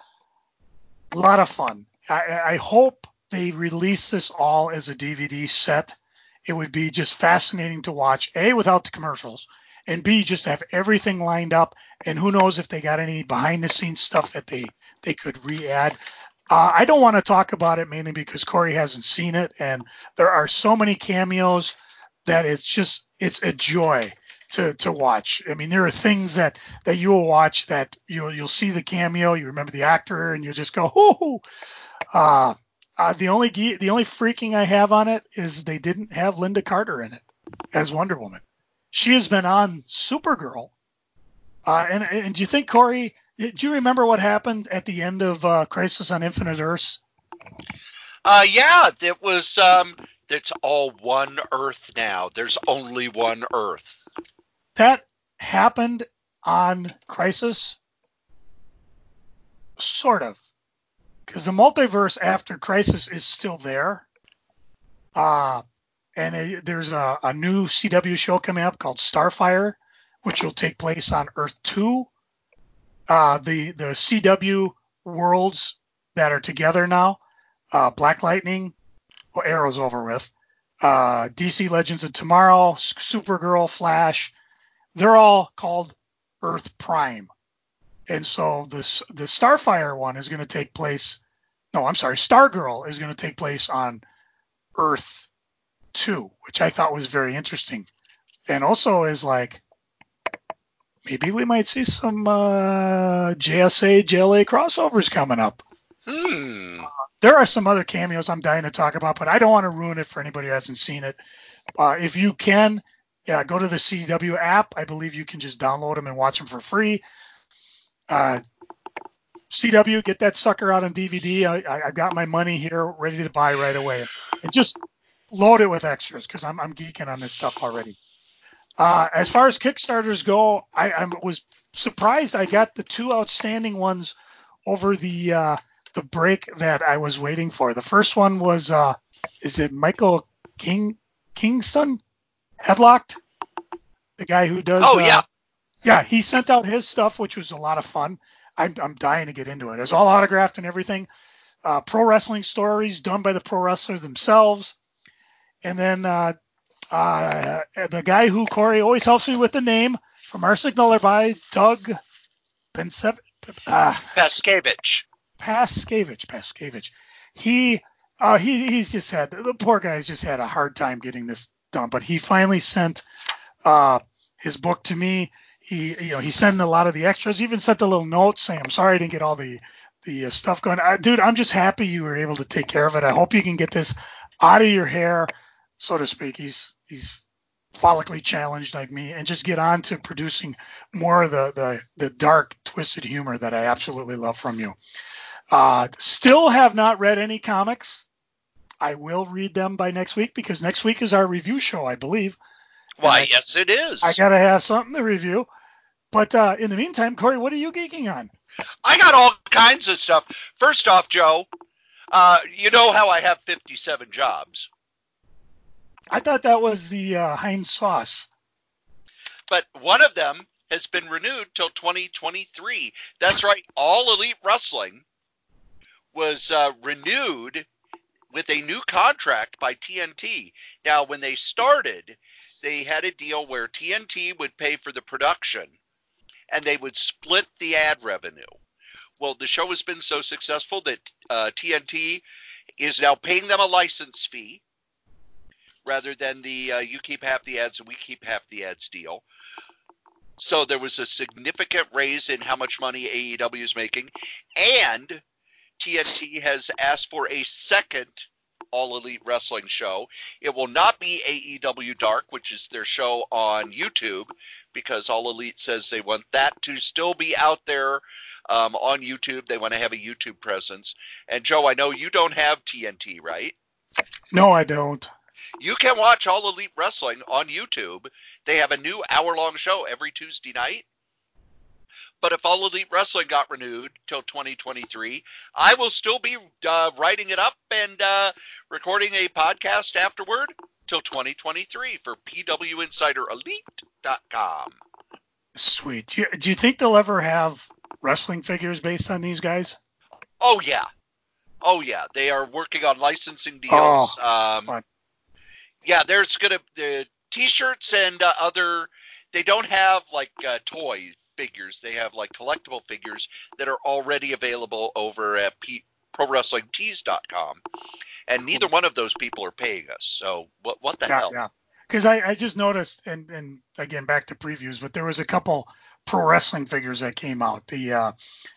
S2: A lot of fun. I, I hope they release this all as a D V D set. It would be just fascinating to watch, A, without the commercials, and B, just have everything lined up. And who knows if they got any behind-the-scenes stuff that they, they could re-add. Uh, I don't want to talk about it mainly because Corey hasn't seen it, and there are so many cameos that it's just, it's a joy to to watch. I mean, there are things that, that you will watch that you'll you'll see the cameo, you remember the actor, and you'll just go, "Hoo!" Uh, uh, the only the only freaking I have on it is they didn't have Linda Carter in it as Wonder Woman. She has been on Supergirl, uh, and and do you think, Corey? Do you remember what happened at the end of uh, Crisis on Infinite Earths?
S1: Uh, yeah, it was. Um, it's all one Earth now. There's only one Earth.
S2: That happened on Crisis, sort of, because the multiverse after Crisis is still there. Uh, and it, there's a, a new C W show coming up called Starfire, which will take place on Earth two. Uh, the the C W worlds that are together now, uh, Black Lightning, well, Arrow's over with, uh, D C Legends of Tomorrow, Supergirl, Flash, they're all called Earth Prime. And so this the Starfire one is going to take place. No, I'm sorry, Stargirl is going to take place on Earth two, which I thought was very interesting, and also is like maybe we might see some uh, J S A J L A crossovers coming up.
S1: Hmm.
S2: Uh, there are some other cameos I'm dying to talk about, but I don't want to ruin it for anybody who hasn't seen it. Uh, if you can, yeah, go to the C W app. I believe you can just download them and watch them for free. Uh, C W, get that sucker out on D V D. I, I, I've got my money here ready to buy right away. And just load it with extras because I'm, I'm geeking on this stuff already. Uh, as far as Kickstarters go, I, I was surprised I got the two outstanding ones over the uh, the break that I was waiting for. The first one was, uh, is it Michael King Kingston? Headlocked? The guy who does,
S1: Oh
S2: uh,
S1: yeah,
S2: yeah, he sent out his stuff, which was a lot of fun. I'm, I'm dying to get into it. It's all autographed and everything. Uh, pro wrestling stories done by the pro wrestlers themselves. And then uh, uh, the guy who Corey always helps me with the name from Arsenic Lullaby, Doug Pensev- uh,
S1: Paskevich.
S2: Paskevich. Paskevich. He, uh, he he's just had the poor guy's just had a hard time getting this done, but he finally sent uh, his book to me. He, you know, he sent a lot of the extras. He even sent a little note saying, "I'm sorry I didn't get all the the uh, stuff going." Uh, dude, I'm just happy you were able to take care of it. I hope you can get this out of your hair, so to speak. He's he's follically challenged like me, and just get on to producing more of the the, the dark, twisted humor that I absolutely love from you. Uh, still have not read any comics. I will read them by next week because next week is our review show, I believe, and
S1: Why,
S2: I
S1: yes, it
S2: I
S1: is.
S2: gotta have something to review. But uh, in the meantime, Corey, what are you geeking on?
S1: I got all kinds of stuff. First off, Joe, uh, you know how I have fifty-seven jobs,
S2: I thought that was the uh, Heinz sauce.
S1: but one of them has been renewed till twenty twenty-three. That's right. All Elite Wrestling was uh, renewed with a new contract by T N T. Now, when they started, they had a deal where T N T would pay for the production and they would split the ad revenue. Well, the show has been so successful that uh, T N T is now paying them a license fee rather than the uh, you keep half the ads and we keep half the ads deal. So there was a significant raise in how much money A E W is making, and T N T has asked for a second All Elite Wrestling show. It will not be A E W Dark, which is their show on YouTube, because All Elite says they want that to still be out there um, on YouTube. They want to have a YouTube presence. And Joe, I know you don't have T N T, right?
S2: No, I don't.
S1: You can watch All Elite Wrestling on YouTube. They have a new hour-long show every Tuesday night. But if All Elite Wrestling got renewed till twenty twenty-three, I will still be uh, writing it up and uh, recording a podcast afterward till twenty twenty-three for P W Insider Elite dot com.
S2: Sweet. Do you, do you think they'll ever have wrestling figures based on these guys?
S1: Oh, yeah. Oh, yeah. They are working on licensing
S2: Oh,
S1: deals. Um,
S2: fun.
S1: yeah, there's going to the T-shirts and uh, other. They don't have like uh, toy figures. They have like collectible figures that are already available over at P- Pro Wrestling Tees dot com, and neither
S2: Cool.
S1: one of those people are paying us. So what? What the
S2: Yeah,
S1: hell?
S2: yeah. Because I, I just noticed, and, and again, back to previews, but there was a couple pro wrestling figures that came out. The, uh,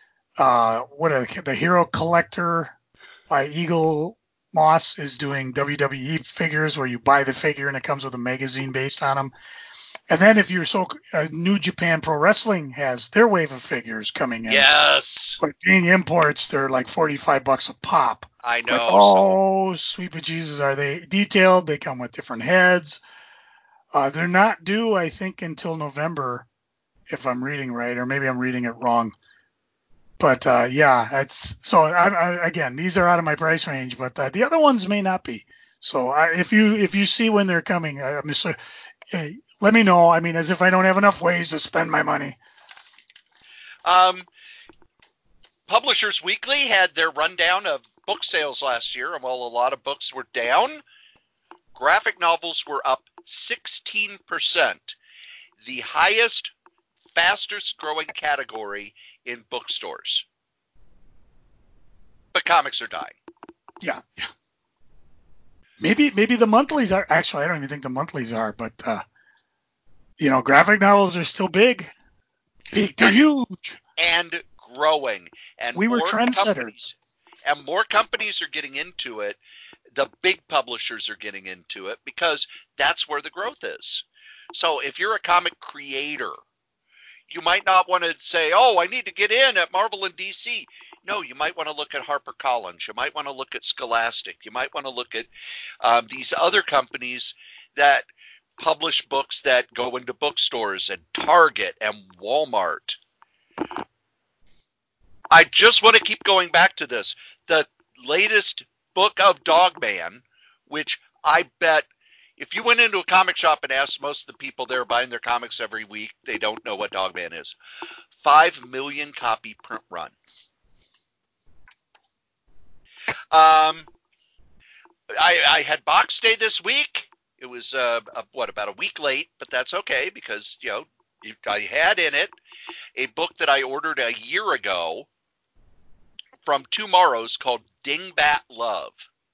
S2: uh, what are the, the Hero Collector by Eagle Moss is doing W W E figures where you buy the figure and it comes with a magazine based on them. And then if you're so uh, New Japan Pro Wrestling has their wave of figures coming in,
S1: Yes,
S2: but being imports, they're like forty-five bucks a pop.
S1: I
S2: But
S1: know. So
S2: oh, sweet bejesus, are they detailed? They come with different heads. Uh, they're not due, I think, until November, if I'm reading right, or maybe I'm reading it wrong. But uh, yeah, it's so. I, I, again, these are out of my price range, but uh, the other ones may not be. So I, if you if you see when they're coming, I, I'm just uh, hey, let me know. I mean, as if I don't have enough ways to spend my money.
S1: um, Publishers Weekly had their rundown of book sales last year, and while a lot of books were down, graphic novels were up sixteen percent, the highest, fastest growing category in bookstores. But comics are dying.
S2: Yeah, yeah. Maybe maybe the monthlies are actually. I don't even think the monthlies are, but uh, you know, graphic novels are still big. Big, they're
S1: And
S2: huge.
S1: and growing. And
S2: We were
S1: more
S2: trendsetters.
S1: companies and more companies are getting into it. The big publishers are getting into it because that's where the growth is. So if you're a comic creator, you might not want to say, oh, I need to get in at Marvel and D C. No, you might want to look at HarperCollins. You might want to look at Scholastic. You might want to look at um, these other companies that publish books that go into bookstores and Target and Walmart. I just want to keep going back to this. The latest book of Dogman, which I bet if you went into a comic shop and asked most of the people there buying their comics every week, they don't know what Dogman is. Five million copy print run. Um, I, I had box day this week. It was uh, a, what about a week late, but that's okay because you know I had in it a book that I ordered a year ago from Tomorrow's called Dingbat Love,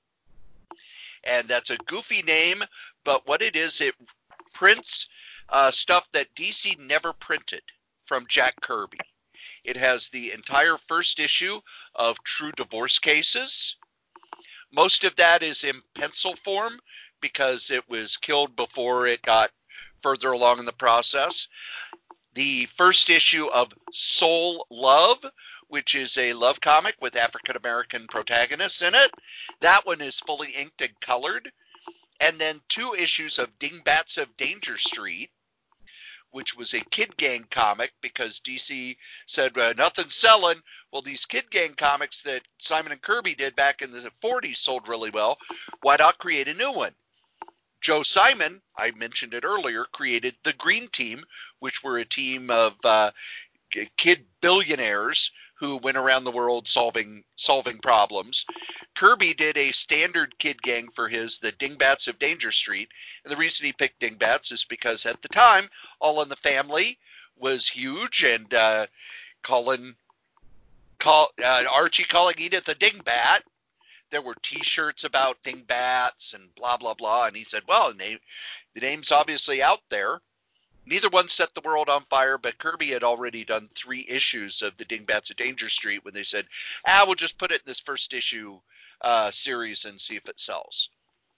S1: and that's a goofy name, but what it is, it prints uh, stuff that D C never printed from Jack Kirby. It has the entire first issue of True Divorce Cases. Most of that is in pencil form because it was killed before it got further along in the process. The first issue of Soul Love, which is a love comic with African-American protagonists in it. That one is fully inked and colored. And then two issues of Dingbats of Danger Street, which was a Kid Gang comic because D C said uh, nothing's selling. Well, these Kid Gang comics that Simon and Kirby did back in the forties sold really well. Why not create a new one? Joe Simon, I mentioned it earlier, created the Green Team, which were a team of uh, kid billionaires who went around the world solving solving problems. Kirby did a standard kid gang for his, the Dingbats of Danger Street. And the reason he picked Dingbats is because at the time, All in the Family was huge, and uh, calling, call, uh, Archie calling Edith a Dingbat. There were T-shirts about Dingbats and blah, blah, blah. And he said, well, the, name, the name's obviously out there. Neither one set the world on fire, but Kirby had already done three issues of the Dingbats of Danger Street when they said, ah, we'll just put it in this first issue uh, series and see if it sells.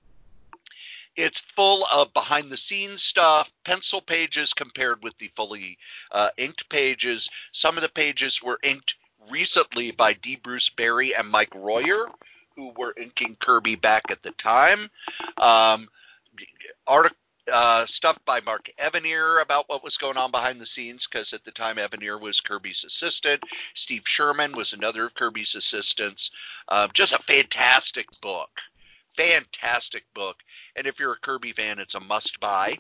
S1: It's full of behind-the-scenes stuff, pencil pages compared with the fully uh, inked pages. Some of the pages were inked recently by D. Bruce Berry and Mike Royer, who were inking Kirby back at the time. Um, articles. Uh, stuff by Mark Evanier about what was going on behind the scenes, because at the time Evanier was Kirby's assistant. Steve Sherman was another of Kirby's assistants. Uh, just a fantastic book. Fantastic book. And if you're a Kirby fan, it's a must-buy.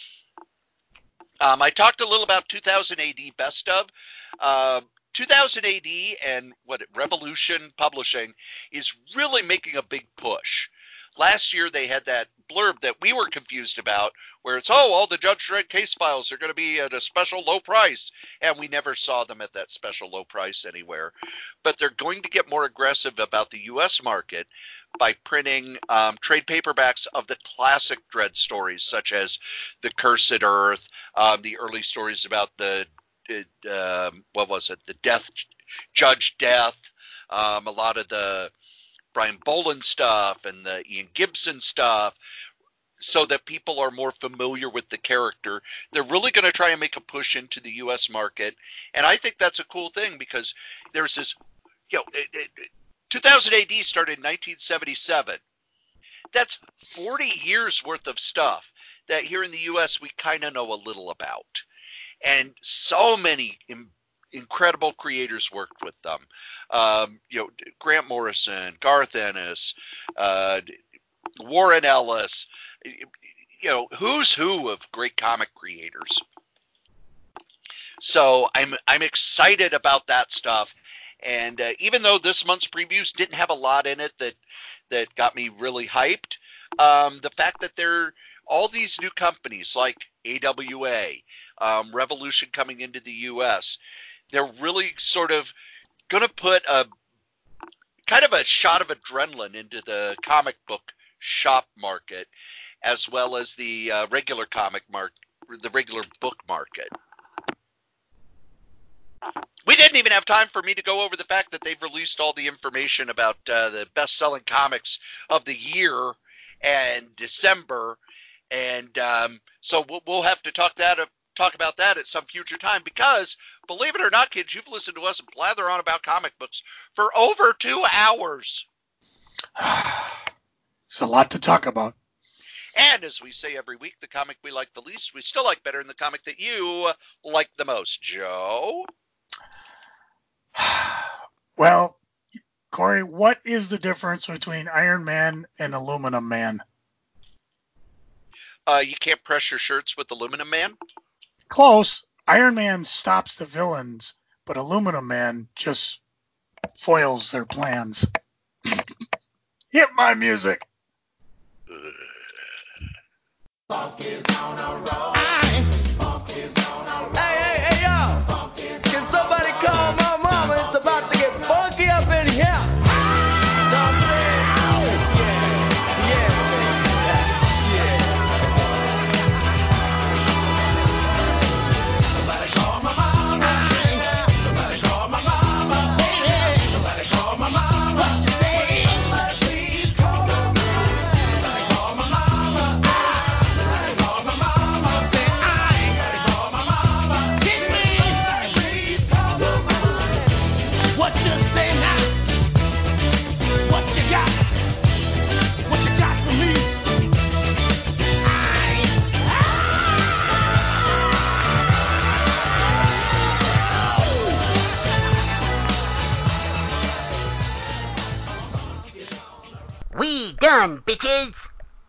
S1: Um, I talked a little about two thousand A D Best of. Uh, two thousand A D and what Revolution Publishing is really making a big push. Last year they had that blurb that we were confused about where it's, oh, all the Judge Dredd case files are going to be at a special low price. And we never saw them at that special low price anywhere. But they're going to get more aggressive about the U S market by printing um, trade paperbacks of the classic Dredd stories, such as The Cursed Earth, um, the early stories about the, uh, what was it, the Death, Judge Death, um, a lot of the Brian Boland stuff and the Ian Gibson stuff, so that people are more familiar with the character. They're really going to try and make a push into the U S market, and I think that's a cool thing because there's this, you know, it, it, two thousand A D started in nineteen seventy-seven. That's forty years worth of stuff that here in the U S we kind of know a little about, and so many incredible creators worked with them. Um, you know, Grant Morrison, Garth Ennis, uh, Warren Ellis, you know, who's who of great comic creators. So I'm I'm excited about that stuff. And uh, even though this month's previews didn't have a lot in it that that got me really hyped, um, the fact that there all these new companies like A W A, um, Revolution coming into the U S, they're really sort of going to put a kind of a shot of adrenaline into the comic book shop market, as well as the uh, regular comic market, the regular book market. We didn't even have time for me to go over the fact that they've released all the information about uh, the best-selling comics of the year and December, and um, so we'll, we'll have to talk that talk about that at some future time because, believe it or not, kids, you've listened to us blather on about comic books for over two hours.
S2: It's a lot to talk about.
S1: And as we say every week, the comic we like the least, we still like better than the comic that you like the most. Joe?
S2: Well, Corey, what is the difference between Iron Man and Aluminum Man?
S1: Uh, you can't press your shirts with Aluminum Man?
S2: Close. Iron Man stops the villains, but Aluminum Man just foils their plans. Hit my music.
S3: Funk is on a roll. Funk is on a roll. Hey, hey, hey, yo. Funk is Can somebody call my mama? It's about to get funky up in here. You know what I'm saying? Yeah, yeah, baby. Yeah. Somebody call my mama. Somebody call my mama. Somebody call my mama. What you say? Somebody please call my mama. Somebody call my mama. Somebody call my mama. Say I ain't call my mama. Get me. Somebody please call my mama. What you say now? What you got? What you got for me? I
S4: We done, bitches!